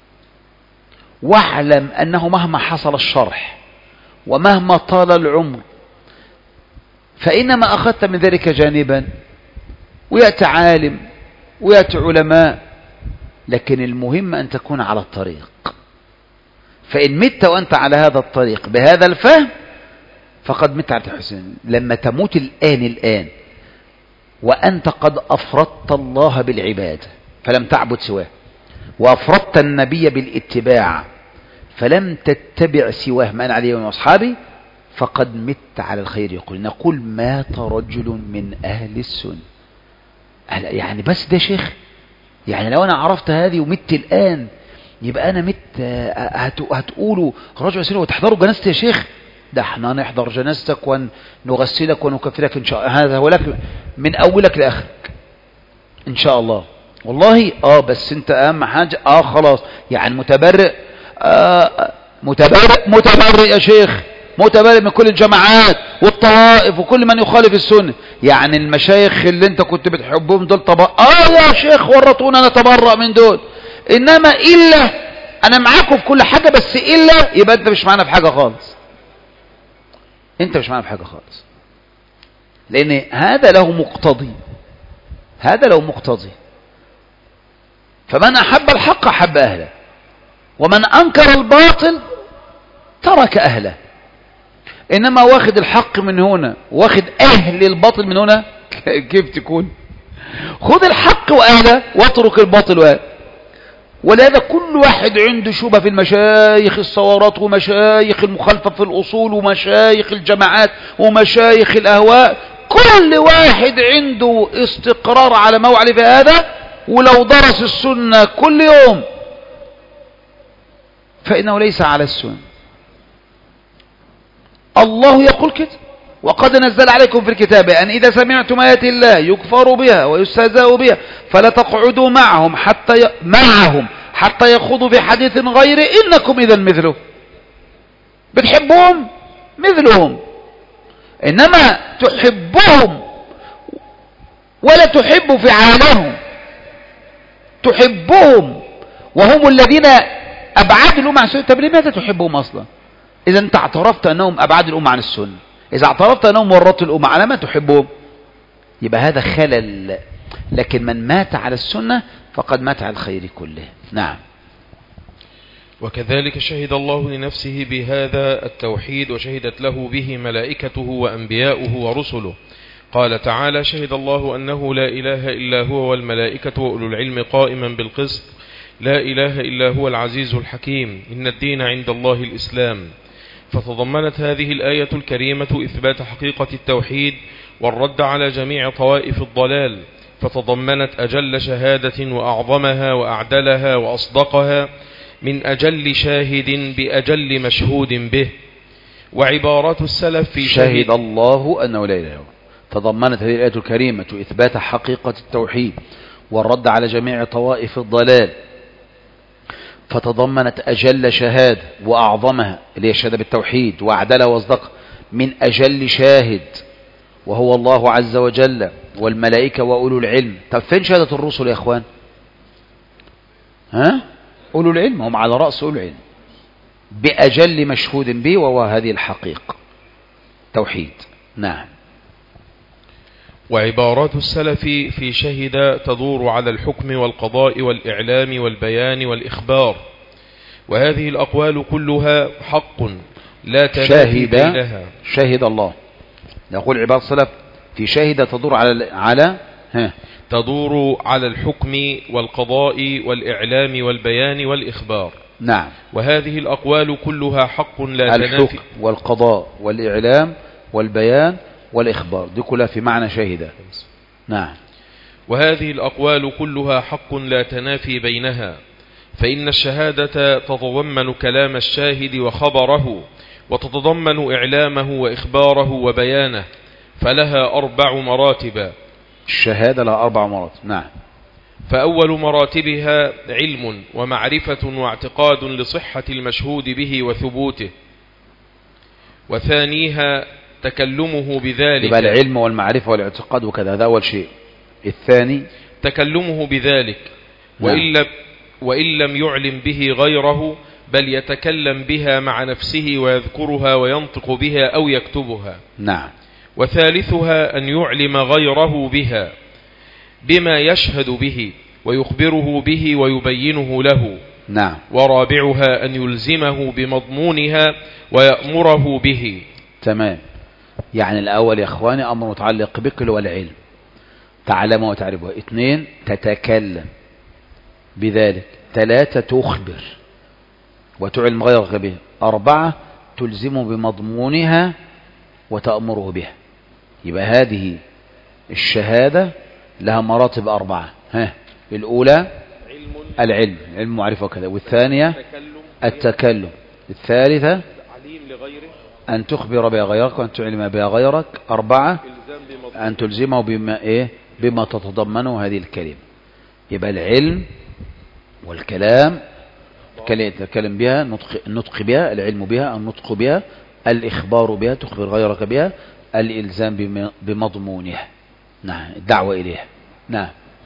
واعلم أنه مهما حصل الشرح ومهما طال العمر فإنما أخذت من ذلك جانبا، ويأتي عالم ويأتي علماء، لكن المهم أن تكون على الطريق. فإن مت وأنت على هذا الطريق بهذا الفهم فقد مت على الحسن. لما تموت الآن وأنت قد أفردت الله بالعبادة فلم تعبد سواه، وأفردت النبي بالاتباع فلم تتبع سواه ما أنا عليه وأصحابي، فقد مت على الخير. نقول مات رجل من أهل السنة. يعني بس ده شيخ، يعني لو أنا عرفت هذه ومت الآن يبقى أنا مت. هتقولوا رجل سنة وتحضروا جنازتي يا شيخ؟ ده احنا نحضر جنازتك ونغسلك ونكفرك إن شاء الله. هذا هو لك من أولك لآخرك إن شاء الله. والله بس انت اهم حاجة خلاص يعني متبرئ يا شيخ، متبرئ من كل الجماعات والطوائف وكل من يخالف السنة. يعني المشايخ اللي انت كنت بتحبهم دول يا شيخ ورطونا نتبرأ من دول. انما الا انا معاكم في كل حاجة، بس الا يبقى انت مش معانا في حاجة خالص. انت مش معانا في حاجة خالص، لان هذا له مقتضي. فمن أحب الحق أحب أهله، ومن أنكر الباطل ترك أهله. إنما واخد الحق من هنا واخد أهل الباطل من هنا، كيف تكون؟ خذ الحق وأهله واترك الباطل وأهله. ولهذا كل واحد عنده شبهة في المشايخ الصورات ومشايخ المخالفة في الأصول ومشايخ الجماعات ومشايخ الأهواء. كل واحد عنده استقرار على ما هو عليه في هذا، ولو درس السنة كل يوم فإنه ليس على السنة. الله يقول كده: وقد نزل عليكم في الكتاب أن إذا سمعتم آيات الله يكفر بها ويستهزأ بها فلا تقعدوا معهم حتى يخوضوا في حديث غيره إنكم إذا مثله. بتحبهم مثلهم، إنما تحبهم ولا تحب فعالهم. تحبهم وهم الذين أبعاد الأمة عن السنة. طب لماذا تحبهم أصلا إذا أنت اعترفت أنهم أبعاد الأمة عن السنة؟ إذا اعترفت أنهم ورطوا الأمة، على ما تحبهم؟ يبقى هذا خلل. لكن من مات على السنة فقد مات على الخير كله. نعم. وكذلك شهد الله لنفسه بهذا التوحيد وشهدت له به ملائكته وأنبياؤه ورسله. قال تعالى: شهد الله أنه لا إله إلا هو والملائكة وأولو العلم قائما بالقسط لا إله إلا هو العزيز الحكيم إن الدين عند الله الإسلام. فتضمنت هذه الآية الكريمة إثبات حقيقة التوحيد والرد على جميع طوائف الضلال، فتضمنت أجل شهادة وأعظمها وأعدلها وأصدقها من أجل شاهد بأجل مشهود به. وعبارات السلف في شهد الله أنه لا إله إلا هو. تضمنت هذه الآية الكريمة إثبات حقيقة التوحيد والرد على جميع طوائف الضلال، فتضمنت أجل شهادة وأعظمها اللي هي الشهادة بالتوحيد وأعدلها وأصدقها من أجل شاهد وهو الله عز وجل والملائكة وأولو العلم. طب فين شهادة الرسل يا أخوان؟ أولو العلم هم على رأس أولو العلم بأجل مشهود به، وهو هذه الحقيقة توحيد. نعم. وعبارات السلف في شهد تدور على الحكم والقضاء والإعلام والبيان والإخبار، وهذه الأقوال كلها حق لا تنافي بينها. شهد الله، يقول عبارة السلف في شهد تدور على تدور على الحكم والقضاء والإعلام والبيان والإخبار. نعم. وهذه الأقوال كلها حق لا تنافي. الحكم والقضاء والإعلام والبيان والإخبار دي كلها في معنى شهد. نعم. وهذه الأقوال كلها حق لا تنافي بينها، فإن الشهادة تتضمن كلام الشاهد وخبره، وتتضمن إعلامه وإخباره وبيانه، فلها 4 مراتب. الشهادة لها 4 مراتب. نعم. فأول مراتبها علم ومعرفة واعتقاد لصحة المشهود به وثبوته، وثانيها تكلمه بذلك. يبقى العلم والمعرفة والاعتقاد وكذا، هذا أول شيء. الثاني تكلمه بذلك. نعم. وإن لم يعلم به غيره، بل يتكلم بها مع نفسه ويذكرها وينطق بها أو يكتبها. نعم. وثالثها أن يعلم غيره بها بما يشهد به ويخبره به ويبينه له. نعم. ورابعها أن يلزمه بمضمونها ويأمره به. تمام. يعني الأول يا أخواني أمر متعلق بك هو العلم، تعلم وتعرفه. 2 تتكلم بذلك. 3 تخبر وتعلم غيرك به. 4 تلزم بمضمونها وتأمره بها. يبقى هذه الشهادة لها مراتب 4. الأولى العلم معرفة وكذا، والثانية التكلم، الثالثة أن تخبر بها غيرك وأن تعلم بها غيرك، 4 أن تلزمه بما تتضمنه هذه الكلمة. يبقى العلم والكلام، تتكلم بها، النطق بها، العلم بها، النطق بها، الإخبار بها، تخبر غيرك بها، الإلزام بمضمونها. نعم. الدعوة إليها. نعم.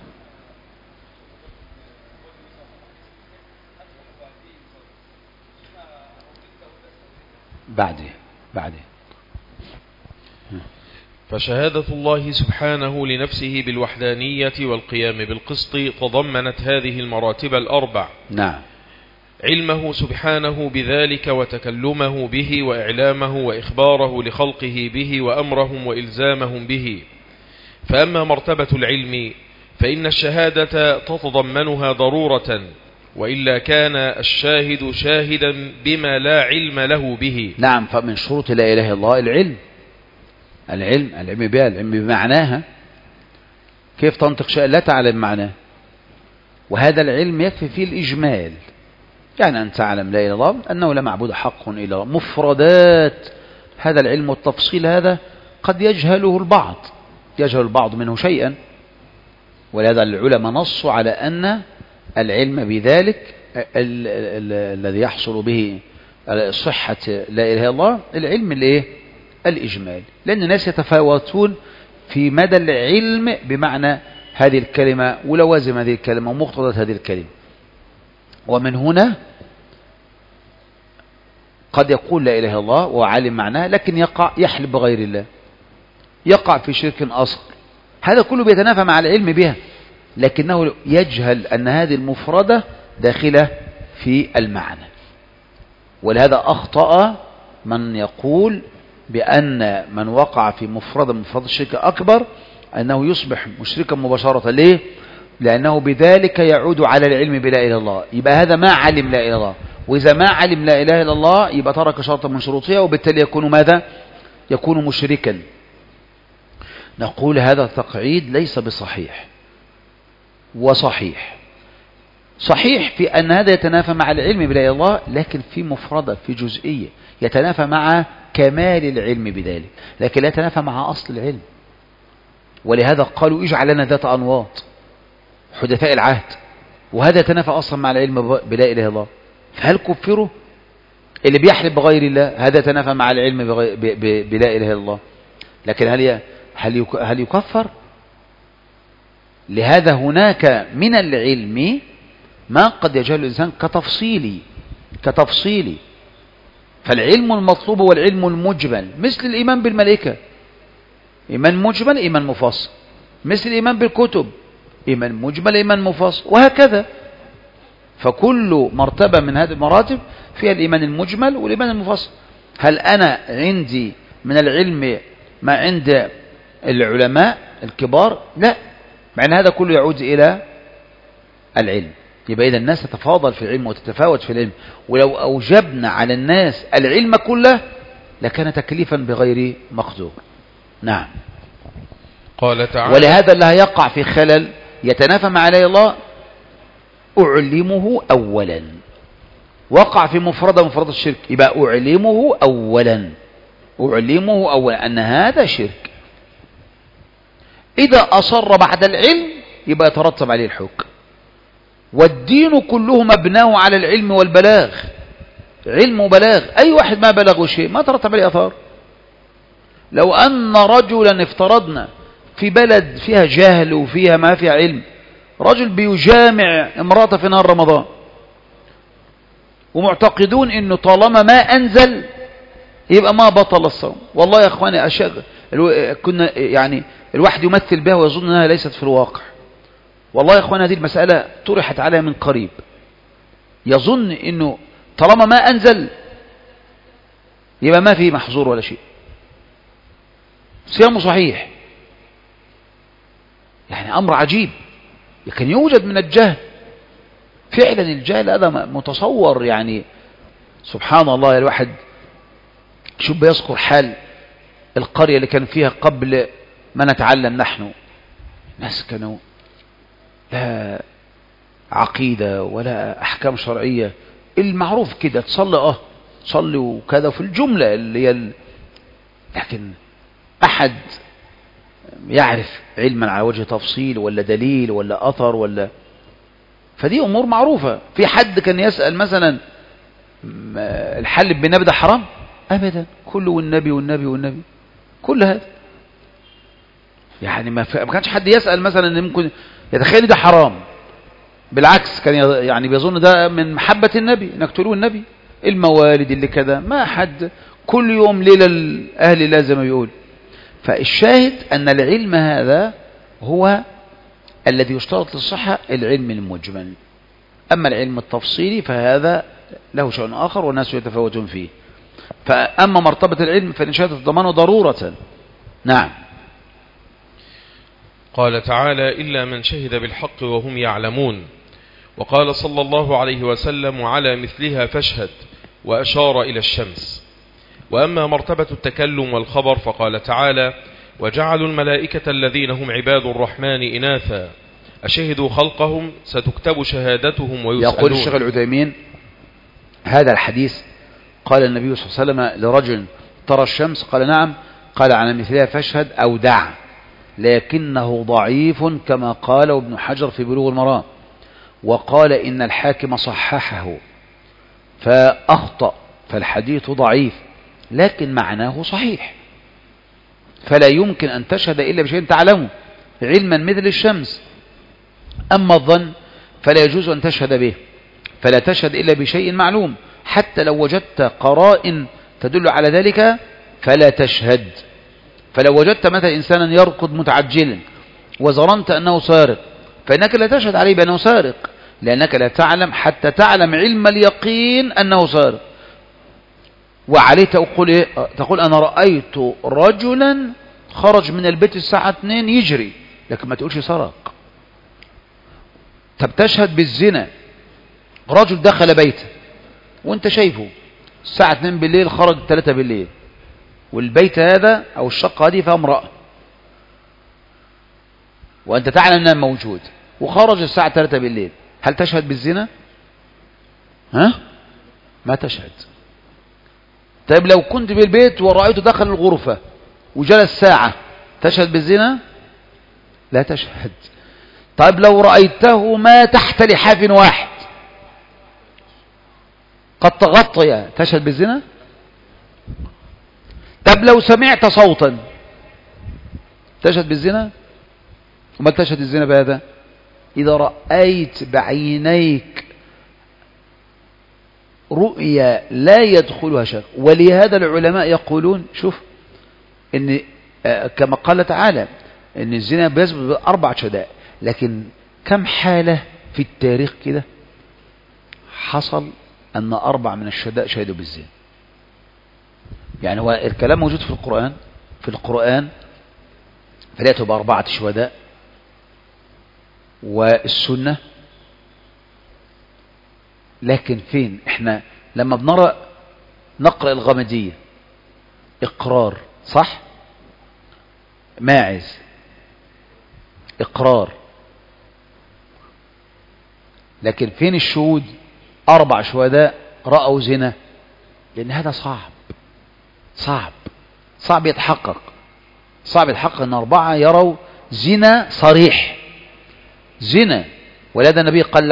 بعده. فشهادة الله سبحانه لنفسه بالوحدانية والقيام بالقسط تضمنت هذه المراتب 4. نعم. علمه سبحانه بذلك وتكلمه به وإعلامه وإخباره لخلقه به وأمرهم وإلزامهم به. فأما مرتبة العلم فإن الشهادة تتضمنها ضرورة، وإلا كان الشاهد شاهدا بما لا علم له به. نعم. فمن شروط لا إله إلا الله العلم بها، العلم بمعناها. كيف تنطق شيء لا تعلم معناه؟ وهذا العلم يكفي فيه الإجمال، يعني أن تعلم لا إله إلا الله، أنه لا معبود حق إلا الله. مفردات هذا العلم والتفصيل هذا قد يجهل البعض منه شيئا، ولهذا العلماء نصوا على أن العلم بذلك الذي يحصل به صحة لا إله إلا الله العلم الإجمال، لأن الناس يتفاوتون في مدى العلم بمعنى هذه الكلمة ولوازم هذه الكلمة ومقتضى هذه الكلمة. ومن هنا قد يقول لا إله إلا الله وعالم معناه، لكن يحلف بغير الله، يقع في شرك أصغر. هذا كله بيتنافى مع العلم بها، لكنه يجهل أن هذه المفردة داخلة في المعنى. ولهذا أخطأ من يقول بأن من وقع في مفردة من مفرد الشرك أكبر أنه يصبح مشركا مباشرة. ليه؟ لأنه بذلك يعود على العلم بلا إله إلا الله. يبقى هذا ما علم لا إله إلا الله، وإذا ما علم لا إله إلا الله يبقى ترك شرطا من شروطها، وبالتالي يكون ماذا؟ يكون مشركا. نقول هذا التقعيد ليس بصحيح. وصحيح في أن هذا يتنافى مع العلم بلا إله إلا الله، لكن في مفردة، في جزئية يتنافى مع كمال العلم بذلك، لكن لا يتنافى مع أصل العلم. ولهذا قالوا اجعل لنا ذات أنواط حدثاء العهد، وهذا يتنافى أصلا مع العلم بلا إله إلا الله. فهل كفروا؟ اللي بيحلف بغير الله هذا يتنافى مع العلم بلا إله إلا الله، لكن هل يكفر؟ لهذا هناك من العلم ما قد يجهل الإنسان كتفصيلي. فالعلم المطلوب هو العلم المجمل، مثل الإيمان بالملائكة. إيمان مجمل إيمان مفصل، مثل الإيمان بالكتب إيمان مجمل إيمان مفصل، وهكذا. فكل مرتبة من هذه المراتب فيها الإيمان المجمل والإيمان المفصل. هل أنا عندي من العلم ما عند العلماء الكبار؟ لا، مع أن هذا كله يعود إلى العلم. يبقى إذا الناس تتفاضل في العلم وتتفاوت في العلم، ولو أوجبنا على الناس العلم كله لكان تكليفا بغير مقدور. نعم. قال تعالى: ولهذا اللي هيقع في خلل يتنافى مع عليه الله أعلمه أولا. وقع في مفرد الشرك، يبقى أعلمه أولا، أعلمه أولا أن هذا شرك. إذا أصر بعد العلم يبقى يترتب عليه الحكم. والدين كله مبناه على العلم والبلاغ، علم وبلاغ. أي واحد ما بلغه شيء ما ترتب عليه أثار. لو أن رجلا افترضنا في بلد فيها جهل وفيها ما فيها علم، رجل بيجامع امرأة في نهار رمضان ومعتقدون انه طالما ما انزل يبقى ما بطل الصوم. والله يا اخواني كنا يعني الواحد يمثل بها ويظن انها ليست في الواقع. والله يا اخواني هذه المسألة طرحت عليها من قريب. يظن انه طالما ما انزل يبقى ما فيه محظور ولا شيء، صيامه صحيح. يعني امر عجيب، لكن يوجد من الجهل. فعلا الجهل هذا متصور. يعني سبحان الله، الواحد شوف بيذكر حال القرية اللي كان فيها قبل ما نتعلم نحن. ناس كانوا لا عقيدة ولا أحكام شرعية، المعروف كده تصلي تصلي وكذا في الجملة اللي هي لكن أحد يعرف علما على وجه تفصيل ولا دليل ولا أثر ولا، فدي أمور معروفة. في حد كان يسأل مثلا الحل بالنبي ده حرام؟ أبدا، كله والنبي والنبي والنبي، كل هذا. يعني ما كانش حد يسأل مثلا ان ممكن يتخيل ده حرام. بالعكس كان يعني بيظن ده من محبة النبي انك تقولوا النبي. الموالد اللي كذا ما حد كل يوم ليلة الأهل الله زي ما بيقول. فالشاهد أن العلم هذا هو الذي يشترط للصحة العلم المجمل. أما العلم التفصيلي فهذا له شأن آخر والناس يتفاوتون فيه. فأما مرتبة العلم فالإنشاء تتضمنه ضرورة. نعم. قال تعالى: إلا من شهد بالحق وهم يعلمون. وقال صلى الله عليه وسلم: وعلى مثلها فاشهد، وأشار إلى الشمس. وأما مرتبة التكلم والخبر فقال تعالى: وجعلوا الملائكة الذين هم عباد الرحمن إناثا أشهدوا خلقهم ستكتب شهادتهم ويسألون. يقول الشيخ العثيمين هذا الحديث قال النبي صلى الله عليه وسلم لرجل: ترى الشمس؟ قال: نعم. قال: على مثلها فاشهد أو دع، لكنه ضعيف كما قال ابن حجر في بلوغ المرام. وقال إن الحاكم صححه فأخطأ، فالحديث ضعيف لكن معناه صحيح. فلا يمكن أن تشهد إلا بشيء تعلمه علما مثل الشمس. أما الظن فلا يجوز أن تشهد به، فلا تشهد إلا بشيء معلوم، حتى لو وجدت قرائن تدل على ذلك فلا تشهد. فلو وجدت مثلا إنسانا يركض متعجلا وظننت أنه سارق فإنك لا تشهد عليه بأنه سارق، لأنك لا تعلم حتى تعلم علم اليقين أنه سارق. وعليه تقول أنا رأيت رجلا خرج من البيت الساعة 2 يجري، لكن ما تقولش سرق. طب تشهد بالزنا، رجل دخل بيته وانت شايفه الساعة 2 بالليل خرج 3 بالليل، والبيت هذا أو الشقة هذه فيها امرأة وأنت تعلم أنها موجود، وخرج الساعة 3 بالليل، هل تشهد بالزنا؟ ما تشهد. طيب لو كنت بالبيت ورأيته دخل الغرفة وجلس ساعة، تشهد بالزنا؟ لا تشهد. طيب لو رأيته ما تحت لحاف واحد قد تغطي، تشهد بالزنا؟ طب لو سمعت صوتا تشهد بالزنا؟ وما تشهد الزنا بهذا؟ إذا رأيت بعينيك رؤيا لا يدخلها شك. ولهذا العلماء يقولون شوف إن كما قال تعالى ان الزنا بيثبت ب4 شهداء، لكن كم حالة في التاريخ كده حصل ان 4 من الشهداء شهدوا بالزنا؟ يعني هو الكلام موجود في القرآن فليأتوا ب4 شهداء، والسنة، لكن فين احنا لما بنرى نقرأ الغامدية اقرار صح، ماعز اقرار، لكن فين الشهود؟ 4 شهداء رأوا زنا، لأن هذا صعب يتحقق، أن 4 يروا زنا صريح، زنا. ولهذا النبي قال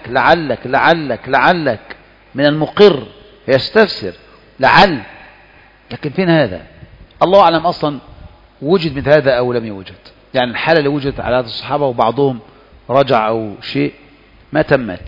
لعلك من المقر يستفسر لعل، لكن فين هذا؟ الله أعلم أصلا وجد مثل هذا أو لم يوجد. يعني الحالة اللي وجدت على هذا الصحابة وبعضهم رجع أو شيء ما تمت،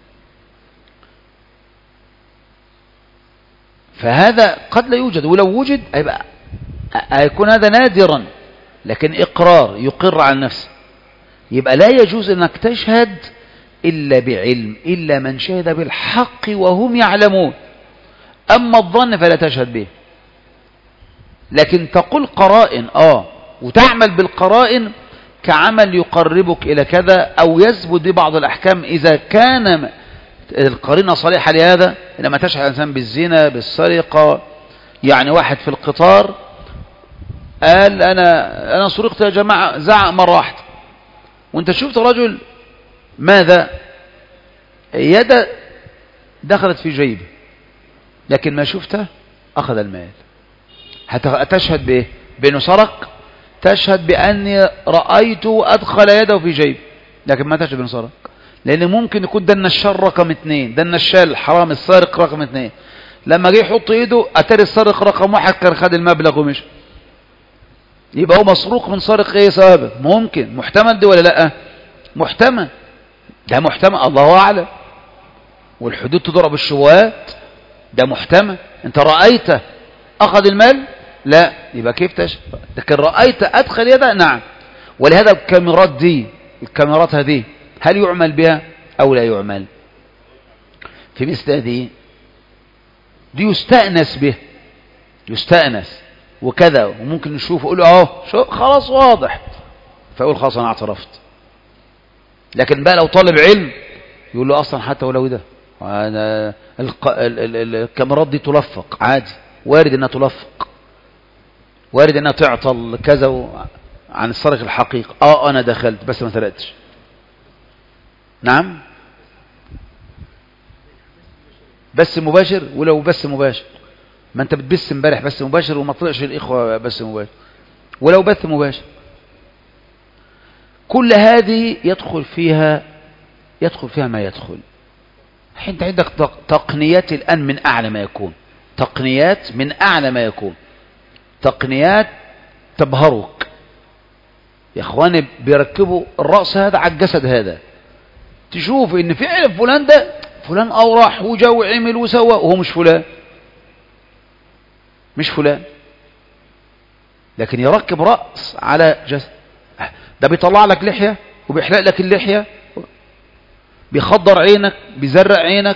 فهذا قد لا يوجد، ولو وجد هيكون هذا نادرا، لكن إقرار يقر عن نفسه، يبقى لا يجوز أنك تشهد إلا بعلم، إلا من شهد بالحق وهم يعلمون. أما الظن فلا تشهد به، لكن تقول قرائن وتعمل بالقرائن كعمل يقربك إلى كذا أو يثبت ببعض الأحكام إذا كان القرينة صالحة لهذا. لما تشهد إنسان بالزنا بالسرقة، يعني واحد في القطار قال أنا سرقت يا جماعة، زعق مرة واحدة، وانت شفت رجل ماذا؟ يد دخلت في جيبه، لكن ما شفته أخذ المال. هتشهد بإيه؟ بأنه سرق؟ تشهد بأني رأيته أدخل يده في جيبه، لكن ما تشهد بأنه سرق، لأن ممكن يكون ده النشال رقم 2، ده النشال الحرام السارق رقم 2، لما جه يحط ايده اتاري السارق رقم 1 كان خد المبلغ ومشي، يبقى هو مسروق من سارق ايه سابق. ممكن محتمل دي ولا لا؟ محتمل، ده محتمل، الله اعلم، والحدود تضرب الشبهات، ده محتمل. انت رأيته اخذ المال؟ لا، يبقى كيف تشهد؟ لكن رأيت ادخل يده، نعم. ولهذا الكاميرات هذه هل يعمل بها او لا يعمل؟ في مثل هذه دي يستأنس به، يستأنس وكذا، وممكن نشوف يقول خلاص واضح، فيقول خلاص انا اعترفت. لكن بقى لو طالب علم يقول له اصلا حتى ولو ده الكاميرات دي تلفق عادي، وارد انها تلفق، وارد انها تعطل كذا عن السرق الحقيقي. انا دخلت بس ما سرقتش. نعم، بس مباشر. ولو بس مباشر، ما انت بتبث امبارح بس مباشر وما طلعش الاخوه بس مباشر، ولو بث مباشر، كل هذه يدخل فيها ما يدخل. انت عندك تقنيات الان من اعلى ما يكون، تقنيات تبهرك يا اخواني. بيركبوا الرأس هذا على الجسد هذا، تشوف ان فعلا فلان ده فلان راح وجا وعمل وسوى، وهو مش فلان، لكن يركب رأس على جسد. ده بيطلع لك لحية وبيحلق لك اللحية، بيخضر عينك، بيزرق عينك،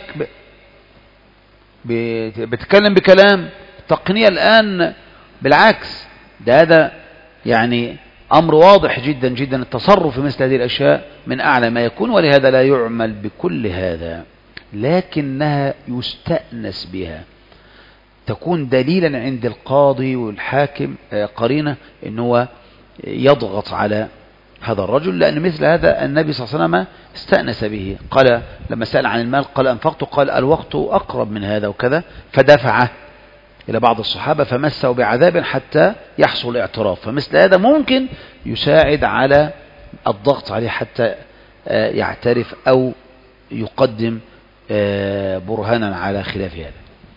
بتكلم بكلام. تقنية الآن بالعكس، هذا يعني أمر واضح جدا جدا. التصرف في مثل هذه الأشياء من أعلى ما يكون، ولهذا لا يعمل بكل هذا، لكنها يستأنس بها، تكون دليلا عند القاضي والحاكم قرينة أنه يضغط على هذا الرجل، لأن مثل هذا النبي صلى الله عليه وسلم استأنس به. قال لما سأل عن المال قال أنفقته، قال الوقت أقرب من هذا وكذا، فدفعه إلى بعض الصحابة فمسوا بعذاب حتى يحصل الاعتراف. فمثل هذا ممكن يساعد على الضغط عليه حتى يعترف أو يقدم برهانا على خلاف هذا.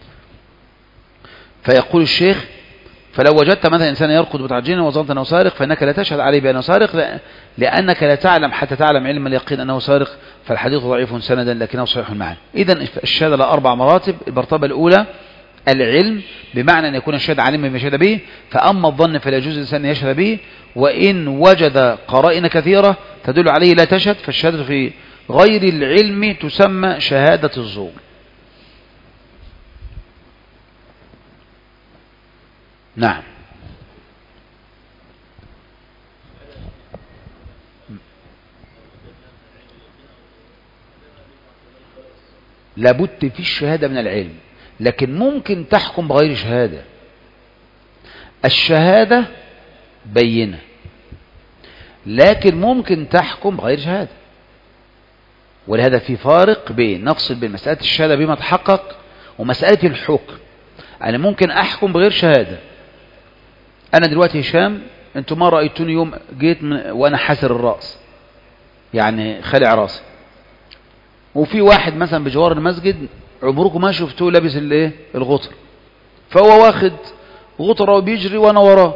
فيقول الشيخ: فلو وجدت مثلا إنسان يركض متعجلا وظننت أنه سارق فإنك لا تشهد عليه بأنه سارق، لأنك لا تعلم حتى تعلم علم اليقين أنه سارق، فالحديث ضعيف سندا لكنه صحيح معنى. إذن الشهادة لها 4 مراتب. المرتبة الأولى العلم بمعنى أن يكون الشاهد عالما بما شهد به. فأما الظن فلا يجوز الإنسان أن يشهد به، وإن وجد قرائن كثيرة تدل عليه لا تشهد، فالشهادة في غير العلم تسمى شهادة الزور. نعم. لابد في الشهادة من العلم، لكن ممكن تحكم بغير شهادة. الشهادة بينة، لكن ممكن تحكم بغير شهادة. ولهذا في فارق بين، نفصل بين مسألة الشهادة بما تحقق ومسألة الحكم. أنا ممكن أحكم بغير شهادة. أنا دلوقتي هشام، أنتم ما رأيتوني يوم جيت وأنا حاسر الرأس، يعني خلع رأسي، وفي واحد مثلا بجوار المسجد عمركم ما شفتوه لابس الايه الغطر، فهو واخد غطرة وبيجري وانا وراه،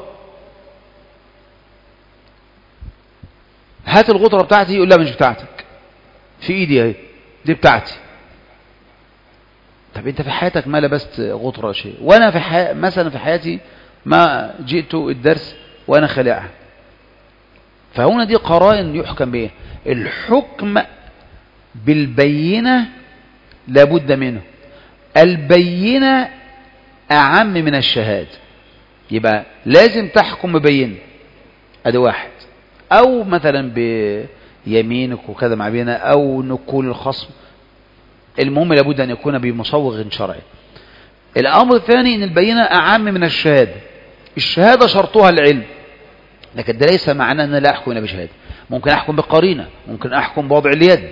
هات الغطرة بتاعتي، يقول لا مش بتاعتك، في ايدي اهي دي بتاعتي. طب انت في حياتك ما لبست غطرة شيء، وانا في مثلا في حياتي ما جئت الدرس وانا خلعها. فهنا دي قرائن يحكم بها. الحكم بالبينة لابد منه، البينة أعم من الشهادة، يبقى لازم تحكم ببينة، ادي واحد، او مثلا بيمينك وكذا مع بينة، او نقول الخصم. المهم لابد ان يكون بمصوغ شرعي. الامر الثاني ان البينة اعم من الشهادة. الشهادة شرطها العلم، لكن ده ليس معناه ان لا احكم الا بشهادة. ممكن احكم بقرينة، ممكن احكم بوضع اليد،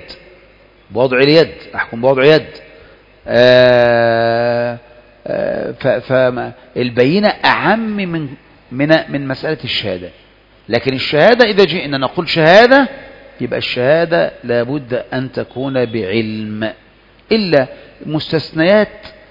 احكم بوضع يد. فالبينة اعم من مسألة الشهادة. لكن الشهادة اذا جئنا نقول شهادة، يبقى الشهادة لابد ان تكون بعلم، الا مستثنيات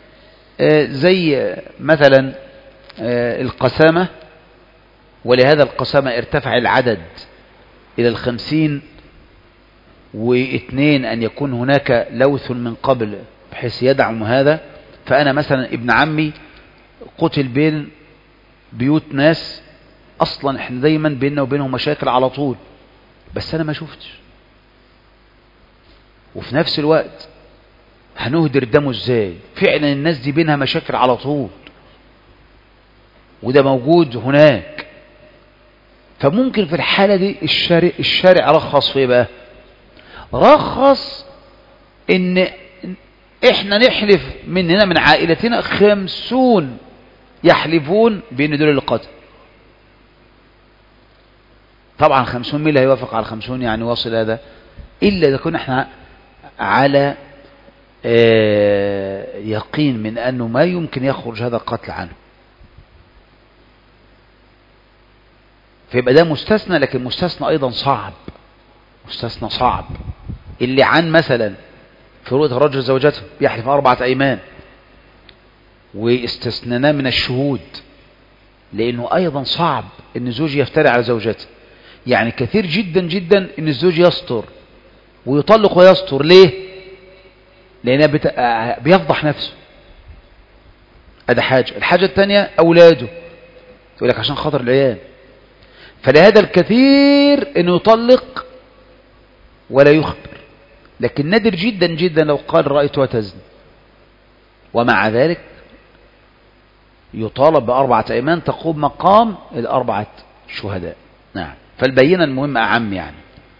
زي مثلا القسامة. ولهذا القسامة ارتفع العدد الى 50، واثنين أن يكون هناك لوث من قبل بحيث يدعم هذا. فأنا مثلا ابن عمي قتل بين بيوت ناس، أصلا احنا دايما بيننا وبينهم مشاكل على طول، بس أنا ما شفتش، وفي نفس الوقت هنهدر دمه ازاي؟ فعلا الناس دي بينها مشاكل على طول، وده موجود هناك. فممكن في الحالة دي الشارع رخص في بقى، رخص ان احنا نحلف مننا من عائلتنا 50 يحلفون بان دول اللي قتل. طبعا 50 مين اللي هيوافق على 50؟ يعني واصل هذا الا اذا كنا احنا على يقين من انه ما يمكن يخرج هذا القتل عنه، فيبقى ده مستثنى، لكن مستثنى ايضا صعب، مستثنى صعب. اللي عن مثلا في رؤية الرجل زوجته يحلف 4 أيمان واستثنانا من الشهود، لأنه أيضا صعب أن الزوج يفتري على زوجته. يعني كثير جدا جدا أن الزوج يستر ويطلق ويستر. ليه؟ لأنه بيفضح نفسه. هذا حاجة. الحاجة الثانية أولاده، تقول لك عشان خاطر العيال. فلهذا الكثير أنه يطلق ولا يخبر، لكن نادر جدا جدا لو قال رأيتها تزني، ومع ذلك يطالب ب4 أيمان تقوم مقام 4 شهداء. نعم. فالبينة المهم أعم يعني.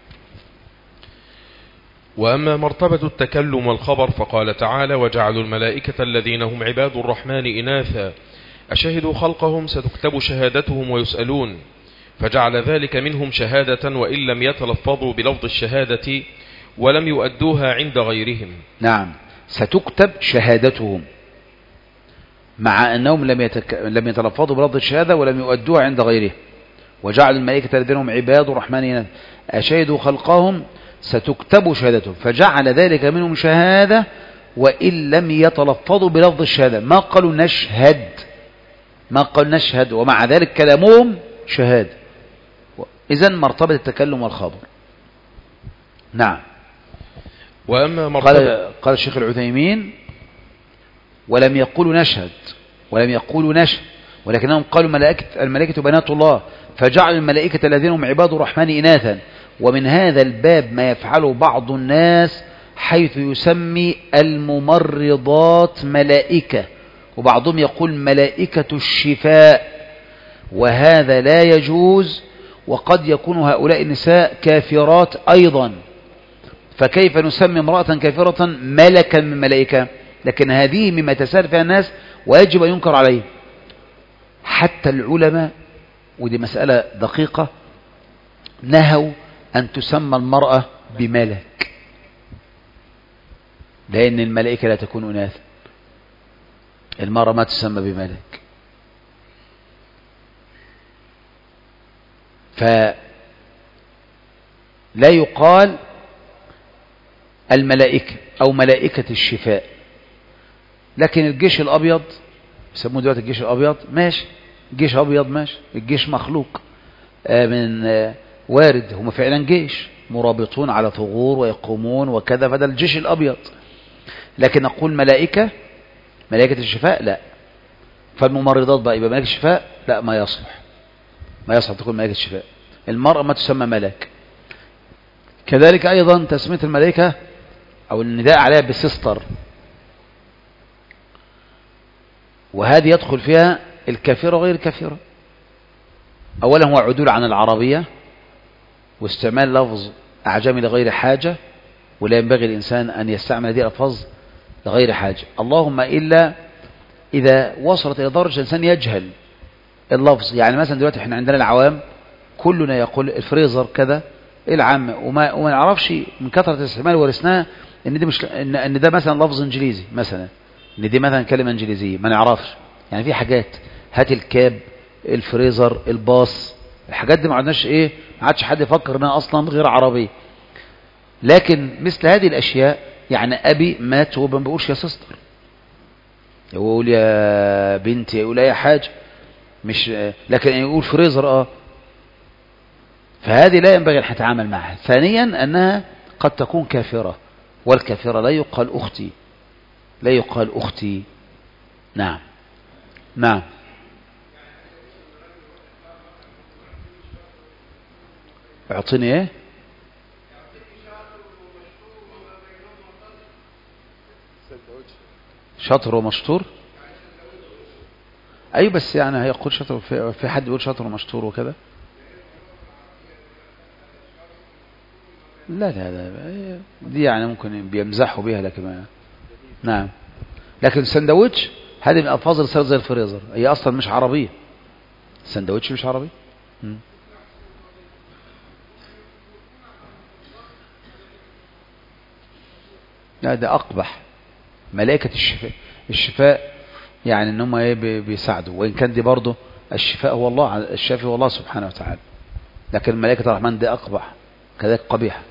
وأما مرتبة التكلم والخبر فقال تعالى: وجعلوا الملائكة الذين هم عباد الرحمن إناثا أشهدوا خلقهم ستكتب شهادتهم ويسألون، فجعل ذلك منهم شهادة وإن لم يتلفظوا بلفظ الشهادة ولم يؤدوها عند غيرهم. نعم، ستكتب شهادتهم مع أنهم لم يتلفظوا بلفظ الشهادة ولم يؤدوها عند غيرهم. وجعل الملائكة الذين هم عباد الرحمن أشهدوا خلقهم ستكتب شهادتهم، فجعل ذلك منهم شهادة وإن لم يتلفظوا بلفظ الشهادة. ما قالوا نشهد، ما قالوا نشهد، ومع ذلك كلامهم شهادة. إذن مرتبة التكلم والخبر. نعم. وأما مرتبة قال الشيخ العثيمين: ولم يقولوا نشهد ولم يقولوا نشأ، ولكنهم قالوا الملائكة بنات الله، فجعلوا الملائكة الذين هم عباد الرحمن إناثا. ومن هذا الباب ما يفعله بعض الناس حيث يسمي الممرضات ملائكة، وبعضهم يقول ملائكة الشفاء، وهذا لا يجوز. وقد يكون هؤلاء النساء كافرات أيضا، فكيف نسمي امرأة كافرة ملكا من ملائكة؟ لكن هذه مما تسار فيها الناس ويجب أن ينكر عليه. حتى العلماء، ودي مسألة دقيقة، نهوا أن تسمى المرأة بملك، لأن الملائكة لا تكون أناثا، المرأة ما تسمى بملك. فلا يقال الملائكة أو ملائكة الشفاء. لكن الجيش الأبيض يسموه دلوقتي الجيش الأبيض، ماشي، جيش أبيض ماشي، الجيش مخلوق من وارد، هم فعلا جيش مرابطون على ثغور ويقومون وكذا، فده الجيش الأبيض. لكن نقول ملائكة الشفاء لا. فالممرضات بقى يبقى ملائكة الشفاء لا، ما يصلح تكون ملائكة الشفاء. المرأة ما تسمى ملك. كذلك أيضا تسمية الملائكة أو النداء عليها بسيستر، وهذه يدخل فيها الكافرة وغير الكافرة. أولا هو عدول عن العربية واستعمال لفظ أعجمي لغير حاجة، ولا ينبغي الإنسان أن يستعمل هذه الألفاظ لغير حاجة، اللهم إلا إذا وصلت إلى درجة الإنسان يجهل اللفظ. يعني مثلا دلوقتي احنا عندنا العوام كلنا يقول الفريزر كذا العام، وما نعرفش من كثرة الاستعمال ورثناه ان دي مش ان ده مثلا لفظ انجليزي، مثلا ان دي مثلا كلمة انجليزية، ما نعرفش. يعني في حاجات، هات الكاب، الفريزر، الباص، الحاجات دي ما عندناش ما عادش حد يفكر انها اصلا غير عربية. لكن مثل هذه الاشياء، يعني ابي مات وما بيقولش يا سيستر، يقول يا بنتي، يقول اي حاجة، مش لكن يقول فريزر فهذه لا ينبغي أن نتعامل معها. ثانيا أنها قد تكون كافرة، والكافرة لا يقال أختي. نعم اعطيني شطر ومشطور. أي بس يعني هيقول شطر، في حد يقول شطر ومشطور وكذا؟ لا دي يعني ممكن بيمزحوا بيها، لكن نعم. لكن السندوتش هذه من الألفاظ اللي صارت زي الفريزر، هي أصلا مش عربية، السندوتش مش عربي. لا ده أقبح. ملائكة الشفاء يعني ان هم بيساعدوا، وإن كان دي برضه الشفاء هو الله، الشافي هو الله سبحانه وتعالى، لكن ملائكة الرحمن دي أقبح، كذلك قبيح.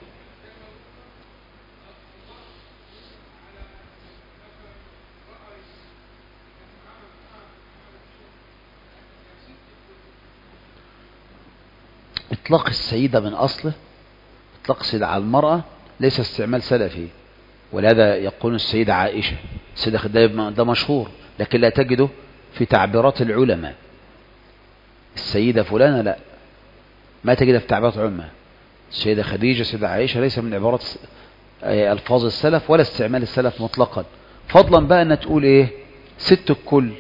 إطلاق السيدة من أصله، إطلاق السيدة على المرأة ليس استعمال سلفي، ولهذا يقول السيدة عائشة، السيدة خديجة، ده مشهور، لكن لا تجده في تعبيرات العلماء. السيدة فلانة لا، ما تجدها في تعبيرات العلماء. السيدة خديجة، السيدة عائشة ليس من عبارات ألفاظ السلف ولا استعمال السلف مطلقا. فضلا بقى أن تقول ست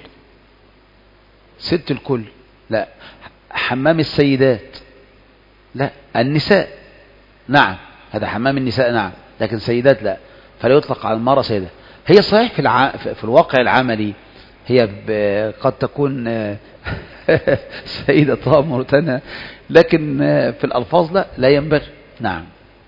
الكل، لا. حمام السيدات لا، النساء نعم، هذا حمام النساء نعم، لكن سيدات لا، فلا يطلق على المرأة سيدة. هي صحيح في الواقع العملي هي قد تكون سيدة طامرتنا، لكن في الألفاظ لا ينبغي. نعم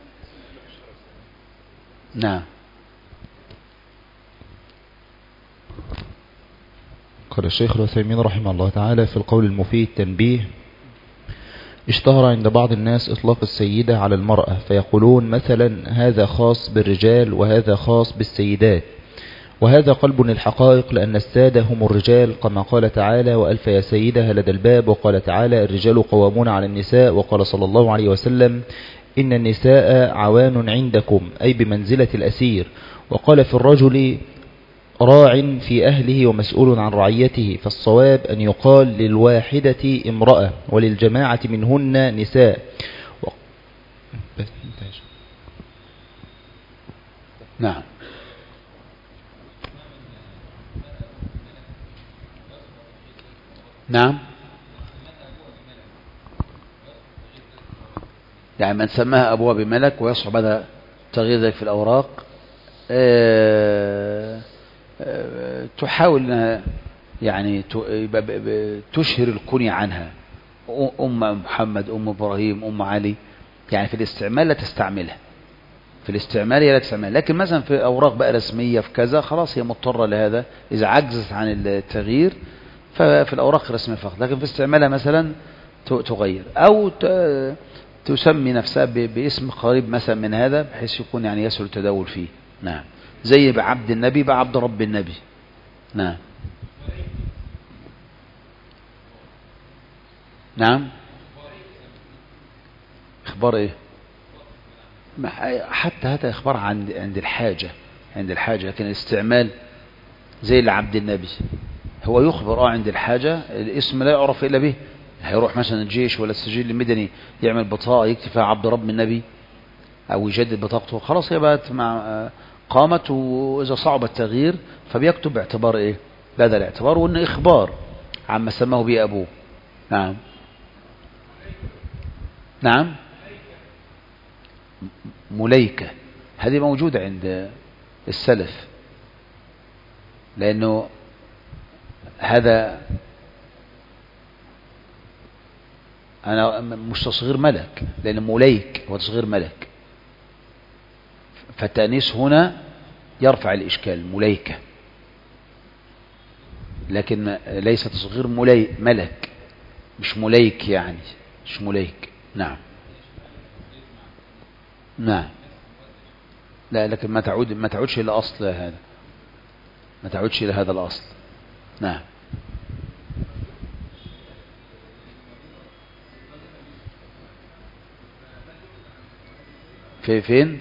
قال الشيخ العثيمين رحمه الله تعالى في القول المفيد تنبيه: اشتهر عند بعض الناس إطلاق السيدة على المرأة، فيقولون مثلا هذا خاص بالرجال وهذا خاص بالسيدات، وهذا قلب الحقائق، لأن السادة هم الرجال، كما قال تعالى: وألف يا سيدها لدى الباب. وقال تعالى: الرجال قوامون على النساء. وقال صلى الله عليه وسلم: إن النساء عوان عندكم، أي بمنزلة الأسير. وقال في الرجل: راع في أهله ومسؤول عن رعيته، فالصواب أن يقال للواحدة امرأة وللجماعة منهن نساء. نعم. نعم، يعني من سماها أبوها بملك ويصعب هذا تغيير ذلك في الأوراق، تحاول أنها يعني تشهر الكنية عنها، أم محمد، أم إبراهيم، أم علي، يعني في الاستعمال لا تستعملها، في الاستعمال لا تستعملها، لكن مثلا في أوراق بقى رسمية في كذا خلاص هي مضطرة لهذا إذا عجزت عن التغيير، ففي الأوراق الرسمية فقط، لكن في استعمالها مثلا تغير أو تسمي نفسها باسم قريب مثلا من هذا بحيث يكون يعني يسهل التداول فيه. نعم، زي بعبد النبي بعبد رب النبي. نعم. نعم، اخبار ايه؟ حتى هذا اخبار عند الحاجة، عند الحاجة، لكن الاستعمال زي لعبد النبي هو يخبر عند الحاجة، الاسم لا يعرف إلا به. هيروح مثلا الجيش ولا السجل المدني يعمل بطاقة يكتب فيها عبد رب النبي أو يجدد بطاقته، خلاص هي بقت مع قامت، وإذا صعب التغيير فبيكتب باعتبار إيه؟ هذا الاعتبار، وإن إخبار عما سماه به أبوه. نعم. نعم، مليكة هذه موجودة عند السلف، لأنه هذا أنا مش تصغير ملك، لأن مليك هو تصغير ملك، فالتأنيث هنا يرفع الإشكال، مليكة، لكن ليس تصغير ملك، مش مليك، يعني مش مليك. نعم. نعم، لا، لكن ما تعودش إلى أصل هذا، ما تعودش إلى هذا الأصل. نعم. فين؟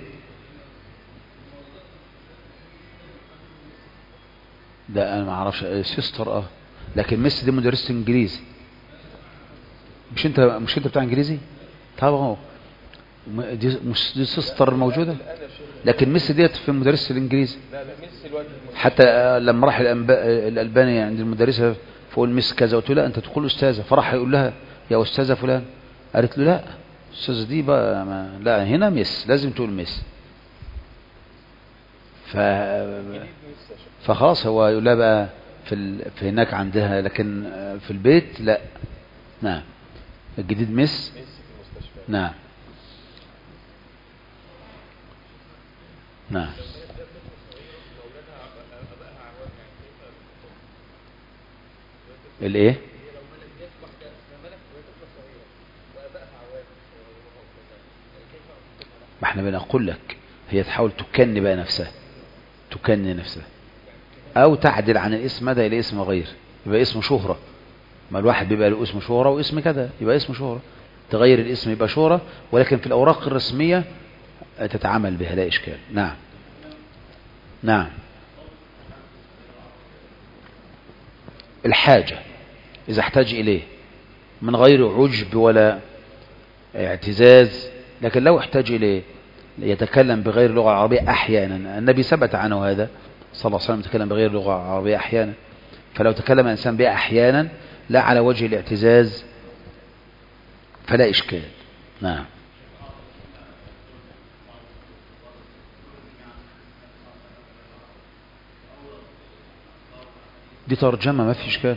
ده انا ما اعرفش، سيستر لكن ميس دي مدرسة انجليزي. مش انت بتاع انجليزي؟ طبعا دي سيستر موجودة، لكن ميس ديت في مدرسة الانجليزي. حتى لما راح الالباني عند المدرسة فقول ميس كذا، قلت له لا انت تقول استاذة، فراح يقول لها يا استاذة فلان، قالت له لا استاذة دي بقى لا هنا ميس، لازم تقول ميس. فخلاص هو يقول لها بقى في هناك عندها، لكن في البيت لا. نعم، الجديد ميس. نعم. نعم. الايه؟ ما احنا بنقول لك هي تحاول تكني بقى نفسها، تكني نفسها، او تعدل عن الاسم ده الى اسم غير، يبقى اسم شهرة. ما الواحد بيبقى له اسم شهرة واسم كذا، يبقى اسم شهرة، تغير الاسم يبقى شهرة، ولكن في الأوراق الرسمية تتعامل بها لا إشكال. نعم. نعم، الحاجة إذا احتاج إليه من غير عجب ولا اعتزاز، لكن لو احتاج إليه يتكلم بغير اللغة العربية أحيانا، النبي ثبت عنه هذا صلى الله عليه وسلم، يتكلم بغير اللغة العربية أحيانا، فلو تكلم إنسان بها أحيانا لا على وجه الاعتزاز فلا إشكال. نعم. دي ترجمة ما في إشكال.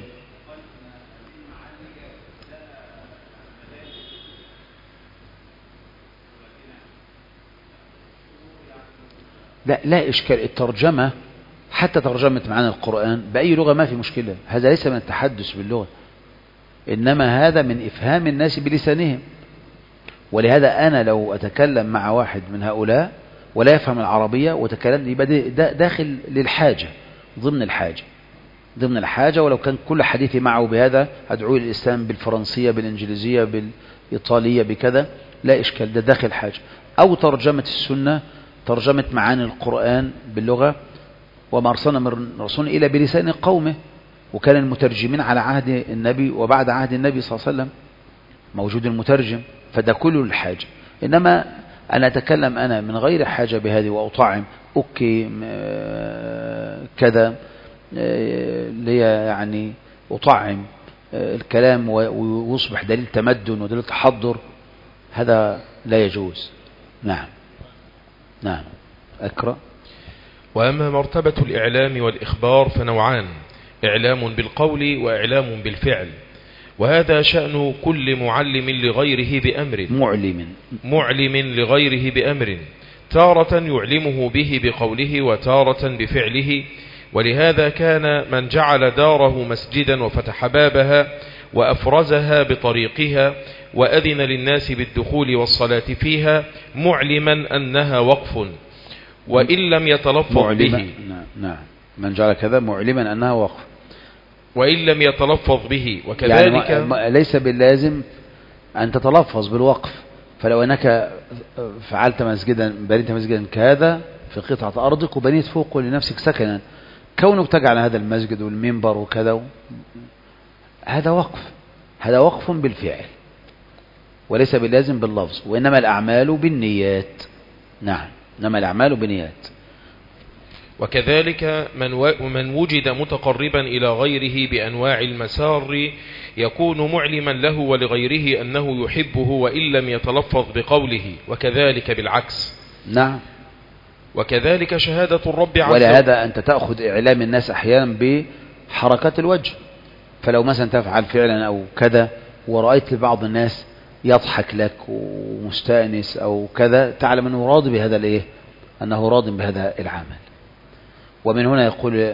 لا إشكال، الترجمة حتى ترجمة معاني القرآن بأي لغة ما في مشكلة، هذا ليس من التحدث باللغة، إنما هذا من إفهام الناس بلسانهم. ولهذا أنا لو أتكلم مع واحد من هؤلاء ولا يفهم العربية وتكلم، يبقى ده داخل للحاجة، ضمن الحاجة، ولو كان كل حديثي معه بهذا أدعو الإسلام بالفرنسية بالإنجليزية بالإيطالية بكذا لا إشكال، ده داخل حاجة. أو ترجمة السنة، ترجمة معاني القرآن باللغة، وما أرسلنا من رسول إلا بلسان قومه، وكان المترجمين على عهد النبي وبعد عهد النبي صلى الله عليه وسلم موجود المترجم، فده كله الحاجة. إنما أنا أتكلم أنا من غير حاجة بهذه وأطعم أوكي كذا لي يعني أطعم الكلام ويصبح دليل تمدن ودليل تحضر، هذا لا يجوز. نعم نعم أقرأ. وأما مرتبة الإعلام والإخبار فنوعان: إعلام بالقول وإعلام بالفعل، وهذا شأن كل معلم لغيره بأمر، معلم لغيره بأمر، تارة يعلمه به بقوله وتارة بفعله. ولهذا كان من جعل داره مسجدا وفتح بابها وأفرزها بطريقها وأذن للناس بالدخول والصلاة فيها معلما أنها وقف، وإن لم يتلفظ به. نعم من جعل كذا معلما أنها وقف وإن لم يتلفظ به. وكذلك يعني ليس باللازم أن تتلفظ بالوقف، فلو أنك فعلت مسجدا، بنيت مسجدا كهذا في قطعة أرضك وبنيت فوق لنفسك سكنا، كونك تجعل هذا المسجد والمنبر وكذا، هذا وقف، هذا وقف بالفعل وليس باللازم باللفظ، وإنما الأعمال بالنيات. نعم إنما الأعمال بالنيات. وكذلك من وجد متقربا إلى غيره بأنواع المسار يكون معلما له ولغيره أنه يحبه وإن لم يتلفظ بقوله، وكذلك بالعكس. نعم. وكذلك شهادة الرب عز وجل. ولهذا أنت تأخذ إعلام الناس أحيانا بحركات الوجه، فلو مثلا تفعل فعلا أو كذا ورأيت لبعض الناس يضحك لك ومستأنس أو كذا، تعلم أنه راضي بهذا الإيه، أنه راضي بهذا العمل. ومن هنا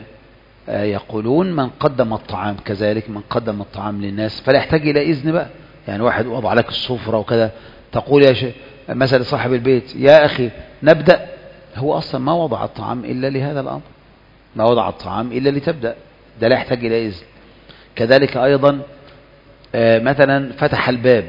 يقولون من قدم الطعام، كذلك من قدم الطعام للناس فلا يحتاج إلى إذن بقى. يعني واحد وضع لك السفرة وكذا، تقول يا مثلا صاحب البيت يا أخي نبدأ، هو أصلا ما وضع الطعام إلا لهذا الأمر، ما وضع الطعام إلا لتبدأ، ده لا يحتاج إلى إذن. كذلك أيضا مثلا فتح الباب،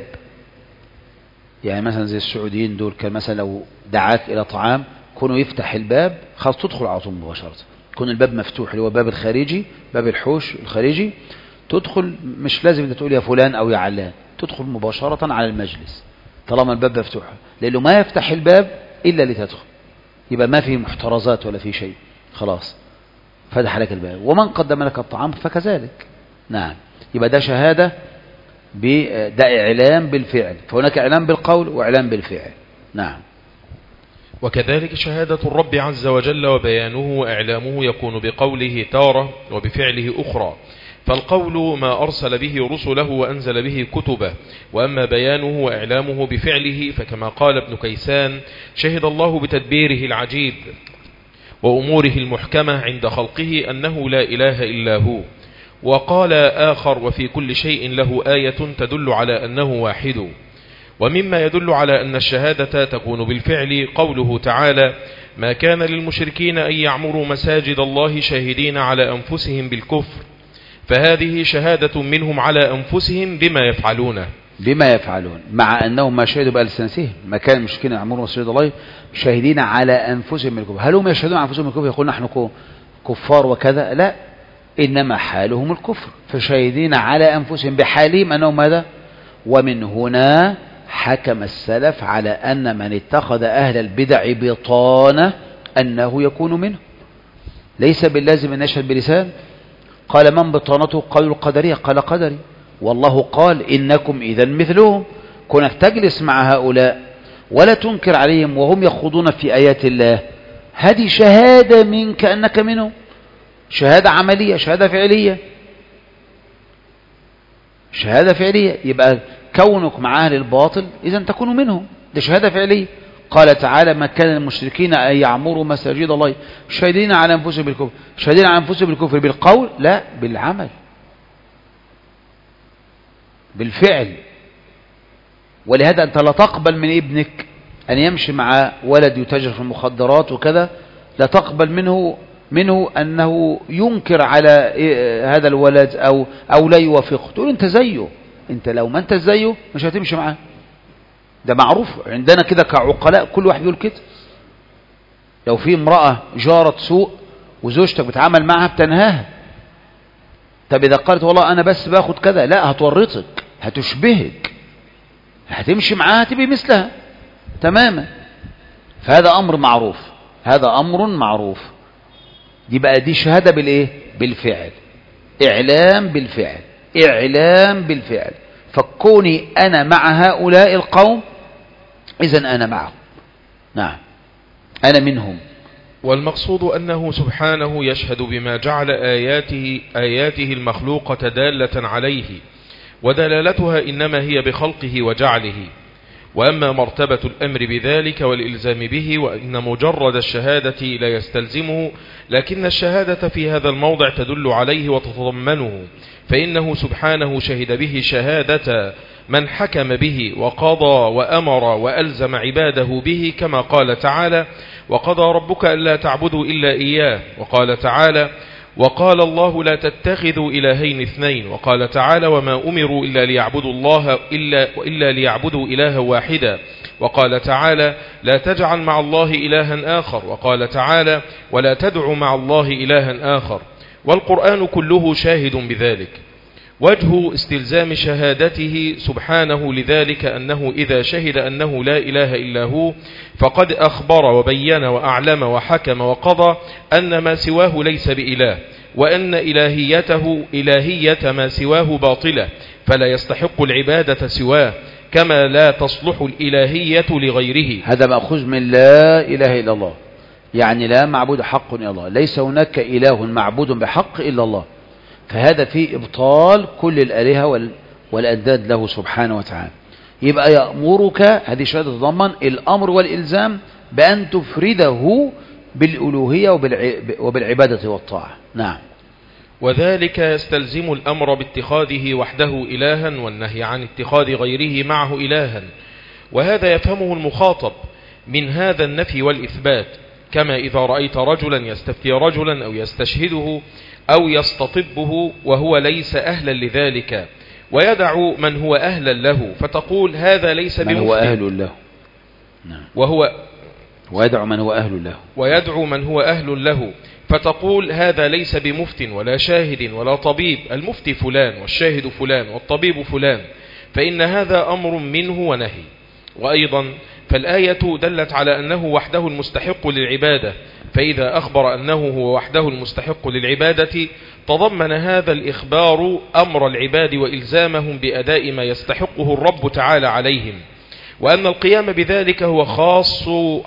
يعني مثلا زي السعوديين دول، كان مثلا لو دعاك إلى طعام كونوا يفتح الباب خلاص تدخل على طول مباشرة، يكون الباب مفتوح اللي هو باب الخارجي، باب الحوش الخارجي، تدخل مش لازم انت تقول يا فلان أو يا علان، تدخل مباشرة على المجلس طالما الباب مفتوح، لأنه ما يفتح الباب إلا لتدخل، يبقى ما في محترزات ولا في شيء، خلاص فتح لك الباب. ومن قدم لك الطعام فكذلك. نعم يبقى ده شهادة، ده إعلام بالفعل، فهناك إعلام بالقول وإعلام بالفعل. نعم. وكذلك شهادة الرب عز وجل وبيانه وإعلامه يكون بقوله تارة وبفعله أخرى، فالقول ما أرسل به رسله وأنزل به كتبه، وأما بيانه وإعلامه بفعله فكما قال ابن كيسان: شهد الله بتدبيره العجيب وأموره المحكمة عند خلقه أنه لا إله إلا هو. وقال آخر: وفي كل شيء له آية تدل على أنه واحد. ومما يدل على أن الشهادة تكون بالفعل قوله تعالى: ما كان للمشركين أن يعمروا مساجد الله شاهدين على أنفسهم بالكفر، فهذه شهادة منهم على أنفسهم بما يفعلون، مع أنهم ما شهدوا بألسنتهم. ما كان المشركين يعمروا مساجد الله شاهدين على أنفسهم بالكفر. هل هم يشهدون على أنفسهم بالكفر يقول نحن كفار وكذا؟ لا، إنما حالهم الكفر، فشاهدين على أنفسهم بحالهم أنهم ماذا. ومن هنا حكم السلف على أن من اتخذ أهل البدع بطانة أنه يكون منه، ليس باللازم أن يشهد بلسان. قال: من بطانته؟ قالوا القدرية. قال: قدري. والله قال: إنكم إذا مثلهم. كونك تجلس مع هؤلاء ولا تنكر عليهم وهم يخوضون في آيات الله، هذه شهادة منك أنك منهم، شهادة عملية، شهادة فعلية، شهادة فعلية. يبقى كونك مع أهل الباطل إذا تكون منهم، ده شهادة فعلية. قال تعالى: ما كان المشركين أن يعمروا مساجد الله شاهدين على أنفسهم بالكفر. شاهدين على أنفسهم بالكفر بالقول؟ لا، بالعمل، بالفعل. ولهذا أنت لا تقبل من ابنك أن يمشي مع ولد يتاجر في المخدرات وكذا، لا تقبل منه أنه ينكر على هذا الولد أو لا يوافقه، تقول أنت زيه. أنت لو ما أنت زيه مش هتمشي معاه، ده معروف عندنا كده كعقلاء، كل واحد يقول كده. لو في امرأة جارة سوء وزوجتك بتعامل معها بتنهاها. طب إذا قالت والله أنا بس باخد كذا، لا، هتورطك، هتشبهك، هتمشي معاها تبي مثلها تماما. فهذا أمر معروف، هذا أمر معروف. دي شهادة بالإيه؟ بالفعل، إعلام بالفعل، إعلام بالفعل. فكوني أنا مع هؤلاء القوم، إذن أنا معهم، نعم، أنا منهم. والمقصود أنه سبحانه يشهد بما جعل آياته المخلوقة دالة عليه، ودلالتها إنما هي بخلقه وجعله. وأما مرتبة الأمر بذلك والإلزام به، وإن مجرد الشهادة لا يستلزمه، لكن الشهادة في هذا الموضع تدل عليه وتتضمنه، فإنه سبحانه شهد به شهادة من حكم به وقضى وأمر وألزم عباده به، كما قال تعالى: وقضى ربك ألا تعبدوا إلا إياه. وقال تعالى: وقال الله لا تتخذوا إلهين اثنين. وقال تعالى: وما أمروا إلا ليعبدوا الله إلا ليعبدوا إلها واحدا. وقال تعالى: لا تجعل مع الله إلها آخر. وقال تعالى: ولا تدع مع الله إلها آخر. والقرآن كله شاهد بذلك. وجه استلزام شهادته سبحانه لذلك أنه إذا شهد أنه لا إله إلا هو، فقد أخبر وبين وأعلم وحكم وقضى أن ما سواه ليس بإله، وأن إلهية ما سواه باطلة، فلا يستحق العبادة سواه، كما لا تصلح الإلهية لغيره. هذا مأخوذ من لا إله إلا الله، يعني لا معبود حق إلا الله، ليس هناك إله معبود بحق إلا الله. فهذا فيه إبطال كل الآلهة والأنداد له سبحانه وتعالى. يبقى يأمرك، هذه شهادة تتضمن الأمر والإلزام بأن تفرده بالألوهية وبالعبادة والطاعة. نعم. وذلك يستلزم الأمر باتخاذه وحده إلها، والنهي عن اتخاذ غيره معه إلها. وهذا يفهمه المخاطب من هذا النفي والإثبات، كما إذا رأيت رجلا يستفتي رجلا أو يستشهده أو يستطبه وهو ليس أهلا لذلك، ويدع من هو أهلا له، فتقول هذا ليس بمفتي، من هو أهل له. نعم. ويدع من هو أهل له، فتقول هذا ليس بمفت ولا شاهد ولا طبيب، المفتي فلان والشاهد فلان والطبيب فلان، فإن هذا أمر منه ونهي. وأيضا فالآية دلت على أنه وحده المستحق للعبادة، فإذا أخبر أنه هو وحده المستحق للعبادة، تضمن هذا الإخبار أمر العباد وإلزامهم بأداء ما يستحقه الرب تعالى عليهم، وأن القيام بذلك هو خالص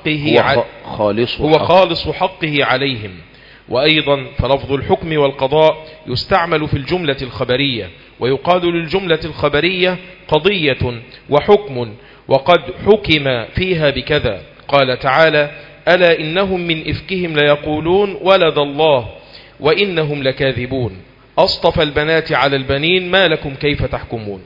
حقه عليهم. وأيضا فلفظ الحكم والقضاء يستعمل في الجملة الخبرية، ويقال للجملة الخبرية قضية وحكم، وقد حكم فيها بكذا. قال تعالى: ألا إنهم من إفكهم ليقولون ولد الله وإنهم لكاذبون، أصطفى البنات على البنين ما لكم كيف تحكمون.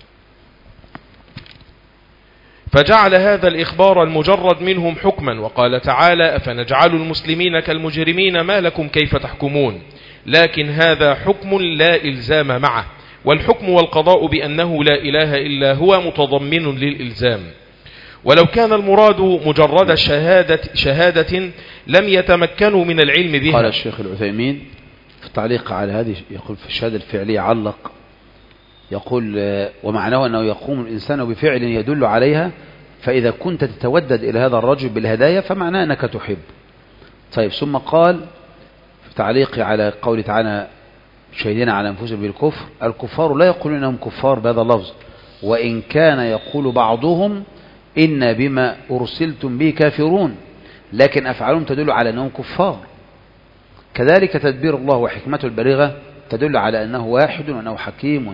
فجعل هذا الإخبار المجرد منهم حكما. وقال تعالى: أفنجعل المسلمين كالمجرمين ما لكم كيف تحكمون. لكن هذا حكم لا إلزام معه، والحكم والقضاء بأنه لا إله إلا هو متضمن للإلزام. ولو كان المراد مجرد شهادة لم يتمكنوا من العلم بها. قال الشيخ العثيمين في التعليق على هذه، يقول في الشهادة الفعلية علق، يقول: ومعناه أنه يقوم الإنسان بفعل يدل عليها، فإذا كنت تتودد إلى هذا الرجل بالهدايا فمعناه أنك تحب. طيب، ثم قال في تعليق على قول تعالى: شهدين على أنفسهم بالكفر، الكفار لا يقولون أنهم كفار بهذا اللفظ، وإن كان يقول بعضهم إن بما أرسلتم به كافرون، لكن أفعالهم تدل على أنهم كفار. كذلك تدبير الله وحكمته البالغة تدل على أنه واحد وأنه حكيم.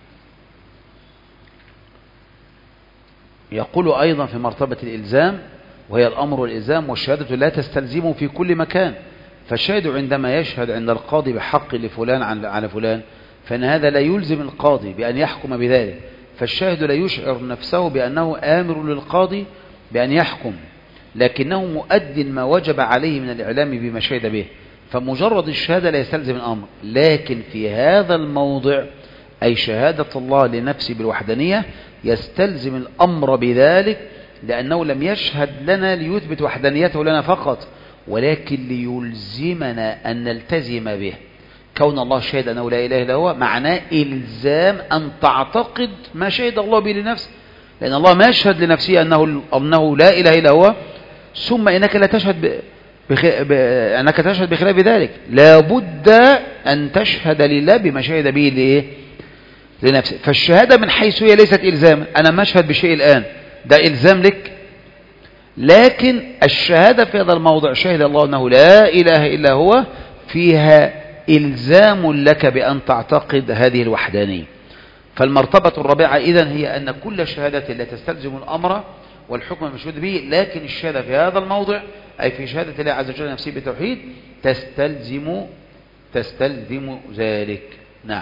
يقول أيضا في مرتبة الإلزام، وهي الأمر والإلزام، والشهادة لا تستلزم في كل مكان. فالشاهد عندما يشهد عند القاضي بحق لفلان على فلان، فإن هذا لا يلزم القاضي بأن يحكم بذلك، فالشاهد لا يشعر نفسه بأنه آمر للقاضي بأن يحكم، لكنه مؤد ما وجب عليه من الإعلام بما شهد به. فمجرد الشهادة لا يستلزم الأمر، لكن في هذا الموضع، أي شهادة الله لنفسه بالوحدانية، يستلزم الأمر بذلك، لأنه لم يشهد لنا ليثبت وحدانيته لنا فقط، ولكن ليلزمنا أن نلتزم به. كون الله شهد أنه لا إله إلا هو معناه إلزام أن تعتقد ما شهد الله به لنفسه، لأن الله ما يشهد لنفسه أنه لا إله إلا هو، ثم إنك لا تشهد أنك تشهد بخلاف ذلك. لا بد أن تشهد لله بما شهد به لنفسه. فالشهادة من حيث هي ليست إلزاما، أنا ما أشهد بشيء الآن ده إلزام لك، لكن الشهادة في هذا الموضع شهد الله أنه لا إله إلا هو فيها إلزام لك بأن تعتقد هذه الوحدانية. فالمرتبة الرابعة إذن هي أن كل شهادة لا تستلزم الأمر والحكم المشهود به، لكن الشهادة في هذا الموضع أي في شهادة الله عز وجل نفسه بالتوحيد تستلزم ذلك. نعم.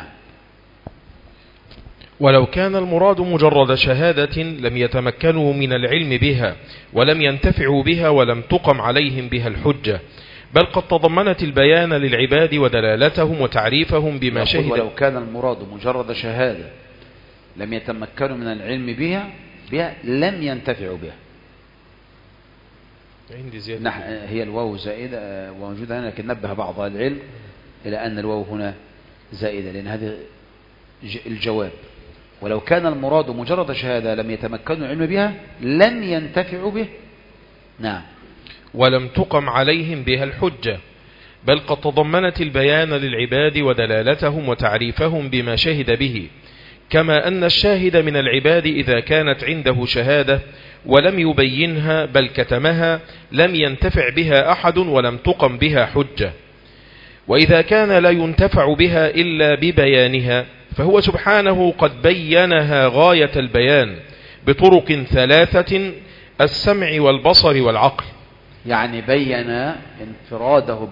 ولو كان المراد مجرد شهادة لم يتمكنوا من العلم بها ولم ينتفعوا بها ولم تقم عليهم بها الحجة، بل قد تضمنت البيان للعباد ودلالتهم وتعريفهم بما شهد. ولو كان المراد مجرد شهادة لم يتمكنوا من العلم بها لم ينتفعوا بها. عندي زيادة هي الواو زائدة وموجودة هنا، لكن نبه بعض العلم إلى أن الواو هنا زائدة، لأن هذا الجواب. ولو كان المراد مجرد شهادة لم يتمكنوا العلم بها لم ينتفعوا به. نعم. ولم تقم عليهم بها الحجة، بل قد تضمنت البيان للعباد ودلالتهم وتعريفهم بما شهد به، كما أن الشاهد من العباد إذا كانت عنده شهادة ولم يبينها بل كتمها لم ينتفع بها أحد ولم تقم بها حجة. وإذا كان لا ينتفع بها إلا ببيانها فهو سبحانه قد بينها غاية البيان بطرق ثلاثة: السمع والبصر والعقل. يعني بين انفراده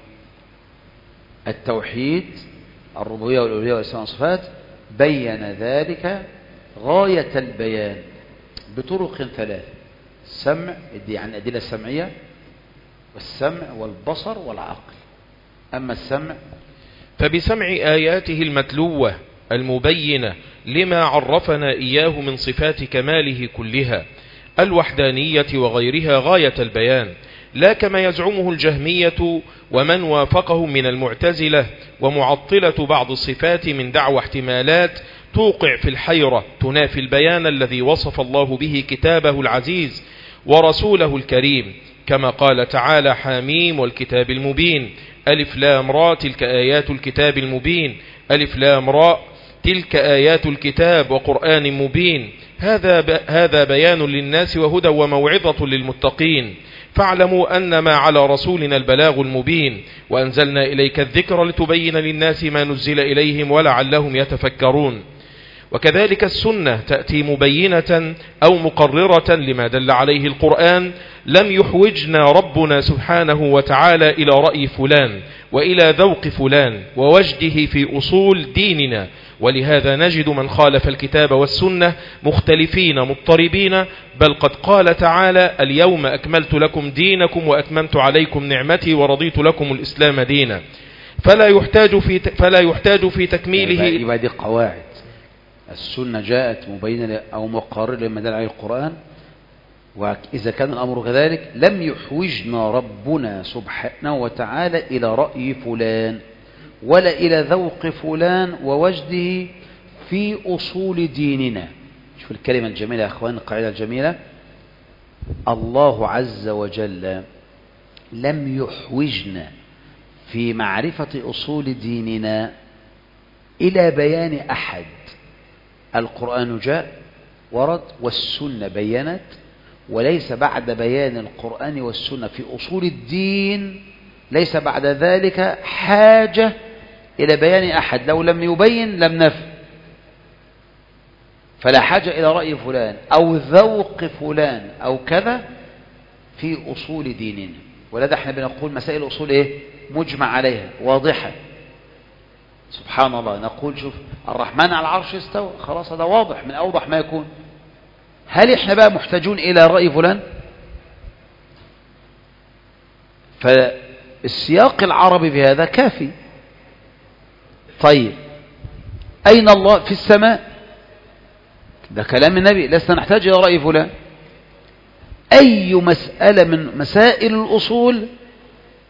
بالتوحيد الربوبية والألوهية والأسماء والصفات، بين ذلك غاية البيان بطرق ثلاثة: السمع يعني الأدلة السمعية، والسمع والبصر والعقل. أما السمع فبسمع آياته المتلوة المبينة لما عرفنا إياه من صفات كماله كلها الوحدانية وغيرها غاية البيان، لا كما يزعمه الجهمية ومن وافقهم من المعتزلة ومعطلة بعض الصفات من دعوى احتمالات توقع في الحيرة تنافي البيان الذي وصف الله به كتابه العزيز ورسوله الكريم، كما قال تعالى: حاميم والكتاب المبين، ألف لام را تلك آيات الكتاب المبين، ألف لام را تلك آيات الكتاب وقرآن مبين. هذا بيان للناس وهدى وموعظة للمتقين. فاعلموا أن ما على رسولنا البلاغ المبين، وأنزلنا إليك الذكر لتبين للناس ما نزل إليهم ولعلهم يتفكرون. وكذلك السنة تأتي مبينة أو مقررة لما دل عليه القرآن. لم يحوجنا ربنا سبحانه وتعالى إلى رأي فلان وإلى ذوق فلان ووجده في أصول ديننا، ولهذا نجد من خالف الكتاب والسنة مختلفين مضطربين، بل قد قال تعالى: اليوم أكملت لكم دينكم وأتممت عليكم نعمتي ورضيت لكم الإسلام دينا. فلا يحتاج في تكميله. يبقى دي قواعد. السنة جاءت مبينة أو مقررة لما دل عليه القرآن، وإذا كان الأمر كذلك لم يحوجنا ربنا سبحانه وتعالى إلى رأي فلان ولا إلى ذوق فلان ووجده في أصول ديننا. شوف الكلمة الجميلة يا أخوان، القاعدة الجميلة: الله عز وجل لم يحوجنا في معرفة أصول ديننا إلى بيان أحد. القرآن جاء ورد والسنة بينت، وليس بعد بيان القرآن والسنة في أصول الدين ليس بعد ذلك حاجة إلى بيان أحد. لو لم يبين لم نفهم، فلا حاجة إلى رأي فلان أو ذوق فلان أو كذا في أصول ديننا. ولذا احنا بنقول مسائل الأصول ايه؟ مجمع عليها واضحة. سبحان الله، نقول شوف الرحمن على العرش استوى، خلاص هذا واضح من أوضح ما يكون. هل احنا بقى محتاجون إلى رأي فلان؟ فالسياق العربي في هذا كافي. طيب أين الله؟ في السماء، ده كلام النبي، لسنا نحتاج إلى رأي فلان. أي مسألة من مسائل الأصول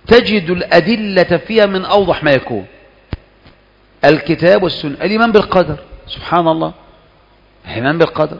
تجد الأدلة فيها من أوضح ما يكون، الكتاب والسنة. الإيمان بالقدر، سبحان الله، الإيمان بالقدر.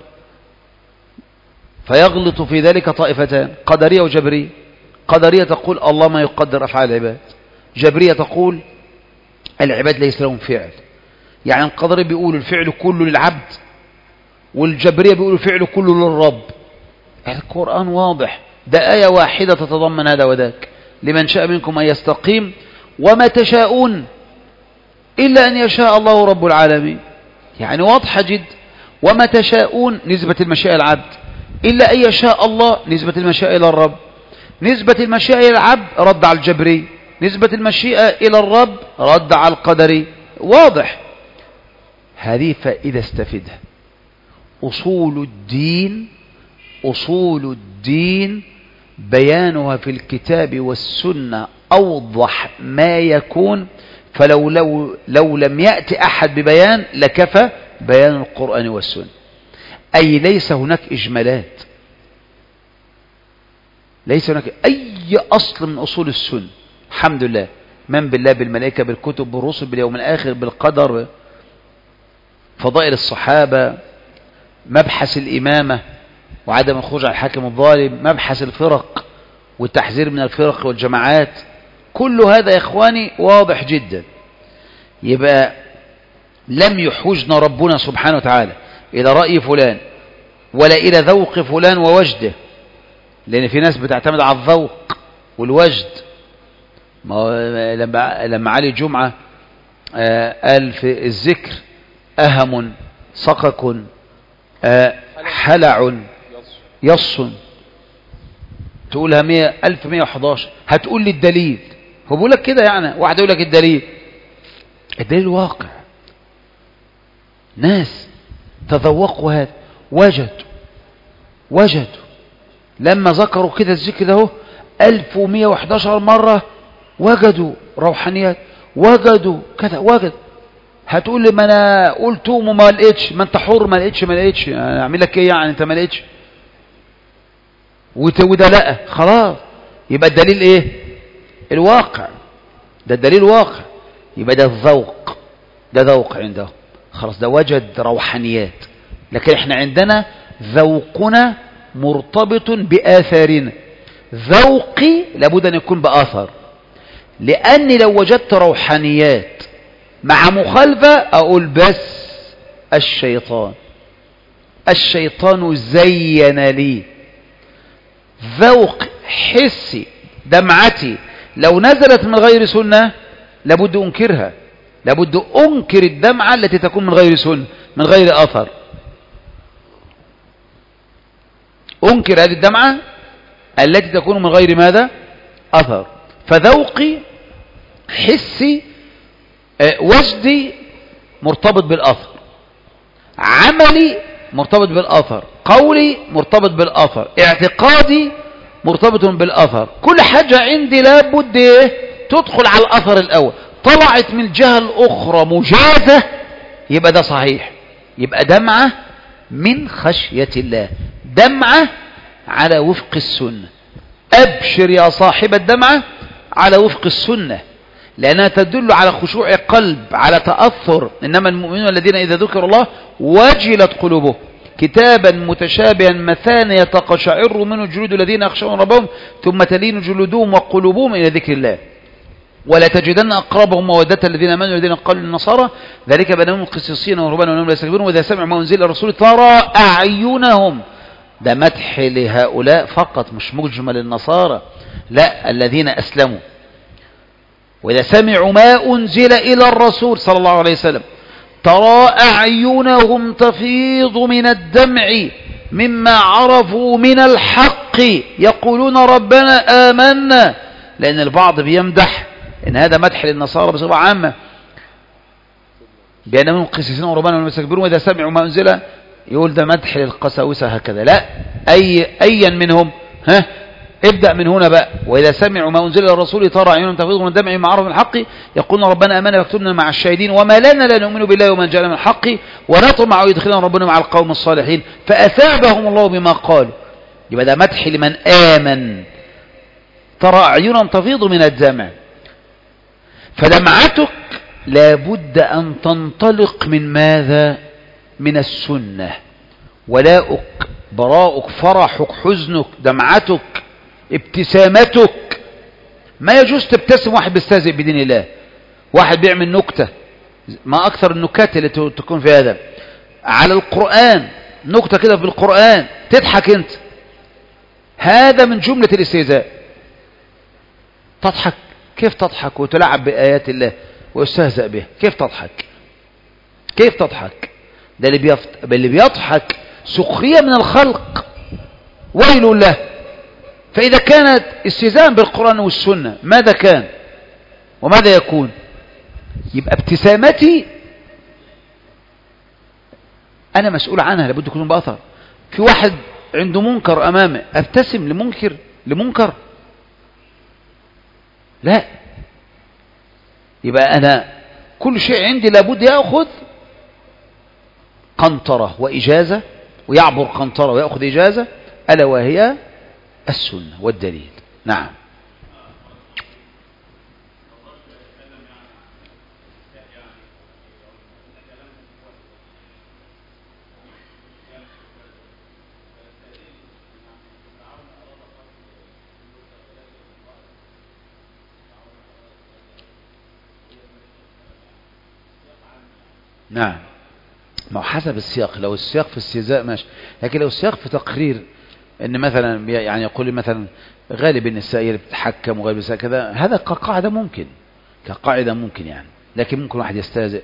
فيغلط في ذلك طائفتان، قدرية وجبرية. قدرية تقول الله ما يقدر أفعال العباد، جبرية تقول العباد ليس لهم فعل. يعني القدرية بيقول الفعل كله للعبد، والجبرية بيقول الفعل كله للرب. القرآن واضح، ده آية واحدة تتضمن هذا وذاك. لمن شاء منكم أن يستقيم وما تشاءون إلا أن يشاء الله رب العالمين. يعني واضحة جد. وما تشاءون نسبة المشيئة العبد، إلا أن يشاء الله نسبة المشيئة إلى الرب. نسبة المشيئة إلى العبد رد على الجبري، نسبة المشيئة إلى الرب رد على القدري. واضح. هذه فائدة استفدها. أصول الدين بيانها في الكتاب والسنة أوضح ما يكون. فلو لو لم يأتي أحد ببيان لكفى بيان القرآن والسنة. أي ليس هناك إجمالات، ليس هناك أي أصل من أصول السنة. الحمد لله، من بالله، بالملائكة، بالكتب، بالرسل، باليوم الآخر، بالقدر، فضائل الصحابة، مبحث الإمامة وعدم الخروج على الحاكم الظالم، مبحث الفرق والتحذير من الفرق والجماعات. كل هذا يا إخواني واضح جدا. يبقى لم يحوجنا ربنا سبحانه وتعالى إلى رأي فلان ولا إلى ذوق فلان ووجده، لأن في ناس بتعتمد على الذوق والوجد. لما علي جمعة قال في الذكر أهم، صقك، حلع، يص، تقولها 1111. هتقول لي الدليل، هو بيقول لك كده يعني. واحد يقول لك الدليل واقع. ناس تذوقوا هذا، وجدوا لما ذكروا كده الذكر ده 1111 مرة، وجدوا روحانيات، وجدوا كذا. هتقول لي ما انا قلت وما لقيتش، ما انت حر، ما لقيتش اعمل لك ايه يعني؟ انت ما لقيتش وده لا، خلاص. يبقى الدليل ايه؟ الواقع. ده الدليل واقع. يبقى ده الذوق، ده ذوق عنده، خلاص، ده وجد روحانيات. لكن احنا عندنا ذوقنا مرتبط بآثارنا. ذوقي لابد أن يكون بآثار، لأني لو وجدت روحانيات مع مخالفة أقول بس الشيطان زين لي. ذوق حسي، دمعتي لو نزلت من غير سنة لابد أنكرها، لابد أنكر الدمعة التي تكون من غير سنة، من غير أثر. أنكر هذه الدمعة التي تكون من غير ماذا؟ أثر. فذوقي، حسي، وجدي مرتبط بالأثر، عملي مرتبط بالأثر، قولي مرتبط بالأثر، اعتقادي مرتبط بالأثر. كل حاجة عندي لابد تدخل على الأثر الأول. طلعت من الجهة الأخرى مجازة يبقى ده صحيح، يبقى دمعة من خشية الله، دمعة على وفق السنة. أبشر يا صاحب الدمعة على وفق السنة، لأنها تدل على خشوع قلب، على تأثر. إنما المؤمنون الذين إذا ذكر الله وجلت قلوبهم، كتابا متشابها مثانية تقشعر منه جلود الذين يخشون ربهم ثم تلين جلودهم وقلوبهم إلى ذكر الله. ولا تجدن أقربهم مودة الذين آمنوا الذين قالوا للنصارى ذلك بأنهم قسيسين ورهبانا وأنهم لا يستكبرون وإذا سمعوا ما أنزل الرسول ترى أعينهم. ده مدح لهؤلاء فقط، مش مجمل النصارى، لا، الذين أسلموا. وإذا سمعوا ما أنزل إلى الرسول صلى الله عليه وسلم ترى أعينهم تفيض من الدمع مما عرفوا من الحق يقولون ربنا آمنا. لأن البعض بيمدح إن هذا مدح للنصارى بصفة عامة، بأنهم قسيسين ورهبانا وهم يستكبرون وإذا سمعوا ما أنزل، يقول ده مدح للقساوسة هكذا. لا، أيا منهم، ابدأ من هنا بقى. وإذا سمعوا ما أنزل الرسول ترى أعينهم تفيض من الدمع مما عرفوا من الحق يقولون ربنا آمنا واكتبنا مع الشاهدين وما لنا لا نؤمن بالله وما جاءنا من الحق ونطمع يدخلنا ربنا مع القوم الصالحين فأثابهم الله بما قالوا. يبقى ده مدح لمن آمن. ترى أعينا تفيض من الدمع. فدمعتك لابد أن تنطلق من ماذا؟ من السنة. ولاؤك، براؤك، فرحك، حزنك، دمعتك، ابتسامتك. ما يجوز تبتسم واحد بيستهزئ بدين الله، واحد بيعمل نكتة، ما أكثر النكات اللي تكون في هذا على القرآن، نكتة كده في القرآن تضحك أنت، هذا من جملة الاستهزاء. تضحك؟ كيف تضحك وتلعب بآيات الله ويستهزأ به؟ كيف تضحك؟ كيف تضحك؟ ده اللي بيضحك سخرية من الخلق، ويل له. فإذا كانت استهزاء بالقرآن والسنة ماذا كان وماذا يكون؟ يبقى ابتسامتي أنا مسؤول عنها، لابد يكون بأثر. في واحد عنده منكر أمامه أبتسم لمنكر؟ لا. يبقى أنا كل شيء عندي لابد يأخذ قنطرة وإجازة، ويعبر قنطرة ويأخذ إجازة، ألا وهي السنة والدليل. نعم. نعم، ما هو حسب السياق. لو السياق في استهزاء ماشي، لكن لو السياق في تقرير ان مثلا يعني يقول مثلا غالب النساء اللي بتتحكم وغالب النساء كذا، هذا كقاعدة ممكن يعني. لكن ممكن واحد يستهزئ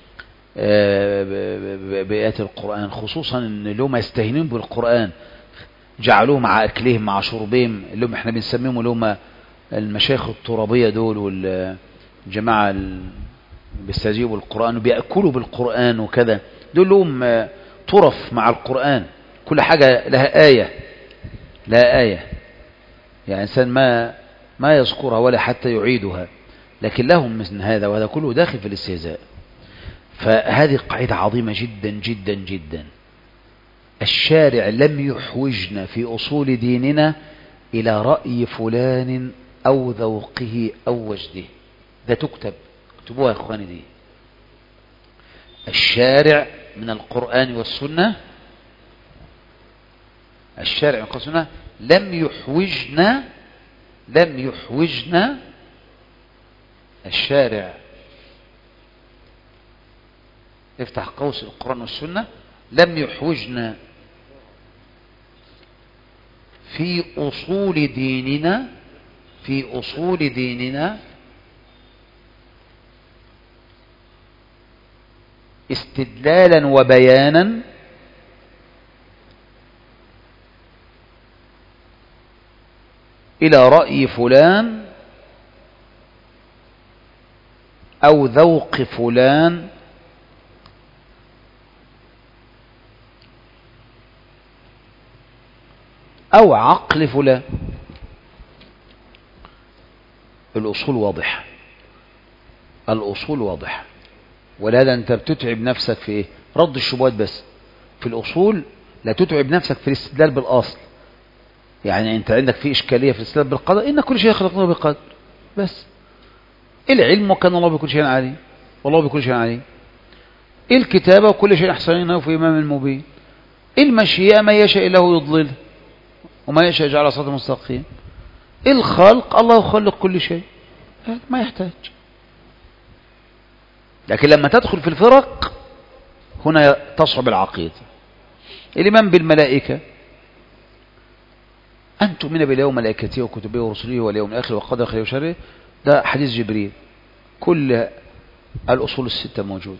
بآيات القرآن، خصوصا ان لهم يستهينون بالقرآن، جعلوه مع اكلهم مع شربهم، اللي هم احنا بنسميهم اللي هم المشايخ الترابية دول، والجماعة بيستجيبوا القرآن وبيأكلوا بالقرآن وكذا، دول لهم طرف مع القرآن، كل حاجة لها آية يعني إنسان ما يذكرها ولا حتى يعيدها، لكن لهم مثل هذا، وهذا كله داخل في الاستهزاء. فهذه قاعدة عظيمة جدا جدا جدا. الشارع لم يحوجنا في أصول ديننا إلى رأي فلان أو ذوقه أو وجده. ده اكتبوها يا اخواني دي. الشارع من القرآن والسنة، الشارع من القرآن والسنة لم يحوجنا الشارع، افتح قوس القرآن والسنة، لم يحوجنا في أصول ديننا استدلالا وبيانا إلى رأي فلان أو ذوق فلان أو عقل فلان. الأصول واضحة، ولهذا أنت بتتعب نفسك في إيه؟ رد الشبهات بس. في الأصول لا تتعب نفسك في الاستدلال بالأصل. يعني أنت عندك في إشكالية في الاستدلال بالقدر، إن كل شيء خلقناه بقدر، بس العلم وكان الله بكل شيء عليم، والله بكل شيء عليم. الكتابة وكل شيء أحصيناه في إمام مبين. المشيئة ما يشاء الله يضلله وما يشاء يجعل صراطا مستقيما. الخلق الله خلق كل شيء، ما يحتاج. لكن لما تدخل في الفرق هنا تصعب العقيدة. الإيمان بالملائكة، أن تؤمن بالله وملائكته وكتبه ورسله واليوم الآخر وقدر خيره وشره، ده حديث جبريل. كل الأصول الستة موجود.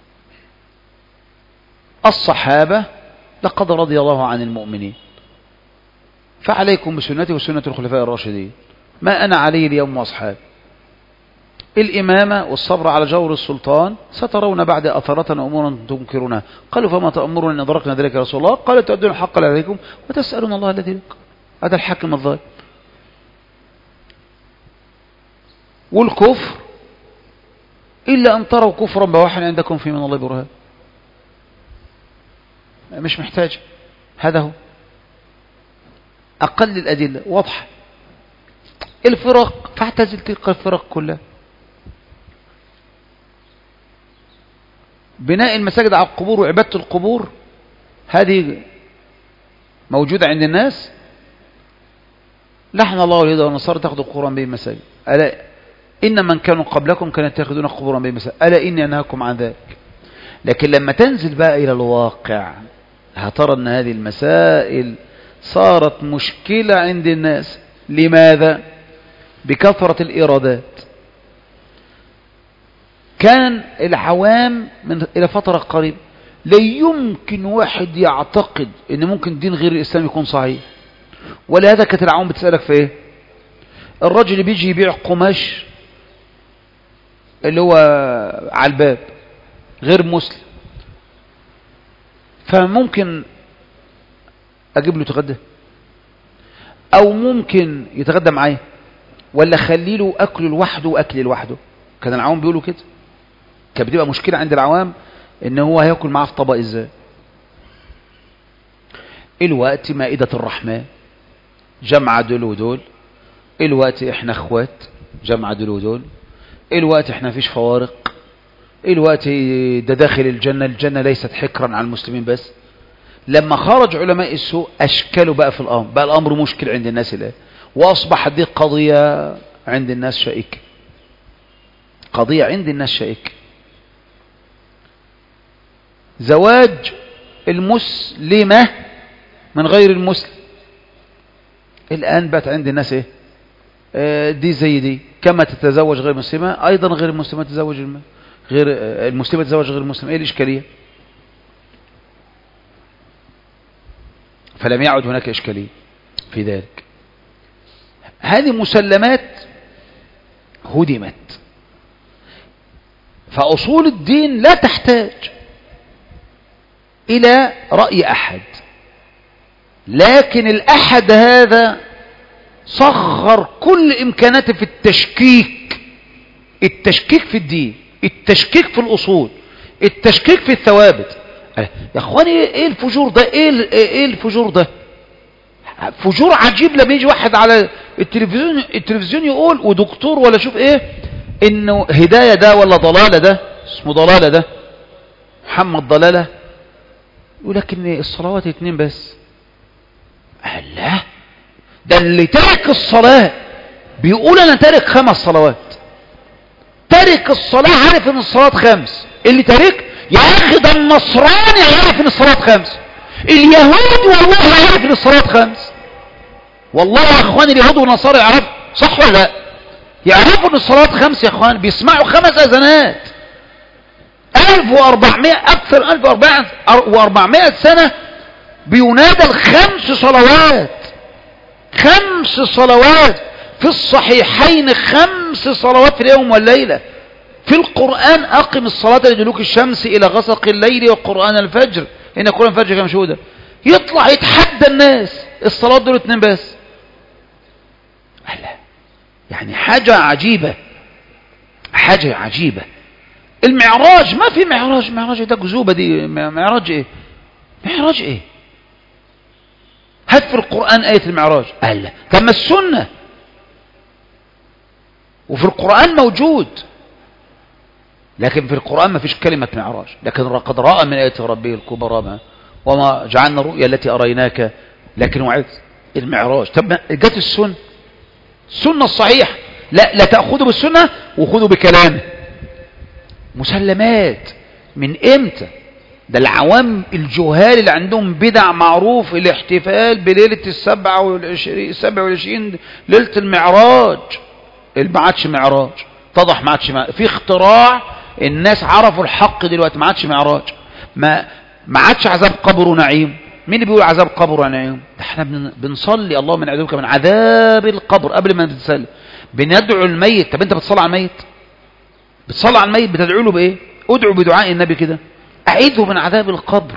الصحابة لقد رضي الله عن المؤمنين، فعليكم بسنتي وسنة الخلفاء الراشدين ما أنا عليه اليوم وأصحابي. الإمامة والصبر على جور السلطان، سترون بعد أثرة أمورا تنكرونها. قالوا فما تأمرون إن أدركنا ذلك يا رسول الله؟ قال تؤدون الحق عليكم وتسألون الله الذي لكم. هذا الحاكم الظالم. والكفر إلا أن تروا كفرا بواحا عندكم في من الله برهان، مش محتاج. هذا هو أقل الأدلة واضحة. الفرق، فاعتزل تلك الفرق كلها. بناء المساجد على القبور وعبادة القبور هذه موجودة عند الناس. لحن الله اليهود والنصارى تاخذوا القرآن به المساجد. ألا إن من كانوا قبلكم كانوا يتخذون قبورا به المساجد ألا إني أنهاكم عن ذلك. لكن لما تنزل بقى إلى الواقع هترى أن هذه المسائل صارت مشكلة عند الناس. لماذا؟ بكثرة الإيرادات. كان العوام إلى فترة قريبة لا يمكن واحد يعتقد أن ممكن دين غير الإسلام يكون صحيح. ولهذا كانت العوام بتسألك في إيه؟ الرجل اللي بيجي يبيع قماش اللي هو على الباب غير مسلم، فممكن أجيب له يتغدى، أو ممكن يتغدى معايا، ولا خلي له أكله لوحده وأكل لوحده. كان العوام بيقولوا كده. كانت بتبقى مشكلة عند العوام إن هو هياكل معاه في طبق إزاي. الوقت مائدة الرحمن جمع دول ودول، الوقت إحنا أخوات جمع دول ودول، الوقت إحنا فيش فوارق، الوقت ده داخل الجنة، الجنة ليست حكرا على المسلمين بس. لما خرج علماء السوء أشكلوا بقى في الأمر، بقى الأمر مشكل عند الناس الآن، وأصبح دي قضية عند الناس شائكة، قضية عند الناس شائكة. زواج المسلمة من غير المسلم الآن بقت عند الناس إيه؟ دي زي دي، كما تتزوج غير مسلمة أيضا غير المسلمة تتزوج غير المسلمة تتزوج غير المسلم. إيه الإشكالية؟ فلم يعد هناك إشكالية في ذلك. هذه مسلمات هدمت. فأصول الدين لا تحتاج إلى رأي أحد، لكن الأحد هذا صغر كل إمكاناته في التشكيك، التشكيك في الدين، التشكيك في الأصول، التشكيك في الثوابت. يا أخواني إيه الفجور ده؟ إيه الفجور ده؟ فجور عجيب. لما يجي واحد على التلفزيون يقول ودكتور ولا شوف إيه إنه هداية ده ولا ضلالة ده، اسمه ضلالة ده، محمد ضلالة، يقول لك إن الصلوات 2 بس. الله، ده اللي ترك الصلاة بيقول أنا تارك 5 صلوات. تارك الصلاة عارف إن الصلاة 5. اللي تارك يا أخي ده النصراني عارف إن الصلاة 5. اليهود والله عارف إن الصلاة 5. والله يا أخواني اليهود والنصارى يعرفوا، صح ولا لا؟ يعرفوا إن الصلاة 5 يا أخوان. بيسمعوا 5 أذانات. 1400 أكثر 1400 سنة بينادى 5 صلوات. 5 صلوات في الصحيحين، 5 صلوات في اليوم والليلة. في القرآن أقم الصلاة لدلوك الشمس إلى غسق الليل وقرآن الفجر إن قرآن الفجر كان مشهودا. يطلع يتحدى الناس الصلاة دول 2 بس. يعني حاجة عجيبة، حاجة عجيبة. المعراج ما في معراج، معراج ده جذوبة دي. معراج ايه؟ معراج ايه؟ هات في القرآن آية المعراج. ألا كما السنة وفي القرآن موجود، لكن في القرآن ما فيش كلمة معراج. لكن قد رأى من آية ربه الكبرى وما جعلنا الرؤيا التي أريناك لكن وعد المعراج. طب جت السنة، السنة الصحيح لا تأخذوا بالسنة وخذوا بكلامه. مسلمات من امتى؟ ده العوام الجهال اللي عندهم بدع معروف الاحتفال بليلة 27 ليلة المعراج. اللي ما عادش معراج اتضح، ما عادش في اختراع. الناس عرفوا الحق دلوقتي، ما عادش معراج، ما عادش عذاب قبر ونعيم. مين اللي بيقول عذاب قبر ونعيم؟ احنا بنصلي اللهم نعوذ من عذاب القبر قبل ما نتسلم، بندعو الميت. طب انت بتصلي على الميت؟ بتصلي على الميت بتدعو له بايه؟ ادعو بدعاء النبي كده، اعيذه من عذاب القبر.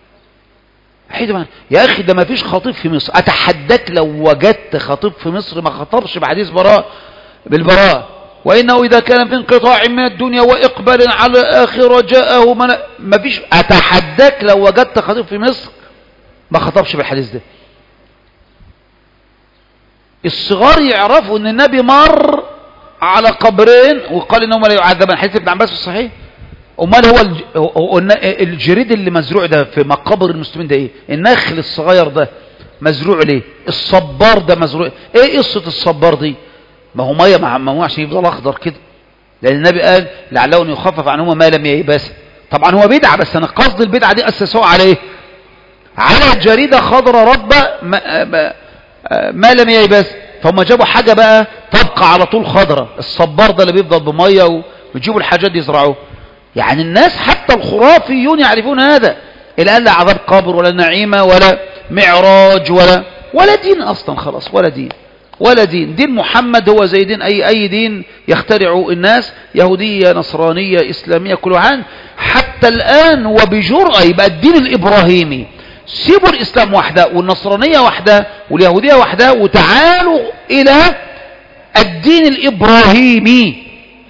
يا اخي ده ما فيش خطيب في مصر، اتحداك لو وجدت خطيب في مصر ما خطبش بحديث بالبراء، وانه اذا كان في انقطاع من الدنيا واقبال على الاخره جاءه ما فيش. اتحداك لو وجدت خطيب في مصر ما خطبش بالحديث ده. الصغار يعرفوا ان النبي مر على قبرين وقال انهم لا يعذبان، حديث ابن عباس في الصحيح. امال هو الجريد اللي مزروع ده في مقابر المسلمين ده ايه؟ النخل الصغير ده مزروع ليه؟ الصبار ده مزروع ايه؟ قصة الصبار دي ما هو ميه ما هو عشان يفضل اخضر كده، لان النبي قال لعله ان يخفف عنهما ما لم ييبس. طبعا هو بدعة، بس انا قصد البدعة دي اسسوها على ايه؟ على جريدة خضراء رطبة ما لم ييبس. فهم جابوا حاجة بقى تبقى على طول خضراء، الصبار ده اللي بيفضل بميه ويجيبوا الحاجات دي يزرعوها. يعني الناس حتى الخرافيون يعرفون هذا، الآن لا عذاب قبر ولا نعيمة ولا معراج ولا دين أصلا، خلاص ولا دين. دين محمد هو زي دين أي دين يخترعوا الناس، يهودية نصرانية إسلامية كل عام. حتى الآن وبجرأة يبقى الدين الإبراهيمي، سيبوا الإسلام وحده والنصرانية وحده واليهودية وحده وتعالوا إلى الدين الإبراهيمي،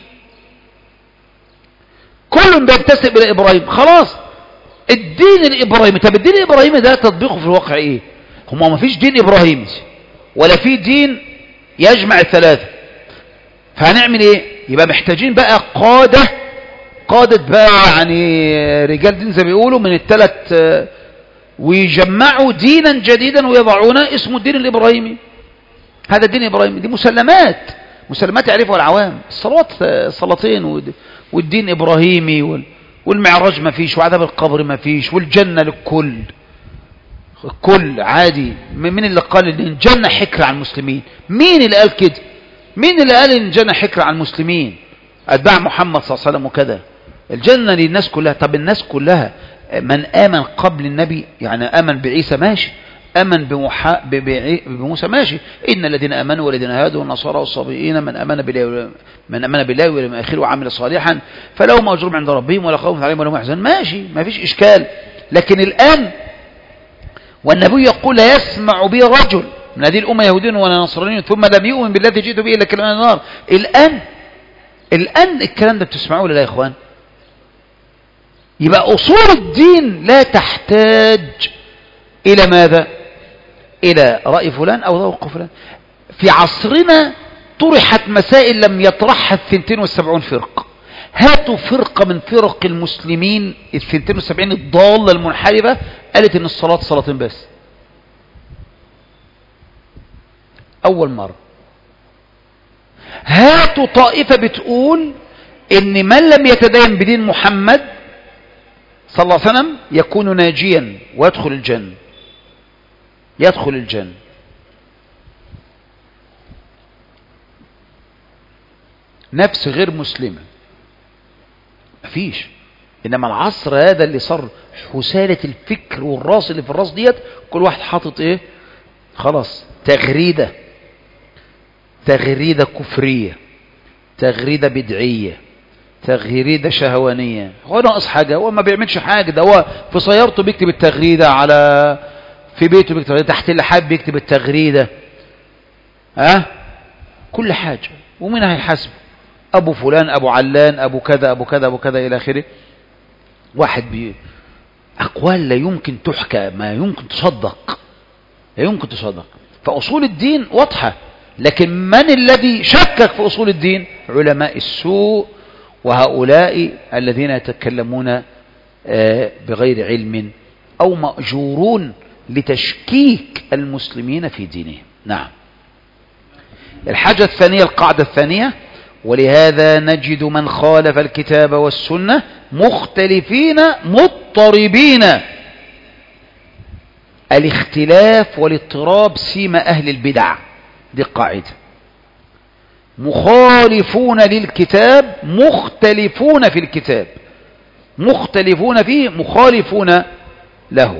كل بينتسب إلى إبراهيم. خلاص الدين الإبراهيمي. طب الدين الإبراهيمي ده تطبيقه في الواقع إيه؟ هم ما فيش دين إبراهيمي ولا في دين يجمع الثلاثة، فهنعمل إيه؟ يبقى محتاجين بقى قادة بقى، يعني رجال دين زي ما بيقولوا من الثلاث، ويجمعوا دينا جديدا ويضعونه اسمه الدين الإبراهيمي. هذا الدين الإبراهيمي دي مسلمات يعرفها العوام، الصلاتين والدين إبراهيمي، والمعراج ما فيش، وعذاب القبر ما فيش، والجنة للكل، الكل عادي. مين اللي قال ان الجنة حكر على المسلمين؟ مين اللي قال كده؟ مين اللي قال ان الجنة حكر على المسلمين؟ أتباع محمد صلى الله عليه وسلم وكذا. الجنة للناس كلها. طب الناس كلها من آمن قبل النبي، يعني آمن بعيسى ماشي، آمن بموسى ماشي، إن الذين آمنوا والذين هادوا والنصارى والصابئين من آمن بالله واليوم الآخر وعمل صالحا فلهم أجرهم عند ربهم ولا خوف عليهم ولا هم يحزنون، ماشي ما فيش إشكال. لكن الآن والنبي يقول لا يسمع بي رجل من هذه الأمة يهودي ولا نصراني ثم لم يؤمن بالذي جئت به إلا كلمة النار. الآن الكلام ده بتسمعوه ولا لا يا إخوان؟ يبقى أصول الدين لا تحتاج إلى ماذا؟ إلى رأي فلان أو ذوق فلان. في عصرنا طرحت مسائل لم يطرحها 72 فرقة. هاتوا فرقة من فرق المسلمين 72 الضالة المنحرفة قالت إن الصلاة صلاتين بس. أول مرة. هاتوا طائفة بتقول إن من لم يتدين بدين محمد صلى الله عليه وسلم يكون ناجيا ويدخل الجنة. يدخل الجنة. نفس غير مسلمة مفيش. إنما العصر هذا اللي صار حسالة الفكر والراس اللي في الراس ديت كل واحد حاطط إيه؟ خلاص تغريدة كفرية، تغريدة بدعية، تغريدة شهوانية. هو ناقص حاجة؟ هو ما بيعملش حاجة، ده هو في سيارته بيكتب التغريدة، على في بيته بيكتب التغريدة، تحت اللحاب بيكتب التغريدة، كل حاجة. ومين هيحاسبه؟ أبو فلان، أبو علان، أبو كذا، أبو كذا، أبو كذا إلى آخره. واحد أقوال لا يمكن تحكى، ما يمكن تصدق، لا يمكن تصدق. فأصول الدين واضحة، لكن من الذي شكك في أصول الدين؟ علماء السوء وهؤلاء الذين يتكلمون بغير علم أو مأجورون لتشكيك المسلمين في دينهم. نعم. الحاجة الثانية، القاعدة الثانية: ولهذا نجد من خالف الكتاب والسنة مختلفين مضطربين. الاختلاف والاضطراب سيما أهل البدع، دي القاعدة. مخالفون للكتاب مختلفون في الكتاب، مختلفون فيه مخالفون له.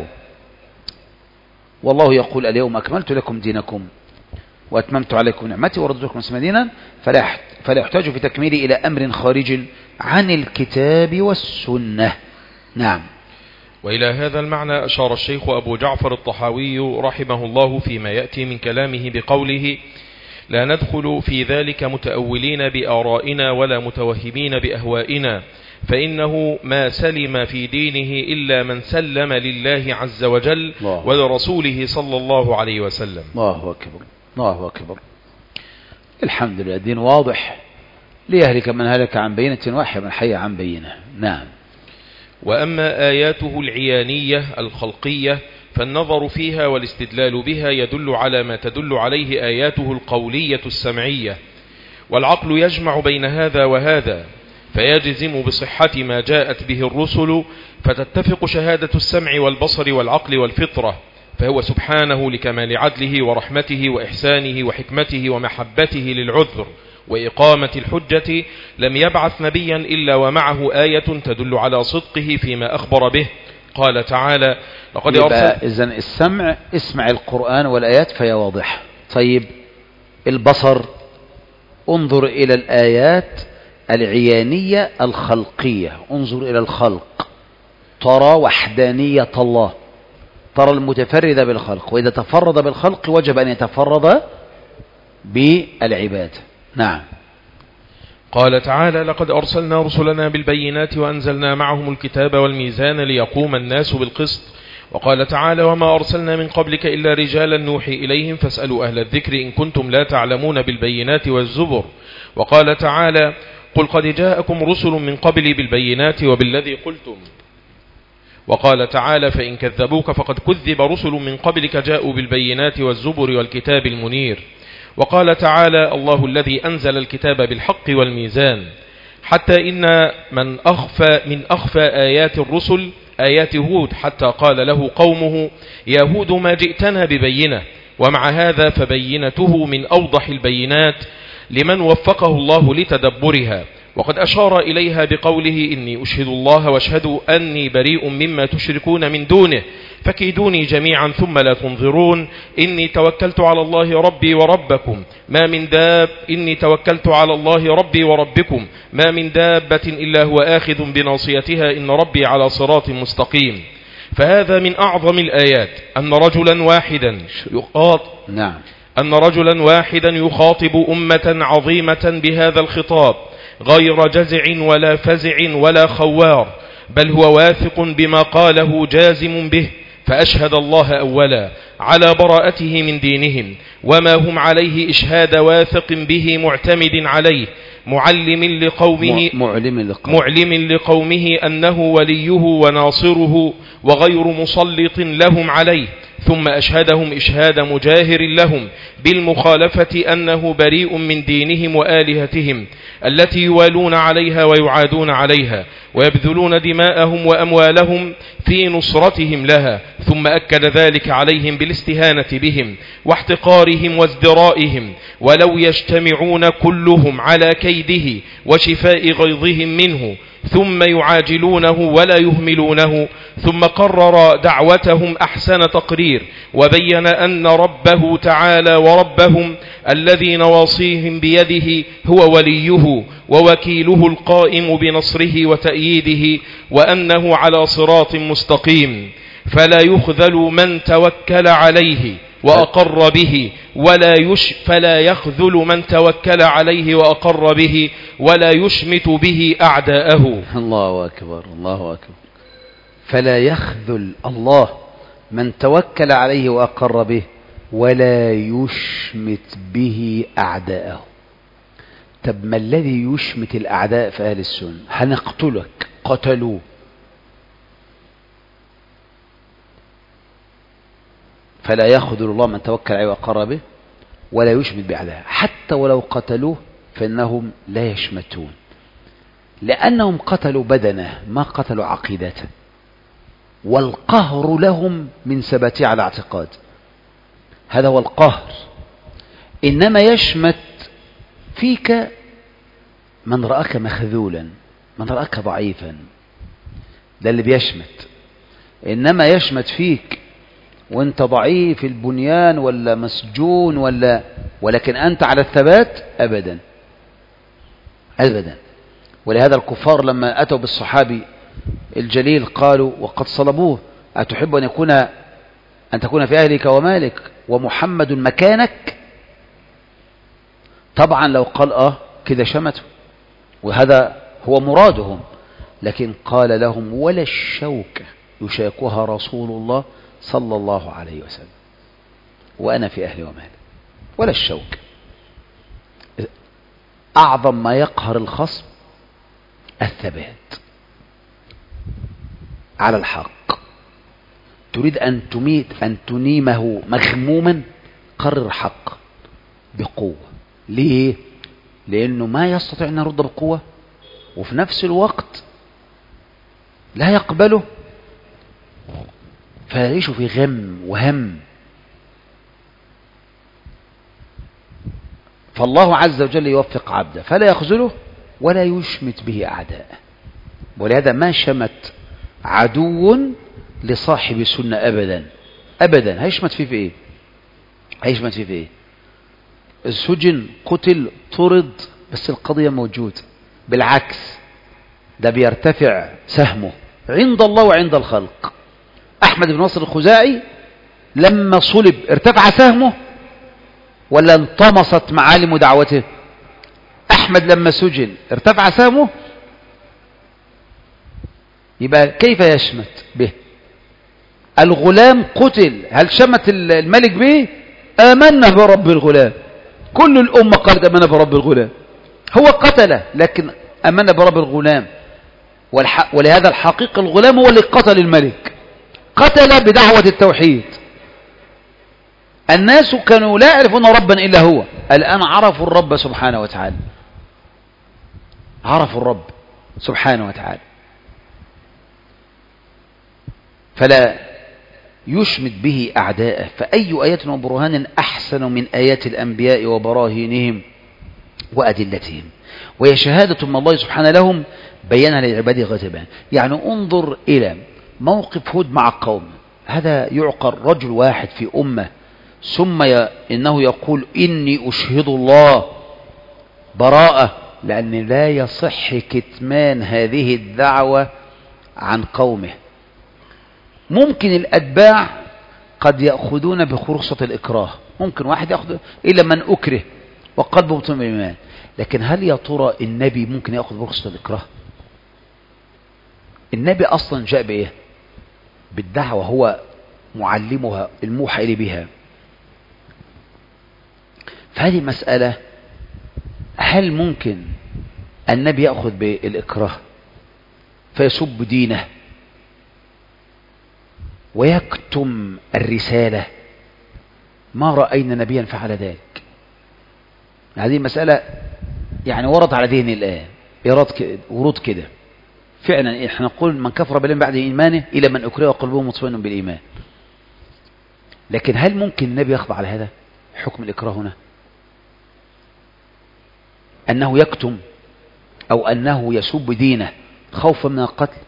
والله يقول اليوم أكملت لكم دينكم وأتممت عليكم نعمتي ورضيت لكم الإسلام دينا، فلا يحتاج في تكميله إلى أمر خارج عن الكتاب والسنة. نعم. وإلى هذا المعنى أشار الشيخ أبو جعفر الطحاوي رحمه الله فيما يأتي من كلامه بقوله: لا ندخل في ذلك متأولين بآرائنا ولا متوهمين بأهوائنا، فإنه ما سلم في دينه إلا من سلم لله عز وجل ولرسوله صلى الله عليه وسلم. الله أكبر. الله أكبر. الحمد لله، الدين واضح، ليهلك من هلك عن بينة ويحيى من حي عن بينة. نعم. وأما آياته العيانية الخلقية فالنظر فيها والاستدلال بها يدل على ما تدل عليه آياته القولية السمعية، والعقل يجمع بين هذا وهذا فيجزم بصحة ما جاءت به الرسل، فتتفق شهادة السمع والبصر والعقل والفطرة، فهو سبحانه لكمال عدله ورحمته وإحسانه وحكمته ومحبته للعذر وإقامة الحجة لم يبعث نبيا إلا ومعه آية تدل على صدقه فيما أخبر به. قال تعالى: لقد إذن السمع، اسمع القرآن والآيات فهي واضحة. طيب البصر، انظر إلى الآيات العيانية الخلقية، انظر إلى الخلق، ترى وحدانية الله، ترى المتفرد بالخلق، وإذا تفرد بالخلق وجب أن يتفرد بالعبادة. نعم. قال تعالى: لقد أرسلنا رسلنا بالبينات وأنزلنا معهم الكتاب والميزان ليقوم الناس بالقسط. وقال تعالى: وما أرسلنا من قبلك إلا رجالا نوحي إليهم فاسألوا أهل الذكر إن كنتم لا تعلمون بالبينات والزبر. وقال تعالى: قل قد جاءكم رسل من قبلي بالبينات وبالذي قلتم. وقال تعالى: فإن كذبوك فقد كذب رسل من قبلك جاءوا بالبينات والزبر والكتاب المنير. وقال تعالى: الله الذي أنزل الكتاب بالحق والميزان. حتى إن من أخفى آيات الرسل آيات هود، حتى قال له قومه: يا هود ما جئتنا ببينة. ومع هذا فبينته من أوضح البينات لمن وفقه الله لتدبرها، وقد أشار إليها بقوله: إني أشهد الله واشهدوا أني بريء مما تشركون من دونه فكيدوني جميعا ثم لا تنظرون. إني توكلت على الله ربي وربكم إني توكلت على الله ربي وربكم ما من دابة إلا هو آخذ بناصيتها إن ربي على صراط مستقيم. فهذا من أعظم الآيات أن رجلا واحدا يخاطب أمة عظيمة بهذا الخطاب غير جزع ولا فزع ولا خوار، بل هو واثق بما قاله جازم به، فأشهد الله أولا على براءته من دينهم وما هم عليه إشهاد واثق به معتمد عليه، معلم لقومه أنه وليه وناصره وغير مسلط لهم عليه، ثم أشهدهم إشهاد مجاهر لهم بالمخالفة أنه بريء من دينهم وآلهتهم التي يوالون عليها ويعادون عليها ويبذلون دماءهم وأموالهم في نصرتهم لها، ثم أكد ذلك عليهم بالاستهانة بهم واحتقارهم وازدرائهم، ولو يجتمعون كلهم على كيده وشفاء غيظهم منه ثم يعاجلونه ولا يهملونه. ثم قرر دعوتهم أحسن تقرير، وبين أن ربه تعالى وربهم الذي نواصيهم بيده هو وليه ووكيله القائم بنصره وتأييده، وأنه على صراط مستقيم، فلا يخذل من توكل عليه وأقر به فلا يخذل من توكل عليه وأقر به ولا يشمت به أعداءه. الله أكبر، الله أكبر. فلا يخذل الله من توكل عليه وأقر به ولا يشمت به أعداءه. طب ما الذي يشمت الأعداء في أهل السنة؟ هنقتلك، قتلوه. فلا يخذل الله من توكل عليه وأقر به ولا يشمت بأعداءه. حتى ولو قتلوه فإنهم لا يشمتون، لأنهم قتلوا بدنه ما قتلوا عقيدته، والقهر لهم من ثباته على اعتقاد، هذا هو القهر. إنما يشمت فيك من رأك مخذولا، من رأك ضعيفا، ده اللي بيشمت. إنما يشمت فيك وانت ضعيف البنيان ولا مسجون ولكن أنت على الثبات أبدا أبدا. ولهذا الكفار لما أتوا بالصحابي الجليل قالوا وقد صلبوه: أتحب أن تكون في أهلك ومالك ومحمد مكانك؟ طبعا لو قال كده شمته، وهذا هو مرادهم، لكن قال لهم: ولا الشوكة يشاكها رسول الله صلى الله عليه وسلم وأنا في أهلي ومالي. ولا الشوك. أعظم ما يقهر الخصم الثبات على الحق. تريد أن تنيمه مغموما، قرر حق بقوة. ليه؟ لأنه ما يستطيع أن يرد بقوة، وفي نفس الوقت لا يقبله، فيعيش في غم وهم. فالله عز وجل يوفق عبده فلا يخذله ولا يشمت به أعداءه. ولهذا ما شمت عدو لصاحب السنة أبدا أبدا. هيشمت فيه في إيه؟ هيشمت فيه في إيه؟ السجن، قتل، طرد، بس القضية موجودة. بالعكس، ده بيرتفع سهمه عند الله وعند الخلق. أحمد بن نصر الخزاعي لما صلب ارتفع سهمه ولا انطمست معالم دعوته؟ أحمد لما سجن ارتفع سهمه، يبقى كيف يشمت به؟ الغلام قتل، هل شمت الملك به؟ آمنا برب الغلام، كل الأمة قالت آمنا برب الغلام. هو قتله لكن آمنا برب الغلام. ولهذا الحقيقة الغلام هو اللي قتل الملك، قتل بدعوة التوحيد. الناس كانوا لا يعرفون ربا إلا هو، الآن عرفوا الرب سبحانه وتعالى، عرفوا الرب سبحانه وتعالى. فلا يشمت به أعداءه. فأي آيات وبرهان أحسن من آيات الأنبياء وبراهينهم وأدلتهم، وهي شهادة من الله سبحانه لهم بيانها لعباده غير. يعني انظر إلى موقف هود مع قوم. هذا يعقل رجل واحد في أمة، ثم إنه يقول إني أشهد الله براءة، لأن لا يصح كتمان هذه الدعوة عن قومه. ممكن الأتباع قد يأخذون برخصة الإكراه، ممكن واحد يأخذ إلا من أكره وقلبه مطمئن بالإيمان، لكن هل يا ترى النبي ممكن يأخذ برخصة الإكراه؟ النبي أصلا جاء بإيه؟ بالدعوة، هو معلمها الموحى إليه بها. فهذه مسألة، هل ممكن النبي يأخذ بالإكراه فيسب دينه ويكتم الرسالة؟ ما رأينا نبيا فعل ذلك. هذه مسألة يعني ورد على ذهن الآن ورود كده. فعلا احنا نقول من كفر بالله بعد إيمانه إلى من أكره وقلبه مطمئن بالإيمان. لكن هل ممكن النبي يخضع على هذا حكم الإكراه هنا؟ أنه يكتم أو أنه يسب دينه خوفا من القتل؟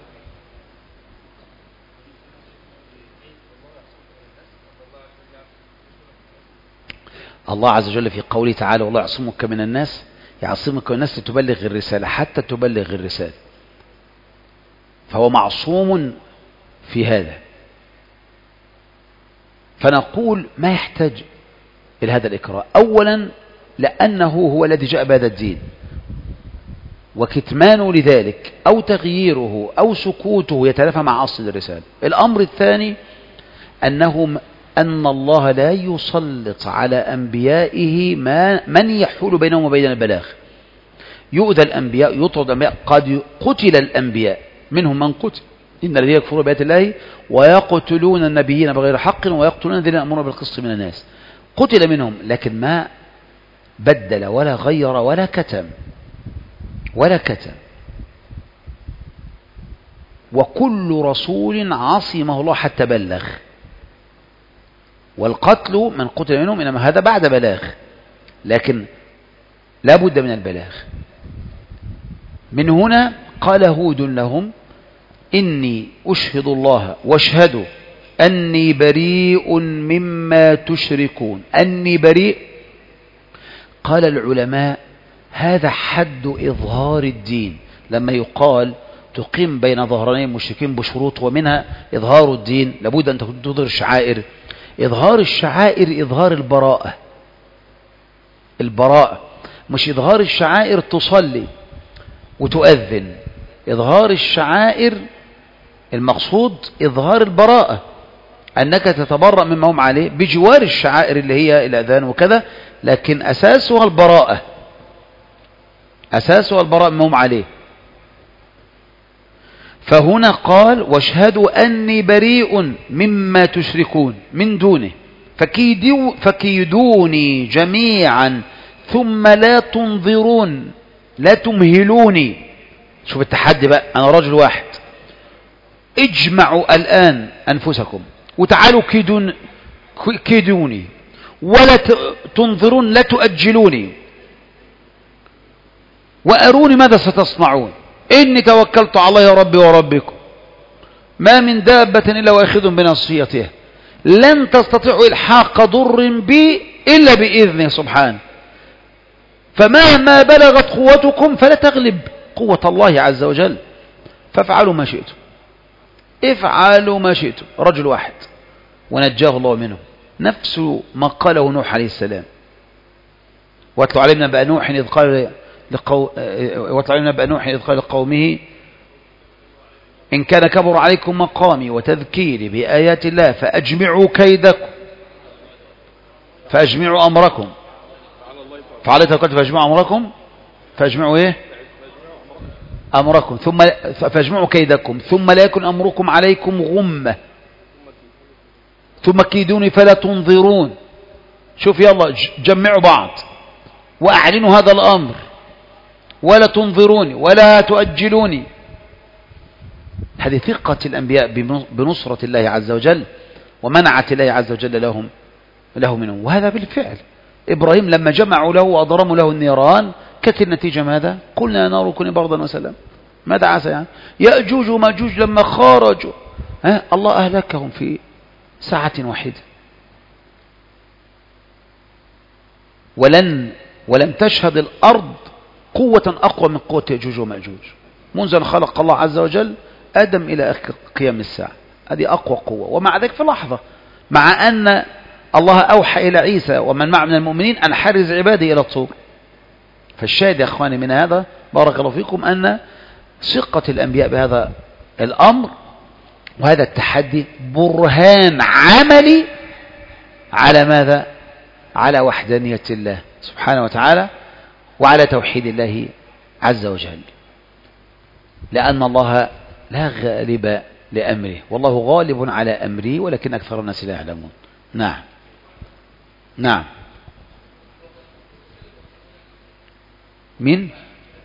الله عز وجل في قوله تعالى والله يعصمك من الناس، يعصمك من الناس لتبلغ الرسالة، حتى تبلغ الرسالة، فهو معصوم في هذا. فنقول ما يحتاج إلى هذا الإكراه. أولا لأنه هو الذي جاء بهذا الدين، وكتمانه لذلك أو تغييره أو سكوته يتنافى مع أصل الرسالة. الأمر الثاني أن الله لا يسلط على أنبيائه من يحول بينهم وبين البلاغ. يؤذى الأنبياء، يطرد الأنبياء، قد قتل الأنبياء، منهم من قتل، إن الذين يكفرون بآيات الله ويقتلون النبيين بغير حق ويقتلون الذين يأمرون بالقسط من الناس، قتل منهم، لكن ما بدل ولا غير ولا كتم ولا كتم. وكل رسول عصمه الله حتى بلغ، والقتل من قتل منهم إنما هذا بعد بلاغ، لكن لا بد من البلاغ. من هنا قال هود لهم إني أشهد الله واشهدوا أني بريء مما تشركون. أني بريء، قال العلماء هذا حد إظهار الدين. لما يقال تقيم بين ظهراني المشركين بشروط، ومنها إظهار الدين، لابد أن تظهر الشعائر. إظهار الشعائر إظهار البراءة، البراءة، مش إظهار الشعائر تصلي وتؤذن. إظهار الشعائر المقصود إظهار البراءة، أنك تتبرأ مما هم عليه بجوار الشعائر اللي هي الأذان وكذا، لكن أساسها البراءة، أساسها البراءة مما هم عليه. فهنا قال واشهدوا أني بريء مما تشركون من دونه فكيدوني جميعا ثم لا تنظرون لا تمهلوني. شوف التحدي بقى، أنا رجل واحد، اجمعوا الآن أنفسكم وتعالوا كيدوني ولا تنظرون لا تؤجلوني وأروني ماذا ستصنعون. إني توكلت على الله يا ربي وربكم ما من دابة إلا وآخذ بناصيتها لن تستطيعوا إلحاق ضر بي إلا بإذنه سبحانه، فمهما بلغت قوتكم فلا تغلب قوة الله عز وجل، فافعلوا ما شئتم، افعلوا ما شئتم. رجل واحد ونجاه الله منه، نفس ما قاله نوح عليه السلام. واتلو علينا نبأ نوح إذ قال لقومه إن كان كبر عليكم مقامي وتذكيري بآيات الله فأجمعوا كيدكم فأجمعوا أمركم فعلى توكلت فأجمعوا إيه أمركم ثم فأجمعوا كيدكم ثم لا يكن أمركم عليكم غمة ثم كيدوني فلا تنظرون. شوف يلا جمعوا بعض وأعلنوا هذا الأمر ولا تنظروني ولا تؤجلوني. هذه ثقة الأنبياء بنصرة الله عز وجل ومنعة الله عز وجل له منهم. وهذا بالفعل إبراهيم لما جمعوا له وأضرموا له النيران كانت النتيجة ماذا؟ قلنا يا نار كوني بردا وسلام. ماذا عسى يعني؟ يأجوج وماجوج لما خرجوا الله أهلكهم في ساعة واحدة. ولم تشهد الأرض قوة أقوى من قوة يأجوج وماجوج منذ أن خلق الله عز وجل آدم إلى قيام الساعة. هذه أقوى قوة. ومع ذلك في لحظة مع أن الله أوحى إلى عيسى ومن معه من المؤمنين أن حرز عبادي إلى الطور. فالشاهد يا أخواني من هذا بارك الله فيكم أن ثقة الأنبياء بهذا الأمر وهذا التحدي برهان عملي على ماذا؟ على وحدانية الله سبحانه وتعالى وعلى توحيد الله عز وجل، لأن الله لا غالب لأمره والله غالب على أمره ولكن أكثر الناس لا يعلمون. نعم من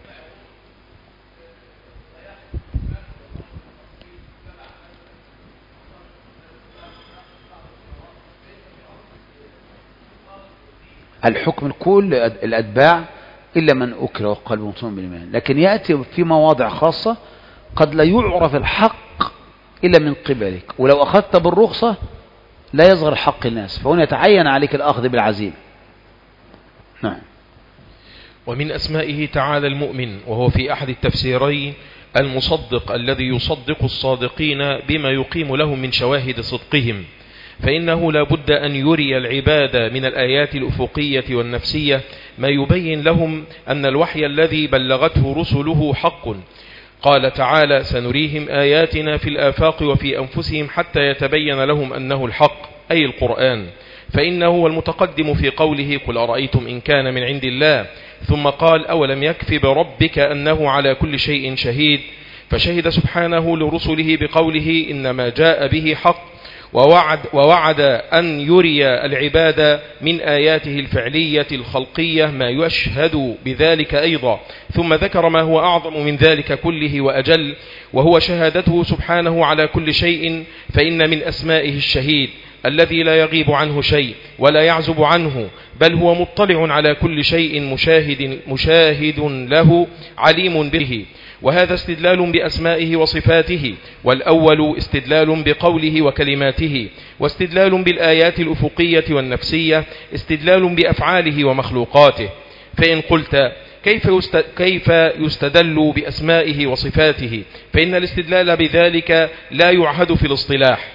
الحكم كل الأتباع إلا من أكره وقلب مطمئن بالإيمان، لكن يأتي في مواضع خاصة قد لا يعرف الحق إلا من قبلك، ولو أخذت بالرخصة لا يظهر حق الناس، فهنا يتعين عليك الأخذ بالعزيمة. نعم. ومن أسمائه تعالى المؤمن، وهو في أحد التفسيرين المصدق الذي يصدق الصادقين بما يقيم لهم من شواهد صدقهم، فإنه لا بد أن يري العباد من الآيات الأفقية والنفسية ما يبين لهم أن الوحي الذي بلغته رسله حق. قال تعالى سنريهم آياتنا في الآفاق وفي أنفسهم حتى يتبين لهم أنه الحق، أي القرآن، فإنه هو المتقدم في قوله قل أرأيتم إن كان من عند الله، ثم قال أولم يكف بربك أنه على كل شيء شهيد، فشهد سبحانه لرسله بقوله إنما جاء به حق، ووعد أن يري العباد من آياته الفعلية الخلقية ما يشهد بذلك أيضا، ثم ذكر ما هو أعظم من ذلك كله وأجل، وهو شهادته سبحانه على كل شيء، فإن من أسمائه الشهيد الذي لا يغيب عنه شيء ولا يعزب عنه، بل هو مطلع على كل شيء مشاهد له عليم به. وهذا استدلال بأسمائه وصفاته، والأول استدلال بقوله وكلماته، واستدلال بالآيات الأفقية والنفسية استدلال بأفعاله ومخلوقاته. فإن قلت كيف يستدل بأسمائه وصفاته، فإن الاستدلال بذلك لا يعهد في الاصطلاح،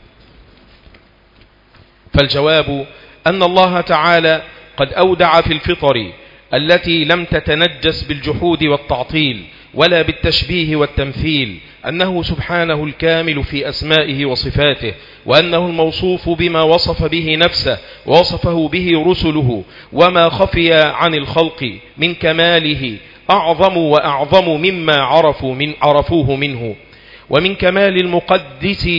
فالجواب أن الله تعالى قد أودع في الفطر التي لم تتنجس بالجحود والتعطيل ولا بالتشبيه والتمثيل أنه سبحانه الكامل في أسمائه وصفاته، وأنه الموصوف بما وصف به نفسه ووصفه به رسله، وما خفي عن الخلق من كماله أعظم وأعظم مما عرفوه منه. ومن كمال المقدس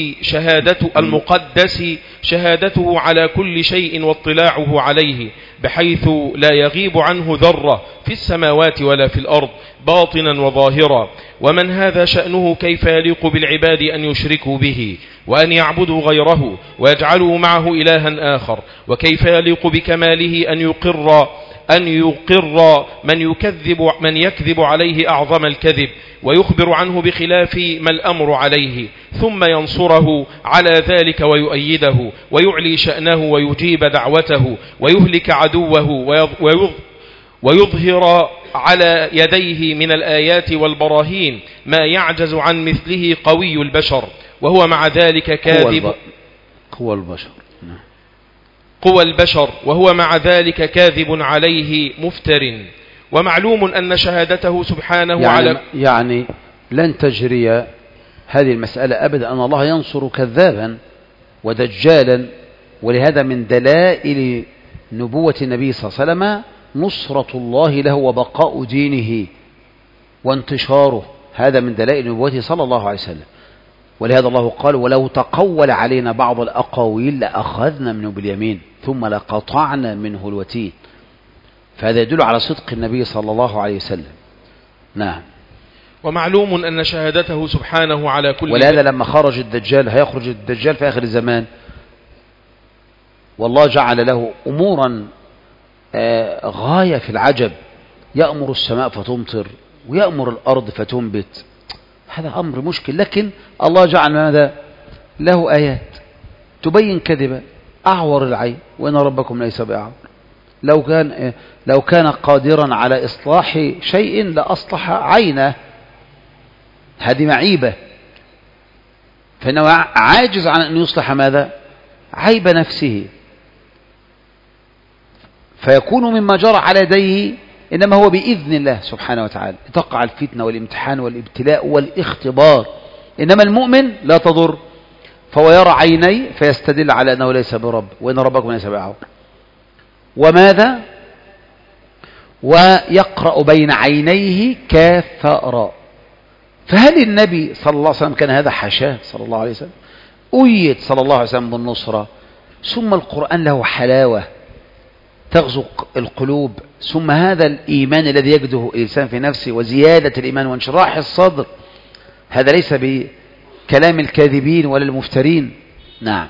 شهادته على كل شيء واطلاعه عليه، بحيث لا يغيب عنه ذرة في السماوات ولا في الأرض باطنا وظاهرا. ومن هذا شأنه كيف يليق بالعباد أن يشركوا به وأن يعبدوا غيره ويجعلوا معه إلها آخر؟ وكيف يليق بكماله أن يقر من يكذب عليه أعظم الكذب ويخبر عنه بخلاف ما الأمر عليه، ثم ينصره على ذلك ويؤيده ويعلي شأنه ويجيب دعوته ويهلك عدوه ويظهر على يديه من الآيات والبراهين ما يعجز عن مثله قوي البشر، وهو مع ذلك كاذب قوى البشر وهو مع ذلك كاذب عليه مفتر. ومعلوم أن شهادته سبحانه يعني لن تجري هذه المسألة أبدا أن الله ينصر كذابا ودجالا، ولهذا من دلائل نبوة النبي صلى الله عليه وسلم نصرة الله له وبقاء دينه وانتشاره، هذا من دلائل نبوته صلى الله عليه وسلم. ولهذا الله قال: ولو تقول علينا بعض الأقاويل لأخذنا منه باليمين ثم لقطعنا منه الوتين. فهذا يدل على صدق النبي صلى الله عليه وسلم. نعم. ومعلوم أن شهادته سبحانه على كل ولهذا لما خرج الدجال، هيخرج الدجال في آخر الزمان، والله جعل له أمورا غاية في العجب، يأمر السماء فتمطر ويأمر الأرض فتنبت. هذا أمر مشكل، لكن الله جعل ماذا له آيات تبين كذبا أعور العين وإن ربكم ليس بأعور. لو كان قادرا على إصلاح شيء لأصلح عينه، هذه معيبة، فإنه عاجز عن أن يصلح ماذا عيب نفسه، فيكون مما جرى على يديه إنما هو بإذن الله سبحانه وتعالى. تقع الفتنة والامتحان والابتلاء والاختبار، إنما المؤمن لا تضر، فهو يرى عيني فيستدل على أنه ليس برب وإن ربكم ليس بأعور. وماذا؟ ويقرأ بين عينيه كاف راء. فهل النبي صلى الله عليه وسلم كان هذا؟ حاشاه صلى الله عليه وسلم، أيد صلى الله عليه وسلم بالنصرة، ثم القرآن له حلاوة تغزو القلوب، ثم هذا الإيمان الذي يجده الإنسان في نفسه وزيادة الإيمان وانشراح الصدر، هذا ليس بكلام الكاذبين ولا المفترين. نعم.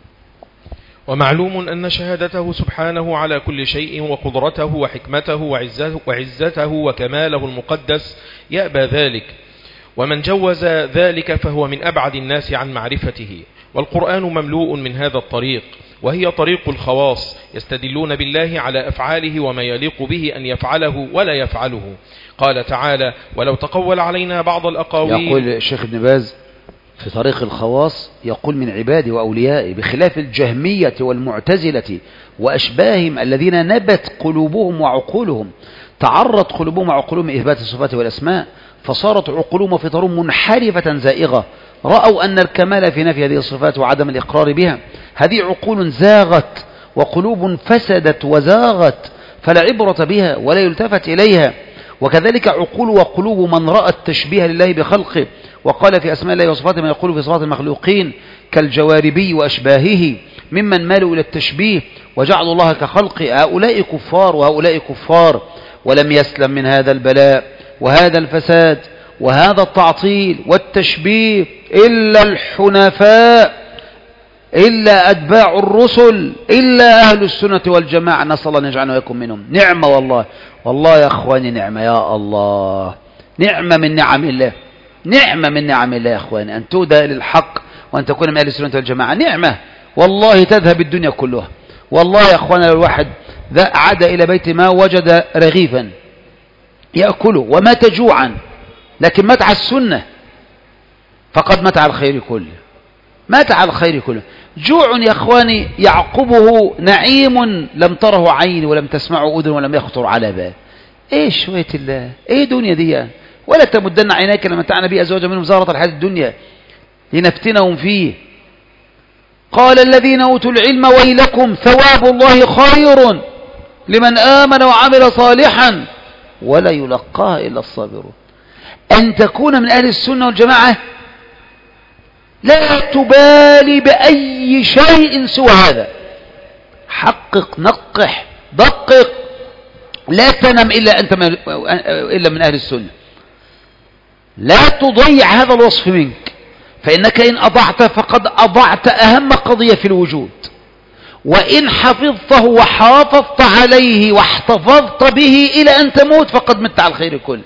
ومعلوم أن شهادته سبحانه على كل شيء وقدرته وحكمته وعزته وكماله المقدس يأبى ذلك، ومن جوز ذلك فهو من أبعد الناس عن معرفته. والقرآن مملوء من هذا الطريق، وهي طريق الخواص، يستدلون بالله على أفعاله وما يليق به أن يفعله ولا يفعله. قال تعالى: ولو تقول علينا بعض الأقاويل. يقول الشيخ ابن باز في طريق الخواص، يقول من عباده وأوليائه، بخلاف الجهمية والمعتزلة وأشباههم الذين نبت قلوبهم وعقولهم، تعرض قلوبهم وعقولهم إثبات الصفات والأسماء، فصارت عقولهم وفطرهم منحرفة زائغة، رأوا أن الكمال في نفي هذه الصفات وعدم الإقرار بها. هذه عقول زاغت وقلوب فسدت وزاغت، فلا عبرة بها ولا يلتفت إليها. وكذلك عقول وقلوب من رأى التشبيه لله بخلقه وقال في أسماء الله وصفاته ما يقول في صفات المخلوقين كالجواربي وأشباهه، ممن مالوا إلى التشبيه وجعلوا الله كخلقه. هؤلاء كفار وهؤلاء كفار، ولم يسلم من هذا البلاء وهذا الفساد وهذا التعطيل والتشبيه إلا الحنفاء، إلا أتباع الرسل، إلا أهل السنة والجماعة، نسأل الله أن يجعلنا ويكون منهم. نعمة والله، والله يا أخواني نعمة، يا الله نعمة من نعم الله، نعمة من نعم الله يا أخواني، أن تودى للحق وأن تكون من أهل السنة والجماعة، نعمة والله تذهب الدنيا كلها. والله يا أخواني لو الواحد عاد إلى بيت ما وجد رغيفا يأكله ومات جوعا، لكن مات على السنة فقد مات على الخير كله، مات على الخير كله. جوع يا أخواني يعقبه نعيم لم تره عين ولم تسمعه أذن ولم يخطر على بال. إيه شوية الله، إيه دنيا دي؟ ولا تمدن عينيك لمتعنا به أزواجا منهم زهرة الحياة الدنيا لنفتنهم فيه. قال الذين أوتوا العلم ويلكم ثواب الله خير لمن آمن وعمل صالحا ولا يلقاها إلا الصابرون. أن تكون من أهل السنة والجماعة لا تبالي بأي شيء سوى هذا. حقق، نقح، دقق، لا تنم إلا من أهل السنة. لا تضيع هذا الوصف منك، فإنك إن أضعت فقد أضعت أهم قضية في الوجود، وإن حفظته وحافظت عليه واحتفظت به إلى أن تموت فقد مت على الخير كله.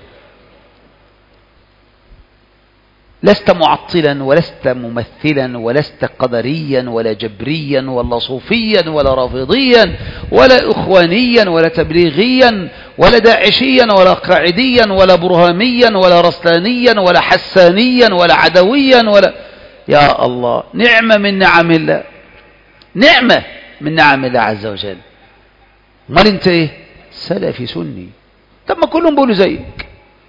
لست معطلا ولست ممثلا ولست قدريا ولا جبريا ولا صوفيا ولا رافضيا ولا إخوانيا ولا تبليغيا ولا داعشيا ولا قاعديا ولا برهاميا ولا رسلانيا ولا حسانيا ولا عدويا ولا. يا الله، نعمة من نعم الله، نعمة من نعم الله عز وجل. امال انت ايه؟ سلفي سني. طب ما كلهم بيقولوا زيك،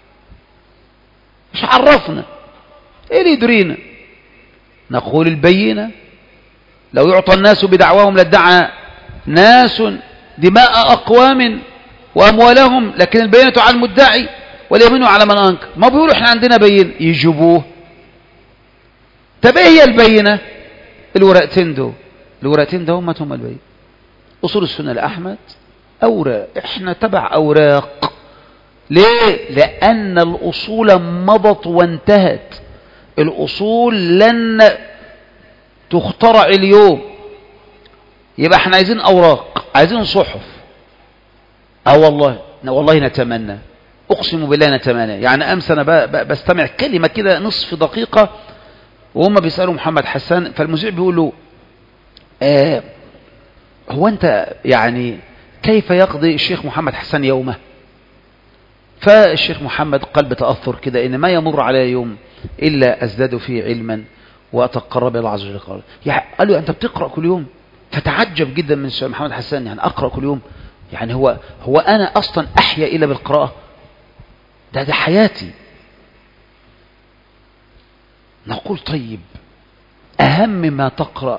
مش عرفنا ايه اللي يدرينا؟ نقول البينة. لو يعطى الناس بدعواهم لادعى ناس دماء أقوام وأموالهم، لكن البينة على المدعي واليمين على من أنكر. ما بيقولوا احنا عندنا بين، يجيبوه. طب ايه هي البينة؟ الورقتين دول، الورقتين ده هم البينة. أصول السنة لأحمد أوراق، احنا تبع أوراق. ليه؟ لأن الأصول مضت وانتهت. الأصول لن تخترع اليوم. يبقى احنا عايزين أوراق، عايزين صحف. والله نتمنى، أقسم بالله نتمنى. يعني أمس أنا بستمع كلمة كده نصف دقيقة وهم بيسألوا محمد حسان، فالمذيع بيقول له هو أنت يعني كيف يقضي الشيخ محمد حسان يومه؟ فالشيخ محمد قال بتأثر كده إن ما يمر علي يوم إلا أزداد فيه علما وأتقرب إلى الله عز وجل. يعني قال له أنت بتقرأ كل يوم؟ فتعجب جدا من الشيخ محمد حسان، يعني أقرأ كل يوم؟ يعني هو أنا أصلا أحيا إلا بالقراءة؟ ده حياتي. نقول طيب، أهم ما تقرأ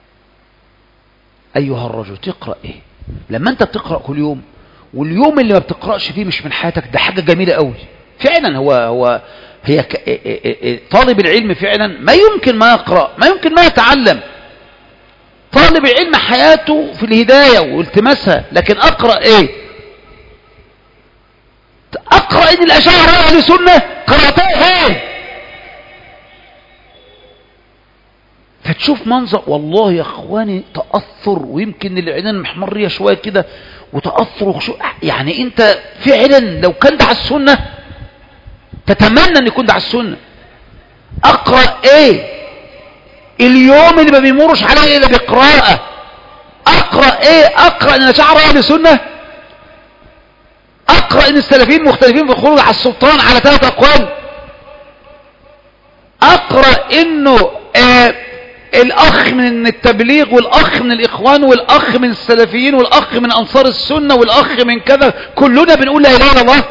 أيها الرجل تقرأ إيه؟ لما أنت بتقرأ كل يوم، واليوم اللي ما بتقرأش فيه مش من حياتك، ده حاجة جميلة قوي فعلا. هي طالب العلم فعلا ما يمكن ما يقرأ، ما يمكن ما يتعلم. طالب العلم حياته في الهداية والتماسها، لكن أقرأ إيه؟ أقرأ إن الأشاعرة أهل سنة، قرأتها فين؟ فتشوف منظر، والله يا أخواني تأثر، ويمكن العينين محمرية شوية كده وتأثر وخشوع. يعني أنت فعلا لو كان ده على السنة تتمنى أن يكون ده على السنة. أقرأ إيه؟ اليوم اللي ما بيمرش عليه إلا بقراءة. أقرأ إيه؟ أقرأ إن الأشاعرة أهل سنة، أقرأ إن السلفيين مختلفين في الخروج على السلطان على 3 أقوال، أقرأ إنه الأخ من التبليغ والأخ من الإخوان والأخ من السلفيين والأخ من أنصار السنة والأخ من كذا، كلنا بنقول لا إله إلا الله.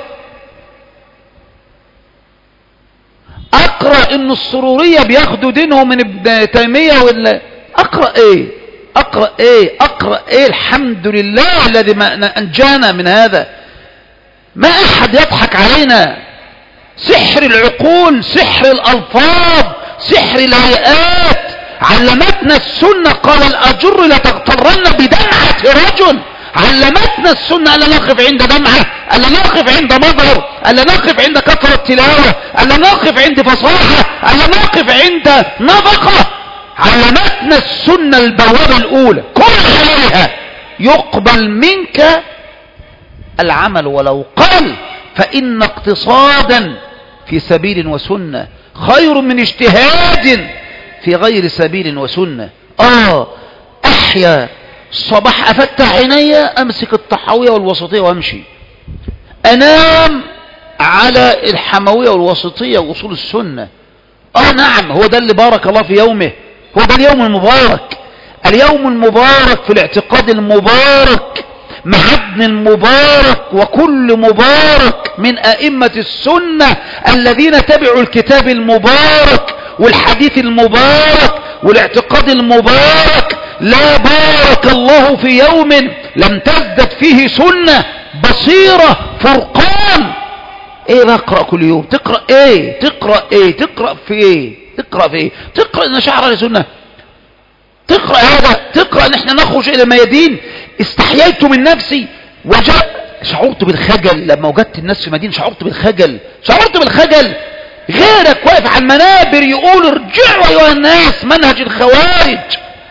أقرأ إن السرورية بياخدوا دينهم من ابن تيمية أقرأ إيه؟ أقرأ إيه؟ أقرأ إيه؟ الحمد لله الذي أنجانا من هذا. ما أحد يضحك علينا. سحر العقول، سحر الألفاظ، سحر الهيئات. علمتنا السنة، قال الأجر لتغترن بدمعة رجل. علمتنا السنة ألا نقف عند دمعة، ألا نقف عند مظهر، ألا نقف عند كثرة تلاوة، ألا نقف عند فصاحة، ألا نقف عند نفقة. علمتنا السنة البوابة الأولى، كل عليها يقبل منك العمل ولو قل، فإن اقتصادا في سبيل وسنة خير من اجتهاد في غير سبيل وسنة. أحيا الصباح أفتح عيني أمسك الطحاوية والوسطية وأمشي، أنام على الحموية والوسطية وأصول السنة. نعم، هو ده اللي بارك الله في يومه، هو ده اليوم المبارك. اليوم المبارك في الاعتقاد المبارك مع ابن المبارك وكل مبارك من أئمة السنة الذين تبعوا الكتاب المبارك والحديث المبارك والاعتقاد المبارك. لا بارك الله في يوم لم تزدد فيه سنة بصيرة فرقان. ايه بقرأ كل يوم؟ تقرأ ايه؟ تقرأ ايه؟ تقرأ في ايه؟ تقرأ في ايه؟ تقرأ ان شعر لسنة، تقرأ هذا، تقرأ ان احنا نخرج الى الميادين. استحييت من نفسي شعرت بالخجل لما وجدت الناس في مدينة، شعرت بالخجل. غيرك واقف على المنابر يقول ارجعوا ايها الناس منهج الخوارج،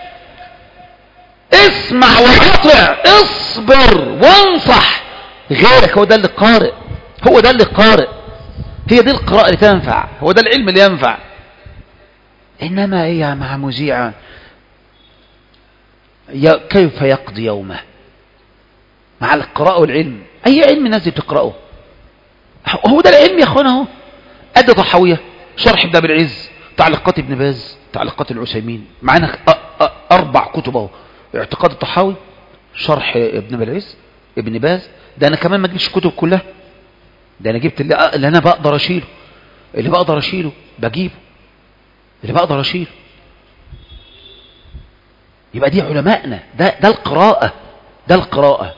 اسمع وأطع، اصبر وانصح. غيرك هو ده اللي قارئ، هي دي القراءة اللي تنفع، هو ده العلم اللي ينفع. إنما هي مع مذيعة كيف يقضي يومه مع القراءة والعلم؟ أي علم الناس بتقرأه؟ هو ده العلم يا أخوانا. هو أدى طحاوية، شرح ابن أبي العز، تعليقات ابن باز، تعليقات العثيمين، معانا 4 كتب اهو. اعتقاد الطحاوي، شرح ابن أبي العز، ابن باز. ده أنا كمان ما جبتش الكتب كلها، ده أنا جبت اللي أنا بقدر أشيله، بجيبه، اللي بقدر أشيله. يبقى دي علماءنا، ده القراءة،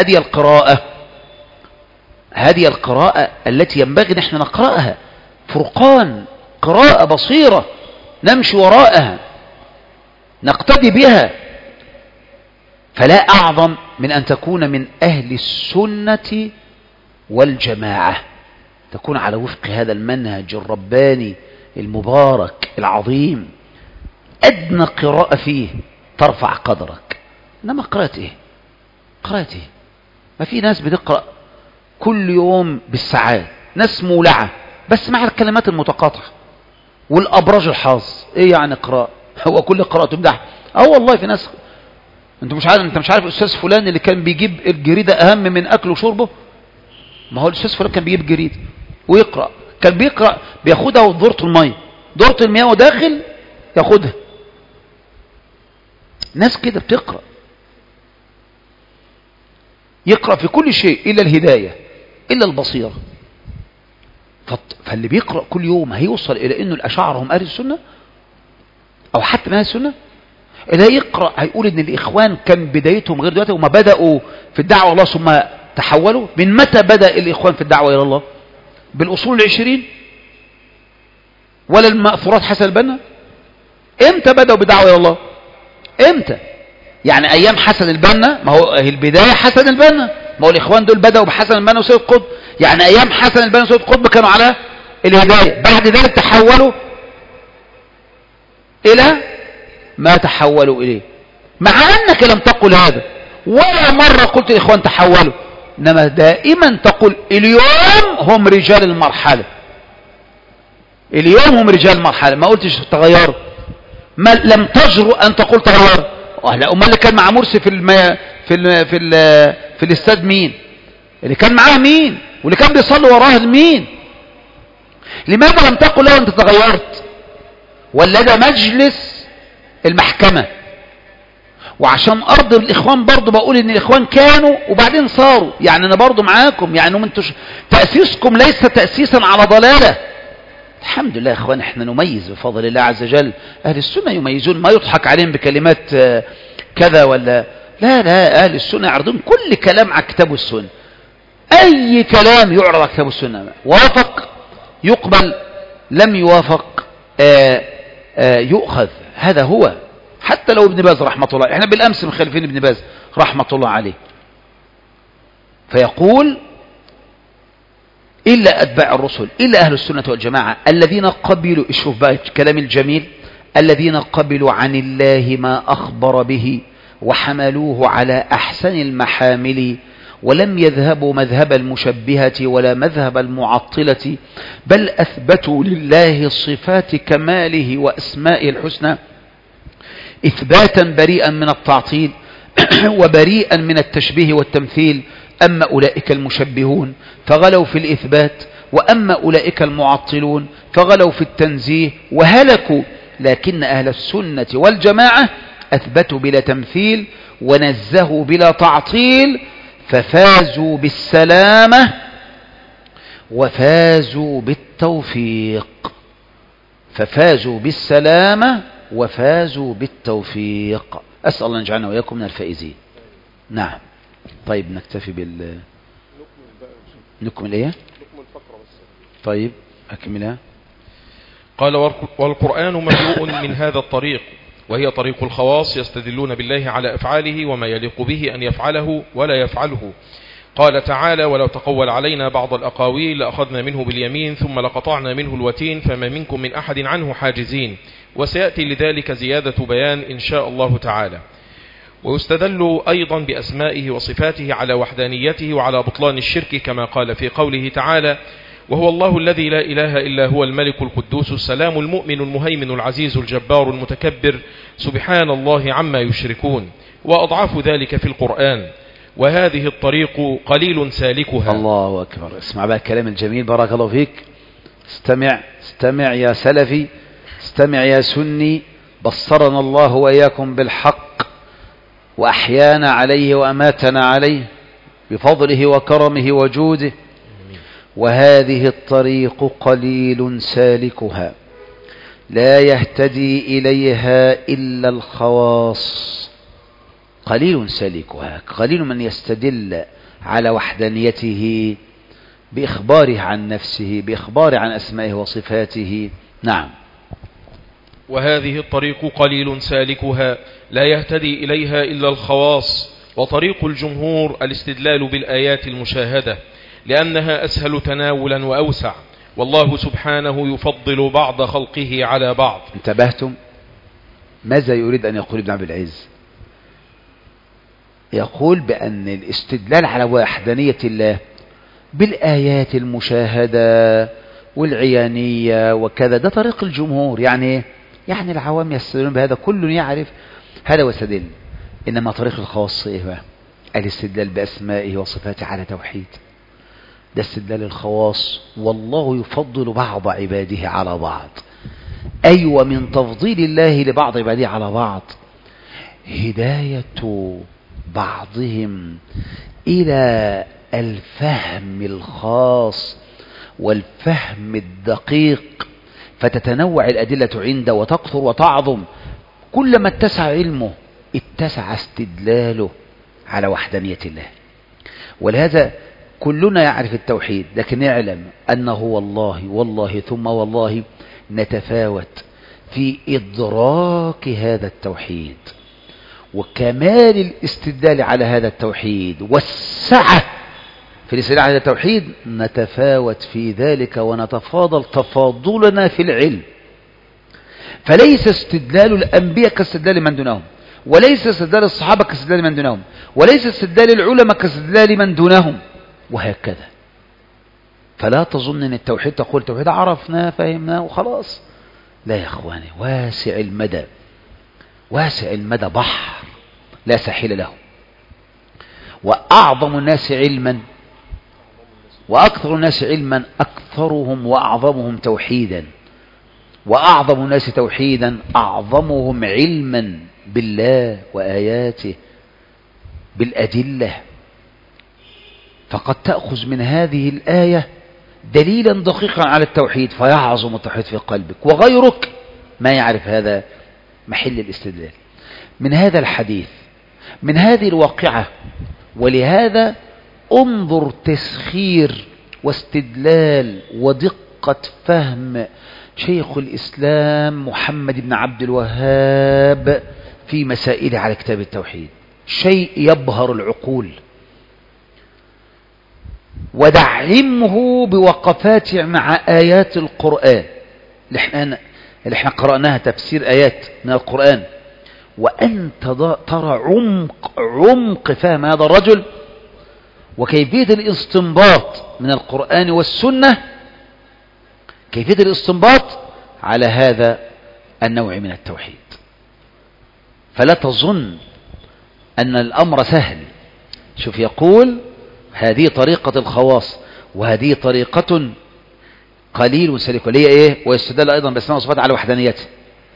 هذه القراءة التي ينبغي نحن نقرأها. فرقان، قراءة بصيرة نمشي وراءها نقتدي بها. فلا أعظم من أن تكون من أهل السنة والجماعة، تكون على وفق هذا المنهج الرباني المبارك العظيم. أدنى قراءة فيه ترفع قدرك. إنما قرأت إيه؟ ما في ناس بتقرأ كل يوم بالساعات، ناس مولعة بس مع الكلمات المتقاطعة والأبراج الحاظ. إيه يعني قراءة؟ هو كل قراءة تمدح؟ والله في ناس، انت مش عارف الأستاذ فلان اللي كان بيجيب الجريدة أهم من أكله وشربه؟ ما هو الأستاذ فلان كان بيجيب جريدة ويقرأ، كان بياخدها ودورة المياه وداخل ياخدها. ناس كده بتقرأ، يقرأ في كل شيء إلا الهداية، إلا البصيرة. فاللي بيقرأ كل يوم هيوصل إلى إنه الأشاعرة هم أهل السنة أو حتى من أهل السنة. اللي يقرأ هيقول إن الإخوان كان بدايتهم غير دلوقتي، وما بدأوا في الدعوة الله ثم تحولوا. من متى بدأ الإخوان في الدعوة إلى الله؟ بالأصول 20 ولا المأثورات حسن البنا؟ إمتى بدأوا بدعوة إلى الله؟ إمتى؟ يعني أيام حسن البنا؟ ما هو البداية حسن البنا، ما هو الإخوان دول بدأوا بحسن البنا وسيد قطب. يعني أيام حسن البنا وسيد قطب كانوا على الهداية، بعد ذلك تحولوا إلى ما تحولوا إليه. مع أنك لم تقل هذا ولا مرة قلت الإخوان تحولوا، إنما دائما تقول اليوم هم رجال المرحلة، ما قلتش تغيروا، ما لم تجرؤ أن تقول تغيروا. لا، أمال اللي كان مع مرسي في الاستاد مين؟ اللي كان معاه مين؟ واللي كان بيصلي وراه مين؟ لماذا لم تقل له أنت تغيرت؟ ولا ده مجلس المحكمة؟ وعشان أرض الإخوان برضو بقول إن الإخوان كانوا وبعدين صاروا، يعني أنا برضو معاكم، يعني تأسيسكم ليس تأسيسا على ضلالة. الحمد لله يا إخوان، إحنا نميز بفضل الله عز وجل. أهل السنة يميزون، ما يضحك عليهم بكلمات كذا ولا لا. أهل السنة يعرضون كل كلام على كتاب السنة، أي كلام يعرض على كتاب السنة، وافق يقبل، لم يوافق يؤخذ. هذا هو. حتى لو ابن باز رحمة الله، احنا بالأمس مخالفين ابن باز رحمة الله عليه، فيقول إلا أتباع الرسل، إلا أهل السنة والجماعة الذين قبلوا، اشوف بقى الكلام الجميل، الذين قبلوا عن الله ما أخبر به وحملوه على أحسن المحامل، ولم يذهبوا مذهب المشبهة ولا مذهب المعطلة، بل أثبتوا لله صفات كماله وأسمائه الحسنى إثباتا بريئا من التعطيل وبريئا من التشبيه والتمثيل. أما أولئك المشبهون فغلوا في الإثبات، وأما أولئك المعطلون فغلوا في التنزيه وهلكوا. لكن أهل السنة والجماعة أثبتوا بلا تمثيل ونزهوا بلا تعطيل، ففازوا بالسلامة وفازوا بالتوفيق. ففازوا بالسلامة وفازوا بالتوفيق. أسأل الله أن يجعلنا وإياكم من الفائزين. نعم. طيب نكتفي نكمل إيه؟ طيب أكملها. قال والقرآن مملوء من هذا الطريق، وهي طريق الخواص يستدلون بالله على أفعاله وما يليق به أن يفعله ولا يفعله. قال تعالى ولو تقول علينا بعض الأقاويل لأخذنا منه باليمين ثم لقطعنا منه الوتين فما منكم من أحد عنه حاجزين. وسيأتي لذلك زيادة بيان إن شاء الله تعالى. ويستدل أيضا بأسمائه وصفاته على وحدانيته وعلى بطلان الشرك، كما قال في قوله تعالى وهو الله الذي لا إله إلا هو الملك القدوس السلام المؤمن المهيمن العزيز الجبار المتكبر سبحان الله عما يشركون. وأضعاف ذلك في القرآن. وهذه الطريق قليل سالكها. الله أكبر. اسمع بقى الكلام الجميل، بارك الله فيك. استمع يا سلفي، استمع يا سني. بصرنا الله وإياكم بالحق وأحيانا عليه وأماتنا عليه بفضله وكرمه وجوده. وهذه الطريق قليل سالكها لا يهتدي إليها إلا الخواص. قليل سالكها، قليل من يستدل على وحدانيته بإخباره عن نفسه، بإخباره عن أسمائه وصفاته. نعم. وهذه الطريق قليل سالكها لا يهتدي إليها إلا الخواص. وطريق الجمهور الاستدلال بالآيات المشاهدة لأنها أسهل تناولا وأوسع، والله سبحانه يفضل بعض خلقه على بعض. انتبهتم؟ ماذا يريد أن يقول ابن عبد العز؟ يقول بأن الاستدلال على وحدانية الله بالآيات المشاهدة والعيانية وكذا ده طريق الجمهور. يعني العوام يستدلون بهذا، كل يعرف هذا ويستدل. إنما طريق الخاص إيه بقى؟ الاستدلال بأسمائه وصفاته على توحيد. ده استدلال الخواص. والله يفضل بعض عباده على بعض. أيوة، من تفضيل الله لبعض عباده على بعض هداية بعضهم إلى الفهم الخاص والفهم الدقيق، فتتنوع الأدلة عنده وتكثر وتعظم. كلما اتسع علمه اتسع استدلاله على وحدانية الله. ولهذا كلنا يعرف التوحيد، لكن يعلم أنه والله ثم والله نتفاوت في إدراك هذا التوحيد وكمال الاستدلال على هذا التوحيد والسعة في الاستدلال على هذا التوحيد. نتفاوت في ذلك ونتفاضل تفاضلنا في العلم. فليس استدلال الأنبياء كاستدلال من دونهم، وليس استدلال الصحابة كاستدلال من دونهم، وليس استدلال العلماء كاستدلال من دونهم، وهكذا. فلا تظن ان التوحيد تقول التوحيد عرفناه فهمناه وخلاص. لا يا اخواني، واسع المدى بحر لا ساحل له. وأعظم الناس علما وأكثر الناس علما أكثرهم وأعظمهم توحيدا، وأعظم الناس توحيدا أعظمهم علما بالله وآياته بالأدلة. فقد تأخذ من هذه الآية دليلا دقيقا على التوحيد فيعظم التوحيد في قلبك، وغيرك ما يعرف هذا محل الاستدلال من هذا الحديث، من هذه الواقعة. ولهذا انظر تسخير واستدلال ودقة فهم شيخ الإسلام محمد بن عبد الوهاب في مسائله على كتاب التوحيد، شيء يبهر العقول. ودعمه بوقفات مع آيات القرآن اللي احنا قرأناها تفسير آيات من القرآن، وأنت ترى عمق فهم هذا الرجل وكيفية الاستنباط من القرآن والسنة، كيفية الاستنباط على هذا النوع من التوحيد. فلا تظن أن الأمر سهل. شوف يقول هذه طريقة الخواص وهذه طريقة قليل سلك، اللي هي ايه؟ ويستدل ايضا باسماء وصفات على وحدانيته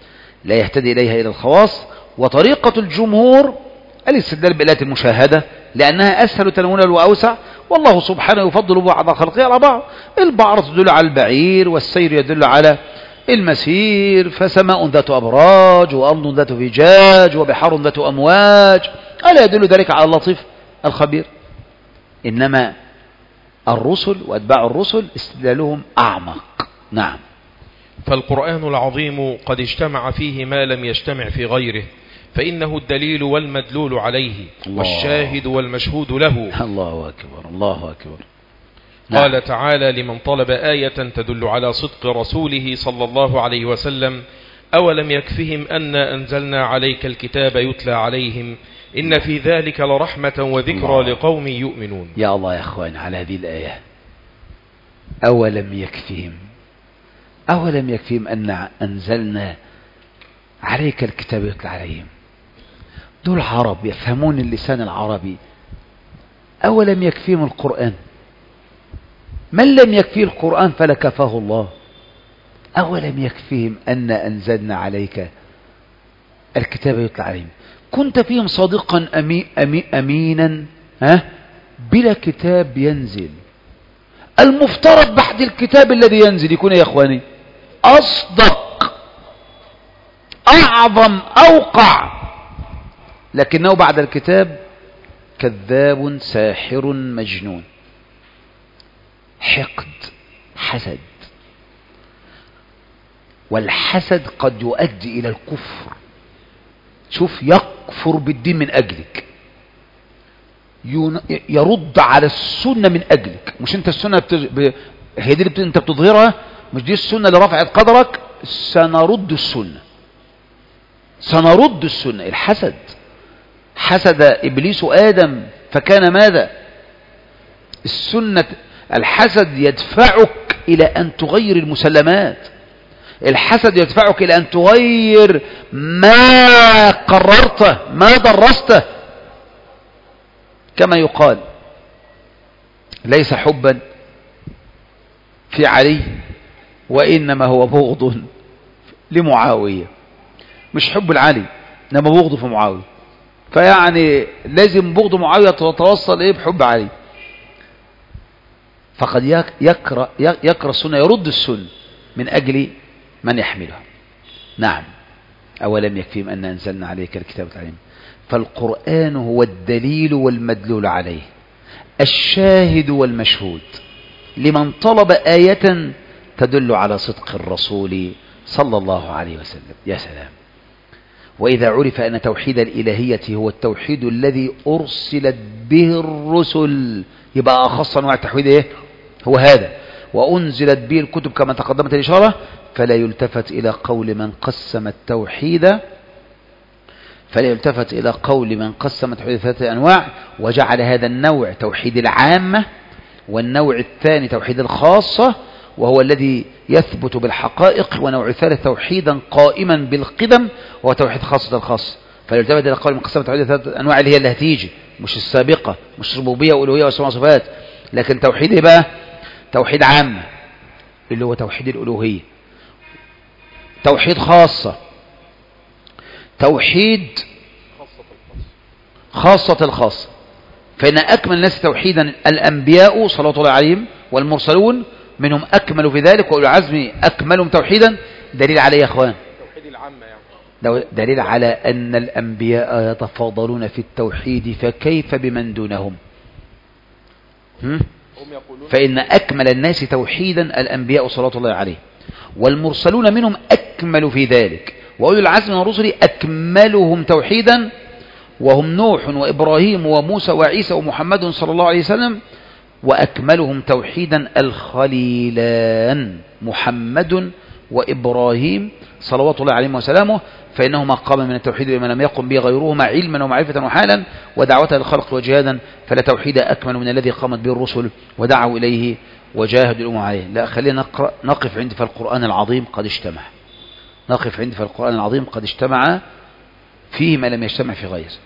لا يهتدي اليها الى الخواص. وطريقة الجمهور الاستدلال بالآيات المشاهدة لأنها أسهل تناولا وأوسع، والله سبحانه يفضل بعض خلقه على بعض. البعرة تدل على البعير، والسير يدل على المسير، فسماء ذات أبراج، وأرض ذات فجاج، وبحار ذات أمواج، ألا يدل ذلك على اللطيف الخبير؟ إنما الرسل وأتباع الرسل استدلالهم أعمق. نعم. فالقرآن العظيم قد اجتمع فيه ما لم يجتمع في غيره، فإنه الدليل والمدلول عليه، والشاهد والمشهود له. الله أكبر، الله أكبر. قال تعالى لمن طلب آية تدل على صدق رسوله صلى الله عليه وسلم: أولم يكفهم أنا أنزلنا عليك الكتاب يتلى عليهم إن في ذلك لرحمة وذكرى لقوم يؤمنون. يا الله يا أخوان على هذه الآية، أولم يكفهم أن أنزلنا عليك الكتاب يتلى عليهم. دول عرب يفهمون اللسان العربي. أولم يكفيهم القرآن؟ من لم يكفيه القرآن فلكفاه الله. أولم يكفيهم أن أنزلنا عليك الكتاب يتلى عليهم. كنت فيهم صادقا أمينا بلا كتاب ينزل. المفترض بعد الكتاب الذي ينزل يكون يا إخواني أصدق، أعظم، أوقع، لكنه بعد الكتاب كذاب ساحر مجنون. حقد، حسد، والحسد قد يؤدي إلى الكفر. شوف، يكفر بالدين من أجلك، يرد على السنة من أجلك. مش أنت السنة هي دي أنت بتظهرها، مش دي السنة اللي رفعت قدرك. سنرد السنة. الحسد، حسد إبليس آدم فكان ماذا؟ السنة. الحسد يدفعك إلى أن تغير المسلمات. الحسد يدفعك إلى أن تغير ما قررته، ما درسته. كما يقال: ليس حبا في علي، وإنما هو بغض لمعاوية. مش حب العلي، إنما بغض في معاوية. فيعني لازم بغض معاوية تتوصل بحب علي. فقد يكره السنة، يرد السنة من أجل من يحملها. نعم. أولم يكفيهم أن أنزلنا عليك الكتاب العليم. فالقرآن هو الدليل والمدلول عليه، الشاهد والمشهود لمن طلب آية تدل على صدق الرسول صلى الله عليه وسلم. يا سلام. وإذا عرف أن توحيد الإلهية هو التوحيد الذي أرسلت به الرسل، يبقى أخص أنواع التوحيد هو هذا، وأنزلت به الكتب كما تقدمت الإشارة. فلا يلتفت إلى قول من قسم التوحيد ثلاثة أنواع، وجعل هذا النوع توحيد العامة، والنوع الثاني توحيد الخاصة وهو الذي يثبت بالحقائق، ونوع الثالث توحيدا قائما بالقدم وهو توحيد خاصة الخاص. فيلتفت إلى قول من قسم التوحيد ثلاثة أنواع اللي هي اللي هتيجي، مش السابقة، مش ربوبية وألوهية وأسماء وصفات، لكن توحيد إيه بقى؟ توحيد عامة اللي هو توحيد الألوهية، توحيد خاصة، توحيد خاصة الخاصة. فإن أكمل الناس توحيدا الأنبياء صلى الله عليهم والمرسلون، منهم أكمل في ذلك، وأولو العزم أكملهم توحيدا. دليل عليه يا أخوان، توحيد العامة يعني. دليل على أن الأنبياء يتفاضلون في التوحيد، فكيف بمن دونهم؟ فإن أكمل الناس توحيدا الأنبياء صلى الله عليه، والمرسلون منهم أكمل في ذلك، وأولو العزم من الرسل أكملهم توحيدا، وهم نوح وإبراهيم وموسى وعيسى ومحمد صلى الله عليه وسلم. وأكملهم توحيدا الخليلان محمد وإبراهيم صلوات الله عليه وسلامه، فإنهما قام من التوحيد بما لم يقم به غيرهما علما ومعرفة وحالا ودعوة للخلق وجهادا، فلا توحيد أكمل من الذي قامت به الرسل ودعوا إليه وجاهدوا الأمم عليه. لا، خلينا نقف عند فالقرآن العظيم قد اجتمع، نقف عند فالقرآن العظيم قد اجتمع فيه ما لم يجتمع في غيره.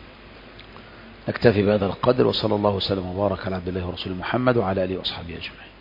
نكتفي بهذا القدر، وصلى الله وسلم وبارك على عبد الله ورسوله محمد وعلى آله وأصحابه أجمعين.